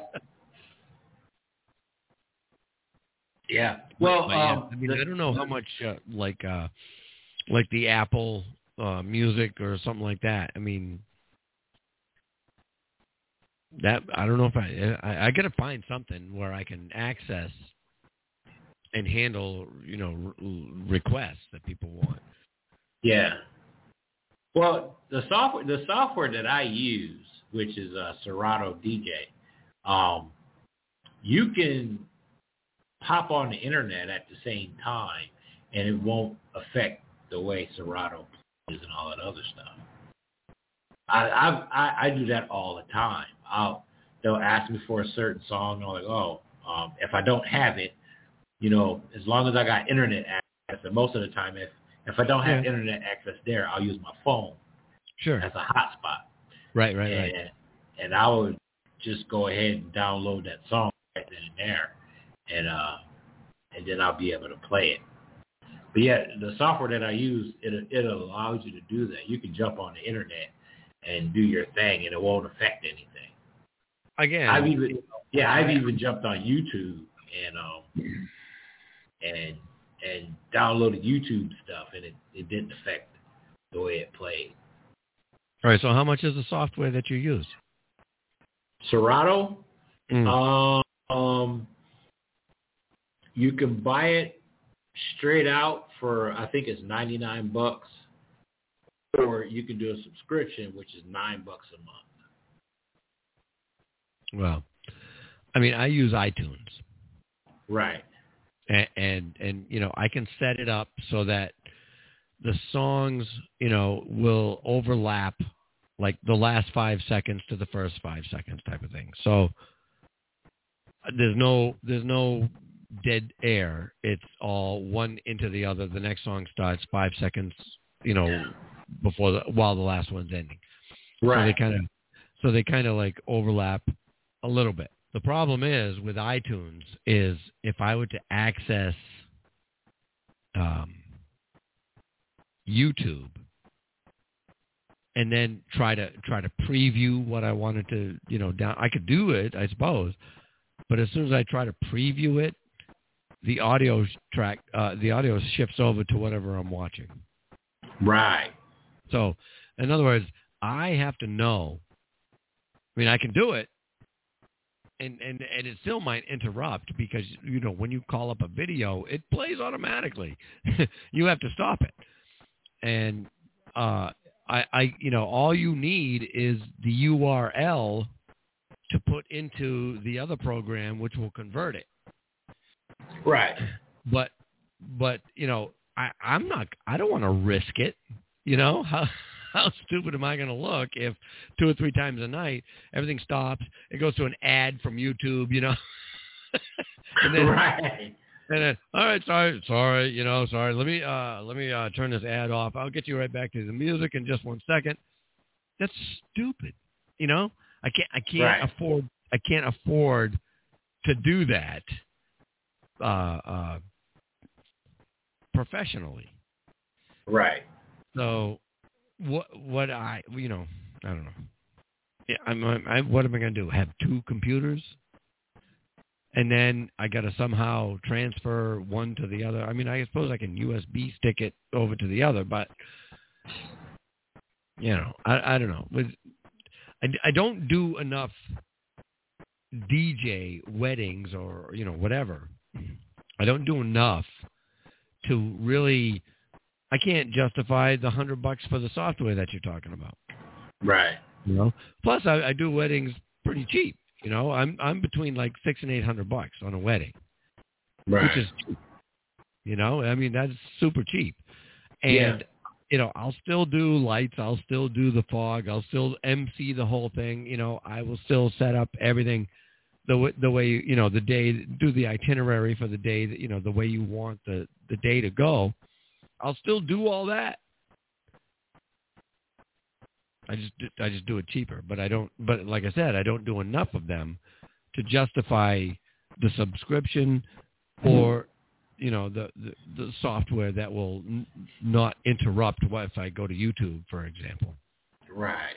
Yeah. Well, but, yeah, um, I mean, the, I don't know how much uh, like uh, like the Apple uh, Music or something like that. I mean, that I don't know if I I, I got to find something where I can access and handle, you know, re- requests that people want. Yeah. Well, the software the software that I use, which is uh, Serato D J, um, you can pop on the internet at the same time, and it won't affect the way Serato plays and all that other stuff. I I I, I do that all the time. I'll they'll ask me for a certain song, and I'm like, oh, um, if I don't have it, you know, as long as I got internet access, and most of the time, if if I don't have Yeah. internet access there, I'll use my phone. Sure. As a hotspot. Right, right, and, right. And I would just go ahead and download that song right then and there, and uh, and then I'll be able to play it. But yeah, the software that I use, it it allows you to do that. You can jump on the internet and do your thing, and it won't affect anything. Again, I've even yeah, I've even jumped on YouTube and um and and downloaded YouTube stuff, and it, it didn't affect the way it played. All right, so how much is the software that you use? Serato, Mm. um, you can buy it straight out for, I think it's ninety-nine bucks, or you can do a subscription, which is nine bucks a month. Well, I mean, I use iTunes. Right. And, and, and, you know, I can set it up so that the songs, you know, will overlap like the last five seconds to the first five seconds type of thing. So there's no, there's no dead air. It's all one into the other. The next song starts five seconds, you know, before the, while the last one's ending. Right. So they kind of, so they kind of like overlap a little bit. The problem is with iTunes is if I were to access um, YouTube and then try to try to preview what I wanted to, you know, down, I could do it, I suppose, but as soon as I try to preview it, the audio track, uh, the audio shifts over to whatever I'm watching. Right. So, in other words, I have to know. I mean, I can do it, and and and it still might interrupt because, you know, when you call up a video, it plays automatically. You have to stop it, and uh, I, I, you know, all you need is the U R L to put into the other program, which will convert it. Right. But, but you know, I, I'm not. I don't want to risk it. You know, how how stupid am I going to look if two or three times a night everything stops, it goes to an ad from YouTube, you know, and then, right. And then, all right, sorry, sorry, you know, sorry. Let me uh, let me uh, turn this ad off. I'll get you right back to the music in just one second. That's stupid. You know, I can't I can't Right. afford I can't afford to do that uh, uh, professionally. Right. So, what what I you know I don't know. Yeah, I'm, I, what am I going to do? Have two computers, and then I got to somehow transfer one to the other. I mean, I suppose I can U S B stick it over to the other, but you know, I I don't know. With I, I don't do enough D J weddings or you know whatever. I don't do enough to really. I can't justify the hundred bucks for the software that you're talking about. Right. You know. Plus, I, I do weddings pretty cheap. You know, I'm I'm between like six and eight hundred bucks on a wedding, Right. which is cheap. You know, I mean that's super cheap. And Yeah. you know, I'll still do lights. I'll still do the fog. I'll still M C the whole thing. You know, I will still set up everything the way, the way you know the day. Do the itinerary for the day. That you know the way you want the the day to go. I'll still do all that. I just I just do it cheaper. But I don't. But like I said, I don't do enough of them to justify the subscription or, you know, the the, the software that will n- not interrupt what if I go to YouTube, for example. Right.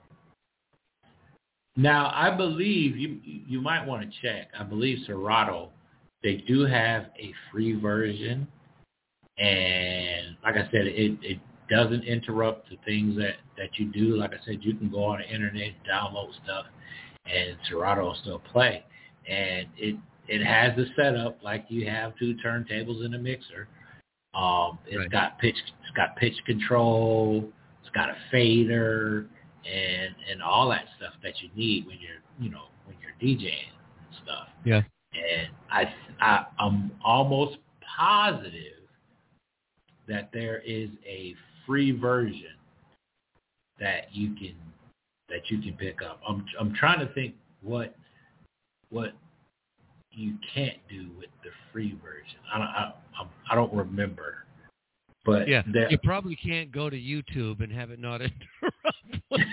Now, I believe you you might want to check. I believe Serato, they do have a free version, and like I said, it, it doesn't interrupt the things that, that you do. Like I said, you can go on the internet, download stuff, and Serato will still play. And it it has the setup like you have two turntables and a mixer. Um, it's Right. got pitch it's got pitch control. It's got a fader and and all that stuff that you need when you're you know when you're DJing and stuff. Yeah. And I, I I'm almost positive that there is a free version that you can that you can pick up. I'm I'm trying to think what what you can't do with the free version. I don't I, I don't remember. But yeah, there, you probably can't go to YouTube and have it not interrupt.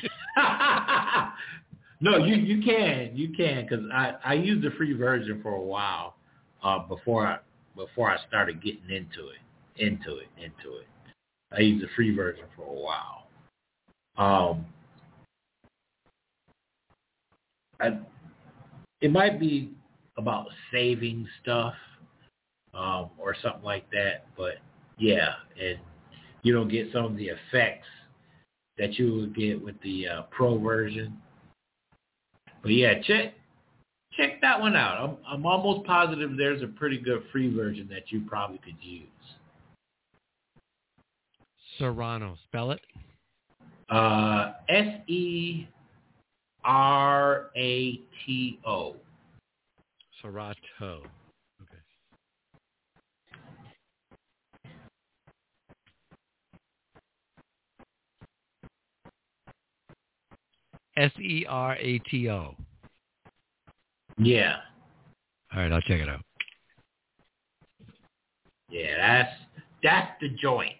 No, you you can you can because I, I used the free version for a while uh, before I before I started getting into it into it into it. I used the free version for a while. Um, I, it might be about saving stuff um, or something like that, but yeah, and you don't get some of the effects that you would get with the uh, pro version. But yeah, check check that one out. I'm I'm almost positive there's a pretty good free version that you probably could use. Serrano, spell it. Uh, S E R A T O. Serato. Okay. S E R A T O. Yeah. All right, I'll check it out. Yeah, that's that's the joint.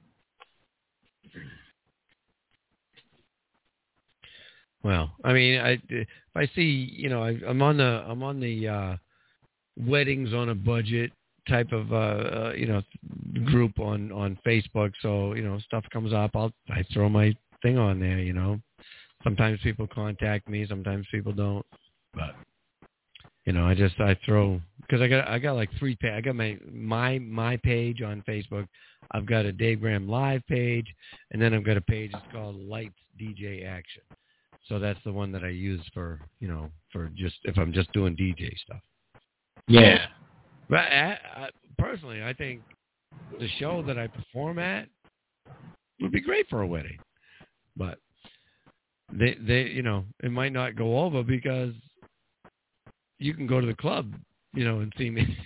Well, I mean, I if I see, you know, I, I'm on the I'm on the uh, weddings on a budget type of uh, uh, you know group on, on Facebook. So you know, stuff comes up, I'll I throw my thing on there. You know, sometimes people contact me, sometimes people don't. But you know, I just I throw because I got I got like three pa- I got my my my page on Facebook. I've got a Dave Graham Live page, and then I've got a page that's called Lights D J Action. So that's the one that I use for, you know, for just if I'm just doing D J stuff. Yeah. But I, I, personally, I think the show that I perform at would be great for a wedding. But they, they, you know, it might not go over because you can go to the club, you know, and see me.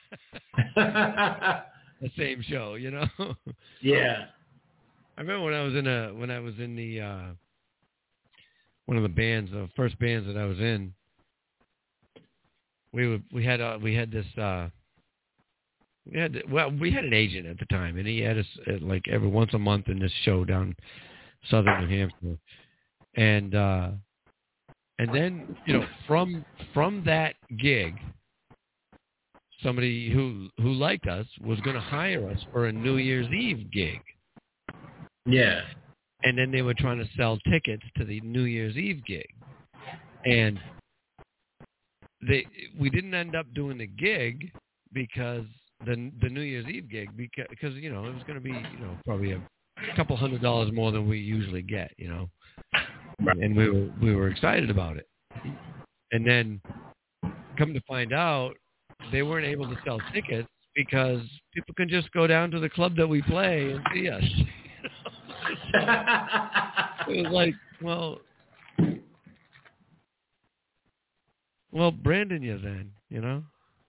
The same show, you know. Yeah. I remember when I was in a when I was in the. Uh, one of the bands, the first bands that I was in, we would, we had uh, we had this uh, we had well we had an agent at the time, and he had us uh, like every once a month in this show down southern New Hampshire, and uh, and then you know from from that gig, somebody who who liked us was going to hire us for a New Year's Eve gig. Yeah. And then they were trying to sell tickets to the New Year's Eve gig. And they we didn't end up doing the gig because the the New Year's Eve gig because, because you know, it was going to be, you know, probably a couple hundred dollars more than we usually get, you know. Right. And we were we were excited about it. And then come to find out they weren't able to sell tickets because people can just go down to the club that we play and see us. It was like, well, well, Brandon, you then, you know.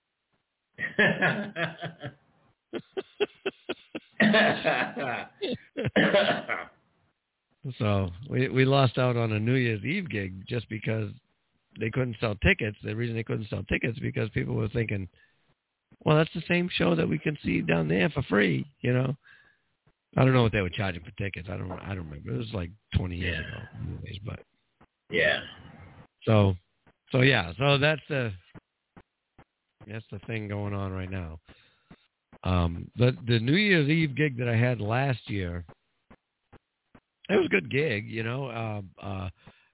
So we we lost out on a New Year's Eve gig just because they couldn't sell tickets. The reason they couldn't sell tickets is because people were thinking, well, that's the same show that we can see down there for free, you know. I don't know what they were charging for tickets. I don't. I don't remember. It was like twenty years Yeah. ago, anyways, but Yeah. so, so yeah. So that's the that's the thing going on right now. Um, the the New Year's Eve gig that I had last year, it was a good gig, you know. Uh, uh,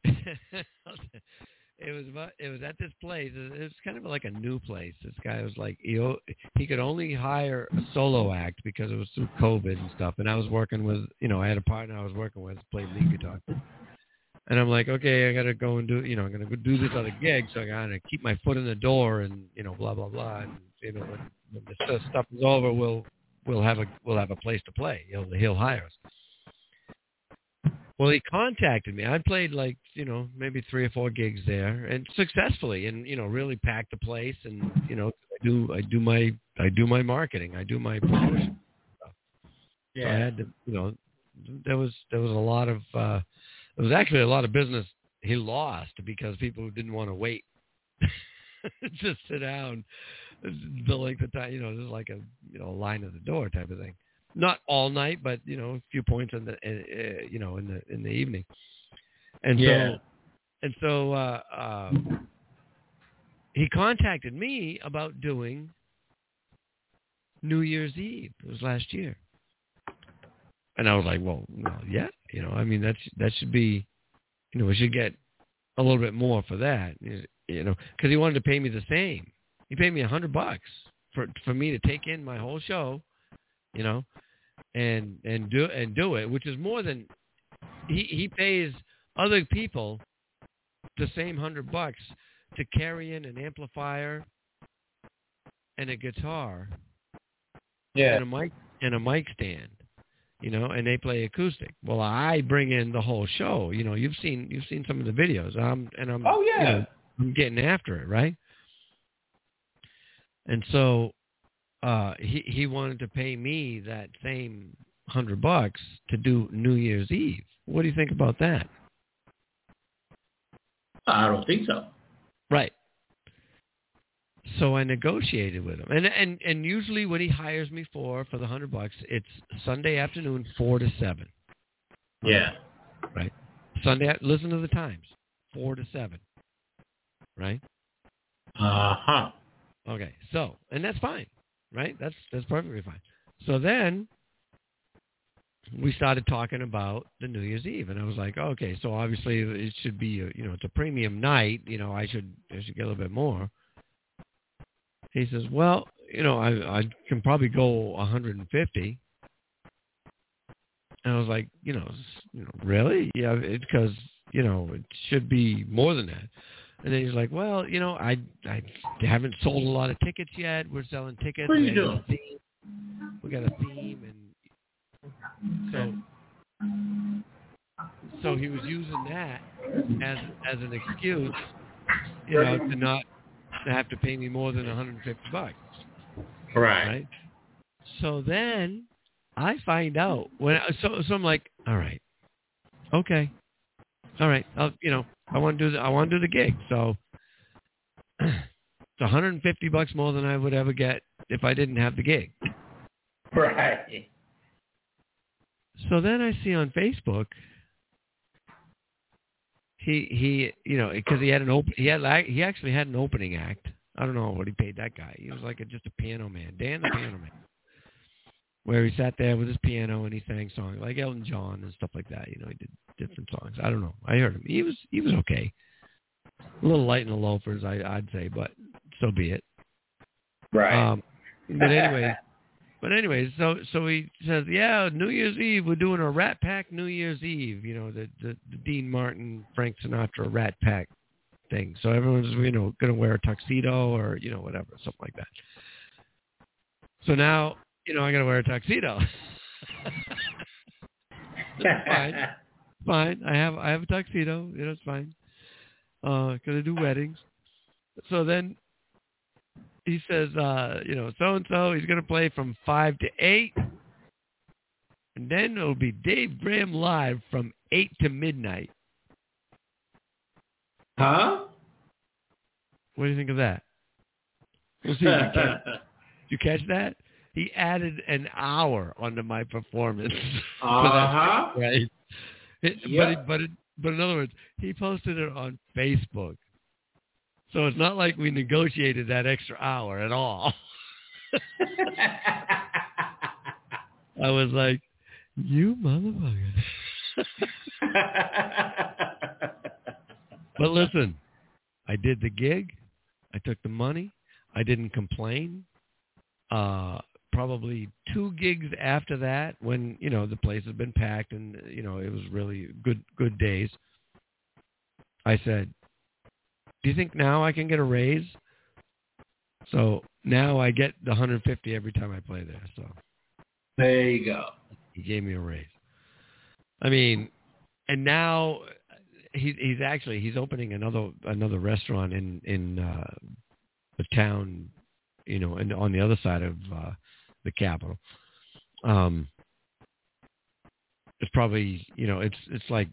it was about, it was at this place. It was kind of like a new place. This guy was like he o- he could only hire a solo act because it was through COVID and stuff. And I was working with, you know, I had a partner I was working with played lead guitar. And I'm like, okay, I got to go and do, you know, I'm going to go do this other gig, so I got to keep my foot in the door, and you know, blah blah blah. And you know, when, when the st- stuff is over, we'll we'll have a we'll have a place to play. He'll he'll hire us. Well, he contacted me. I played like, you know, maybe three or four gigs there, and successfully, and you know, really packed the place. And you know, I do I do my I do my marketing, I do my promotion. Yeah. So I had to, you know, there was there was a lot of uh, there was actually a lot of business he lost because people didn't want to wait, just sit down, the length of time, you know, there's like a you know line at the door type of thing. Not all night, but you know, a few points in the uh, you know in the in the evening, and Yeah. so and so uh, uh, he contacted me about doing New Year's Eve. It was last year, and I was like, well, well, yeah, you know, I mean that's that should be, you know, we should get a little bit more for that, you know, because he wanted to pay me the same. He paid me a hundred bucks for for me to take in my whole show, you know. And and do and do it, which is more than he he pays other people the same hundred bucks to carry in an amplifier and a guitar, Yeah. and a mic and a mic stand, you know, and they play acoustic. Well, I bring in the whole show. You know, you've seen you've seen some of the videos. I'm and I'm Oh, yeah. you know, I'm getting after it, right? And so. Uh, he he wanted to pay me that same hundred bucks to do New Year's Eve. What do you think about that? I don't think so. Right. So I negotiated with him, and and and usually what he hires me for for the hundred bucks, it's Sunday afternoon, four to seven. Yeah. Right. Sunday. Listen to the times, four to seven. Right. Uh huh. Okay. So, and that's fine. Right? That's that's perfectly fine. So then we started talking about the New Year's Eve, and I was like, oh, okay, so obviously it should be, a, you know, it's a premium night. You know, I should I should get a little bit more. He says, well, you know, I I can probably go one hundred fifty. And I was like, you know, you know, really? Yeah, because you know it should be more than that. And then he's like, well, you know, I I haven't sold a lot of tickets yet. We're selling tickets. What are you we got doing? a theme. We got a theme, and so so he was using that as as an excuse, you know, to not to have to pay me more than one hundred fifty bucks. Right. Right. So then I find out when I, so so I'm like, all right, okay, all right, I'll, you know. I want to do the I want to do the gig, so it's one hundred fifty bucks more than I would ever get if I didn't have the gig. Right. So then I see on Facebook, he he you know because he had an open he had he actually had an opening act. I don't know what he paid that guy. He was like a, just a piano man, Dan the Piano Man, where he sat there with his piano and he sang songs like Elton John and stuff like that. You know, he did different songs. I don't know. I heard him. He was he was okay. A little light in the loafers, I, I'd say, but so be it. Right. Um, but anyway, but anyway, so so he says, yeah, New Year's Eve we're doing a Rat Pack New Year's Eve. You know, the the, the Dean Martin, Frank Sinatra Rat Pack thing. So everyone's you know going to wear a tuxedo or you know whatever, something like that. So now you know I got to wear a tuxedo. That's fine. Fine. I have I have a tuxedo. You know, it's fine. Uh, gonna do weddings. So then he says, uh, you know, so and so he's gonna play from five to eight, and then it'll be Dave Graham live from eight to midnight. Huh? What do you think of that? We'll see. If you, catch, you catch that? he added an hour onto my performance. Uh-huh. Right. It, Yep. But, it, but, it, but in other words, he posted it on Facebook. So it's not like we negotiated that extra hour at all. I was like, you motherfucker. But listen, I did the gig. I took the money. I didn't complain. Uh, probably two gigs after that, when, you know, the place had been packed and, you know, it was really good, good days. I said, do you think now I can get a raise? So now I get the one hundred fifty every time I play there. So there you go. He gave me a raise. I mean, and now he, he's actually he's opening another another restaurant in in uh, the town, you know, and on the other side of uh, the capital. Um, it's probably you know it's it's like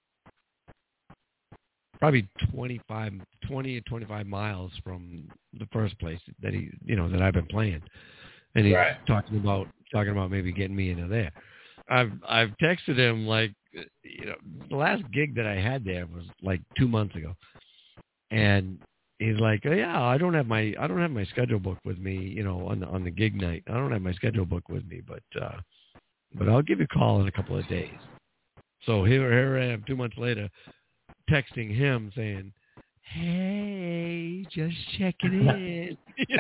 probably twenty-five, twenty to twenty-five miles from the first place that he you know that I've been playing, and he's right. talking about talking about maybe getting me into there. I've I've texted him like, you know, the last gig that I had there was like two months ago, and he's like, oh, yeah, I don't have my I don't have my schedule book with me, you know, on the on the gig night. I don't have my schedule book with me, but uh, but I'll give you a call in a couple of days. So here here I am, two months later, texting him saying, hey, just checking in.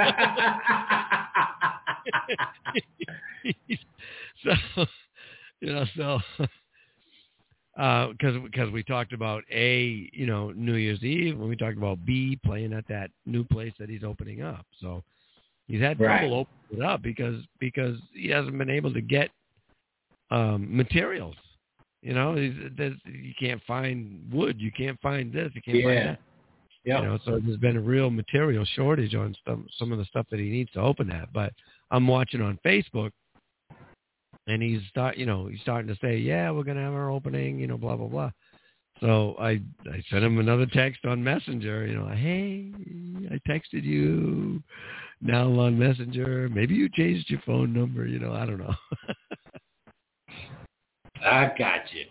so. You know, so because uh, because we talked about A, you know, New Year's Eve, and we talked about B, playing at that new place that he's opening up. So he's had right. trouble opening it up because because he hasn't been able to get um, materials. You know, he's, you can't find wood, you can't find this, you can't yeah. find that. Yep. You know, so there's been a real material shortage on some some of the stuff that he needs to open that. But I'm watching on Facebook. And he's start, you know, he's starting to say, yeah, we're going to have our opening, you know, blah, blah, blah. So I, I sent him another text on Messenger, you know, hey, I texted you now on Messenger. Maybe you changed your phone number, you know, I don't know. I got you.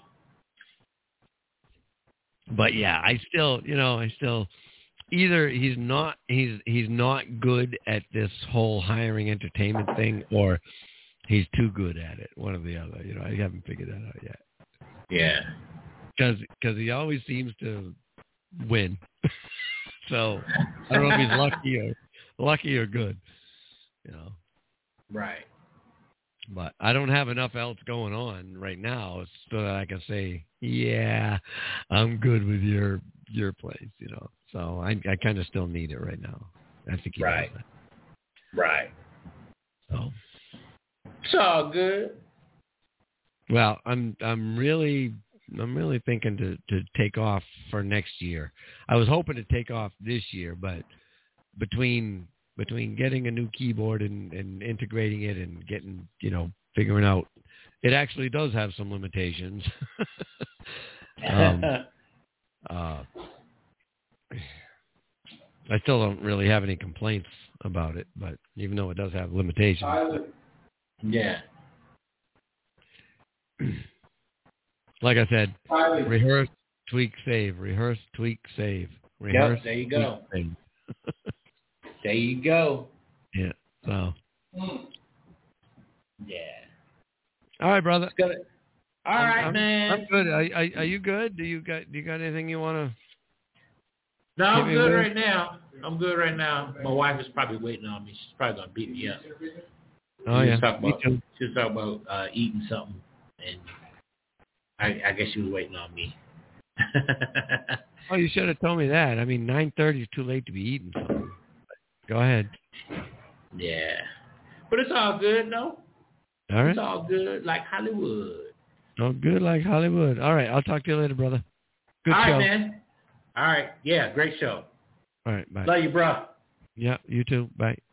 But yeah, I still, you know, I still, either he's not, he's, he's not good at this whole hiring entertainment thing, or he's too good at it, one or the other. You know, I haven't figured that out yet. Yeah. Because because he always seems to win. So I don't know if he's lucky or lucky or good. You know. Right. But I don't have enough else going on right now so that I can say, yeah, I'm good with your your place. You know. So I I kind of still need it right now. I think he right. does that. Right. So. It's all good. Well, I'm I'm really I'm really thinking to, to take off for next year. I was hoping to take off this year, but between between getting a new keyboard and, and integrating it and getting, you know, figuring out, it actually does have some limitations. um, uh, I still don't really have any complaints about it, but even though it does have limitations. Yeah. Like I said, rehearse, tweak, save. Rehearse, tweak, save. Rehearse, yep, there you go. Tweak, save. There you go. Yeah. So. Mm. Yeah. All right, brother. All I'm, right, I'm, man. I'm good. Are, are, are you good? Do you got do you got anything you want to? No, I'm good right now. I'm good right now. My wife is probably waiting on me. She's probably gonna beat me up. Oh, she yeah. was talking about, Me too. she was talking about uh, eating something, and I, I guess she was waiting on me. Oh, you should have told me that. I mean, nine thirty is too late to be eating something. Go ahead. Yeah. But it's all good, no? All right. It's all good, like Hollywood. Oh, good like Hollywood. All right. I'll talk to you later, brother. Good all show. All right, man. All right. Yeah, great show. All right. Bye. Love you, bro. Yeah, you too. Bye.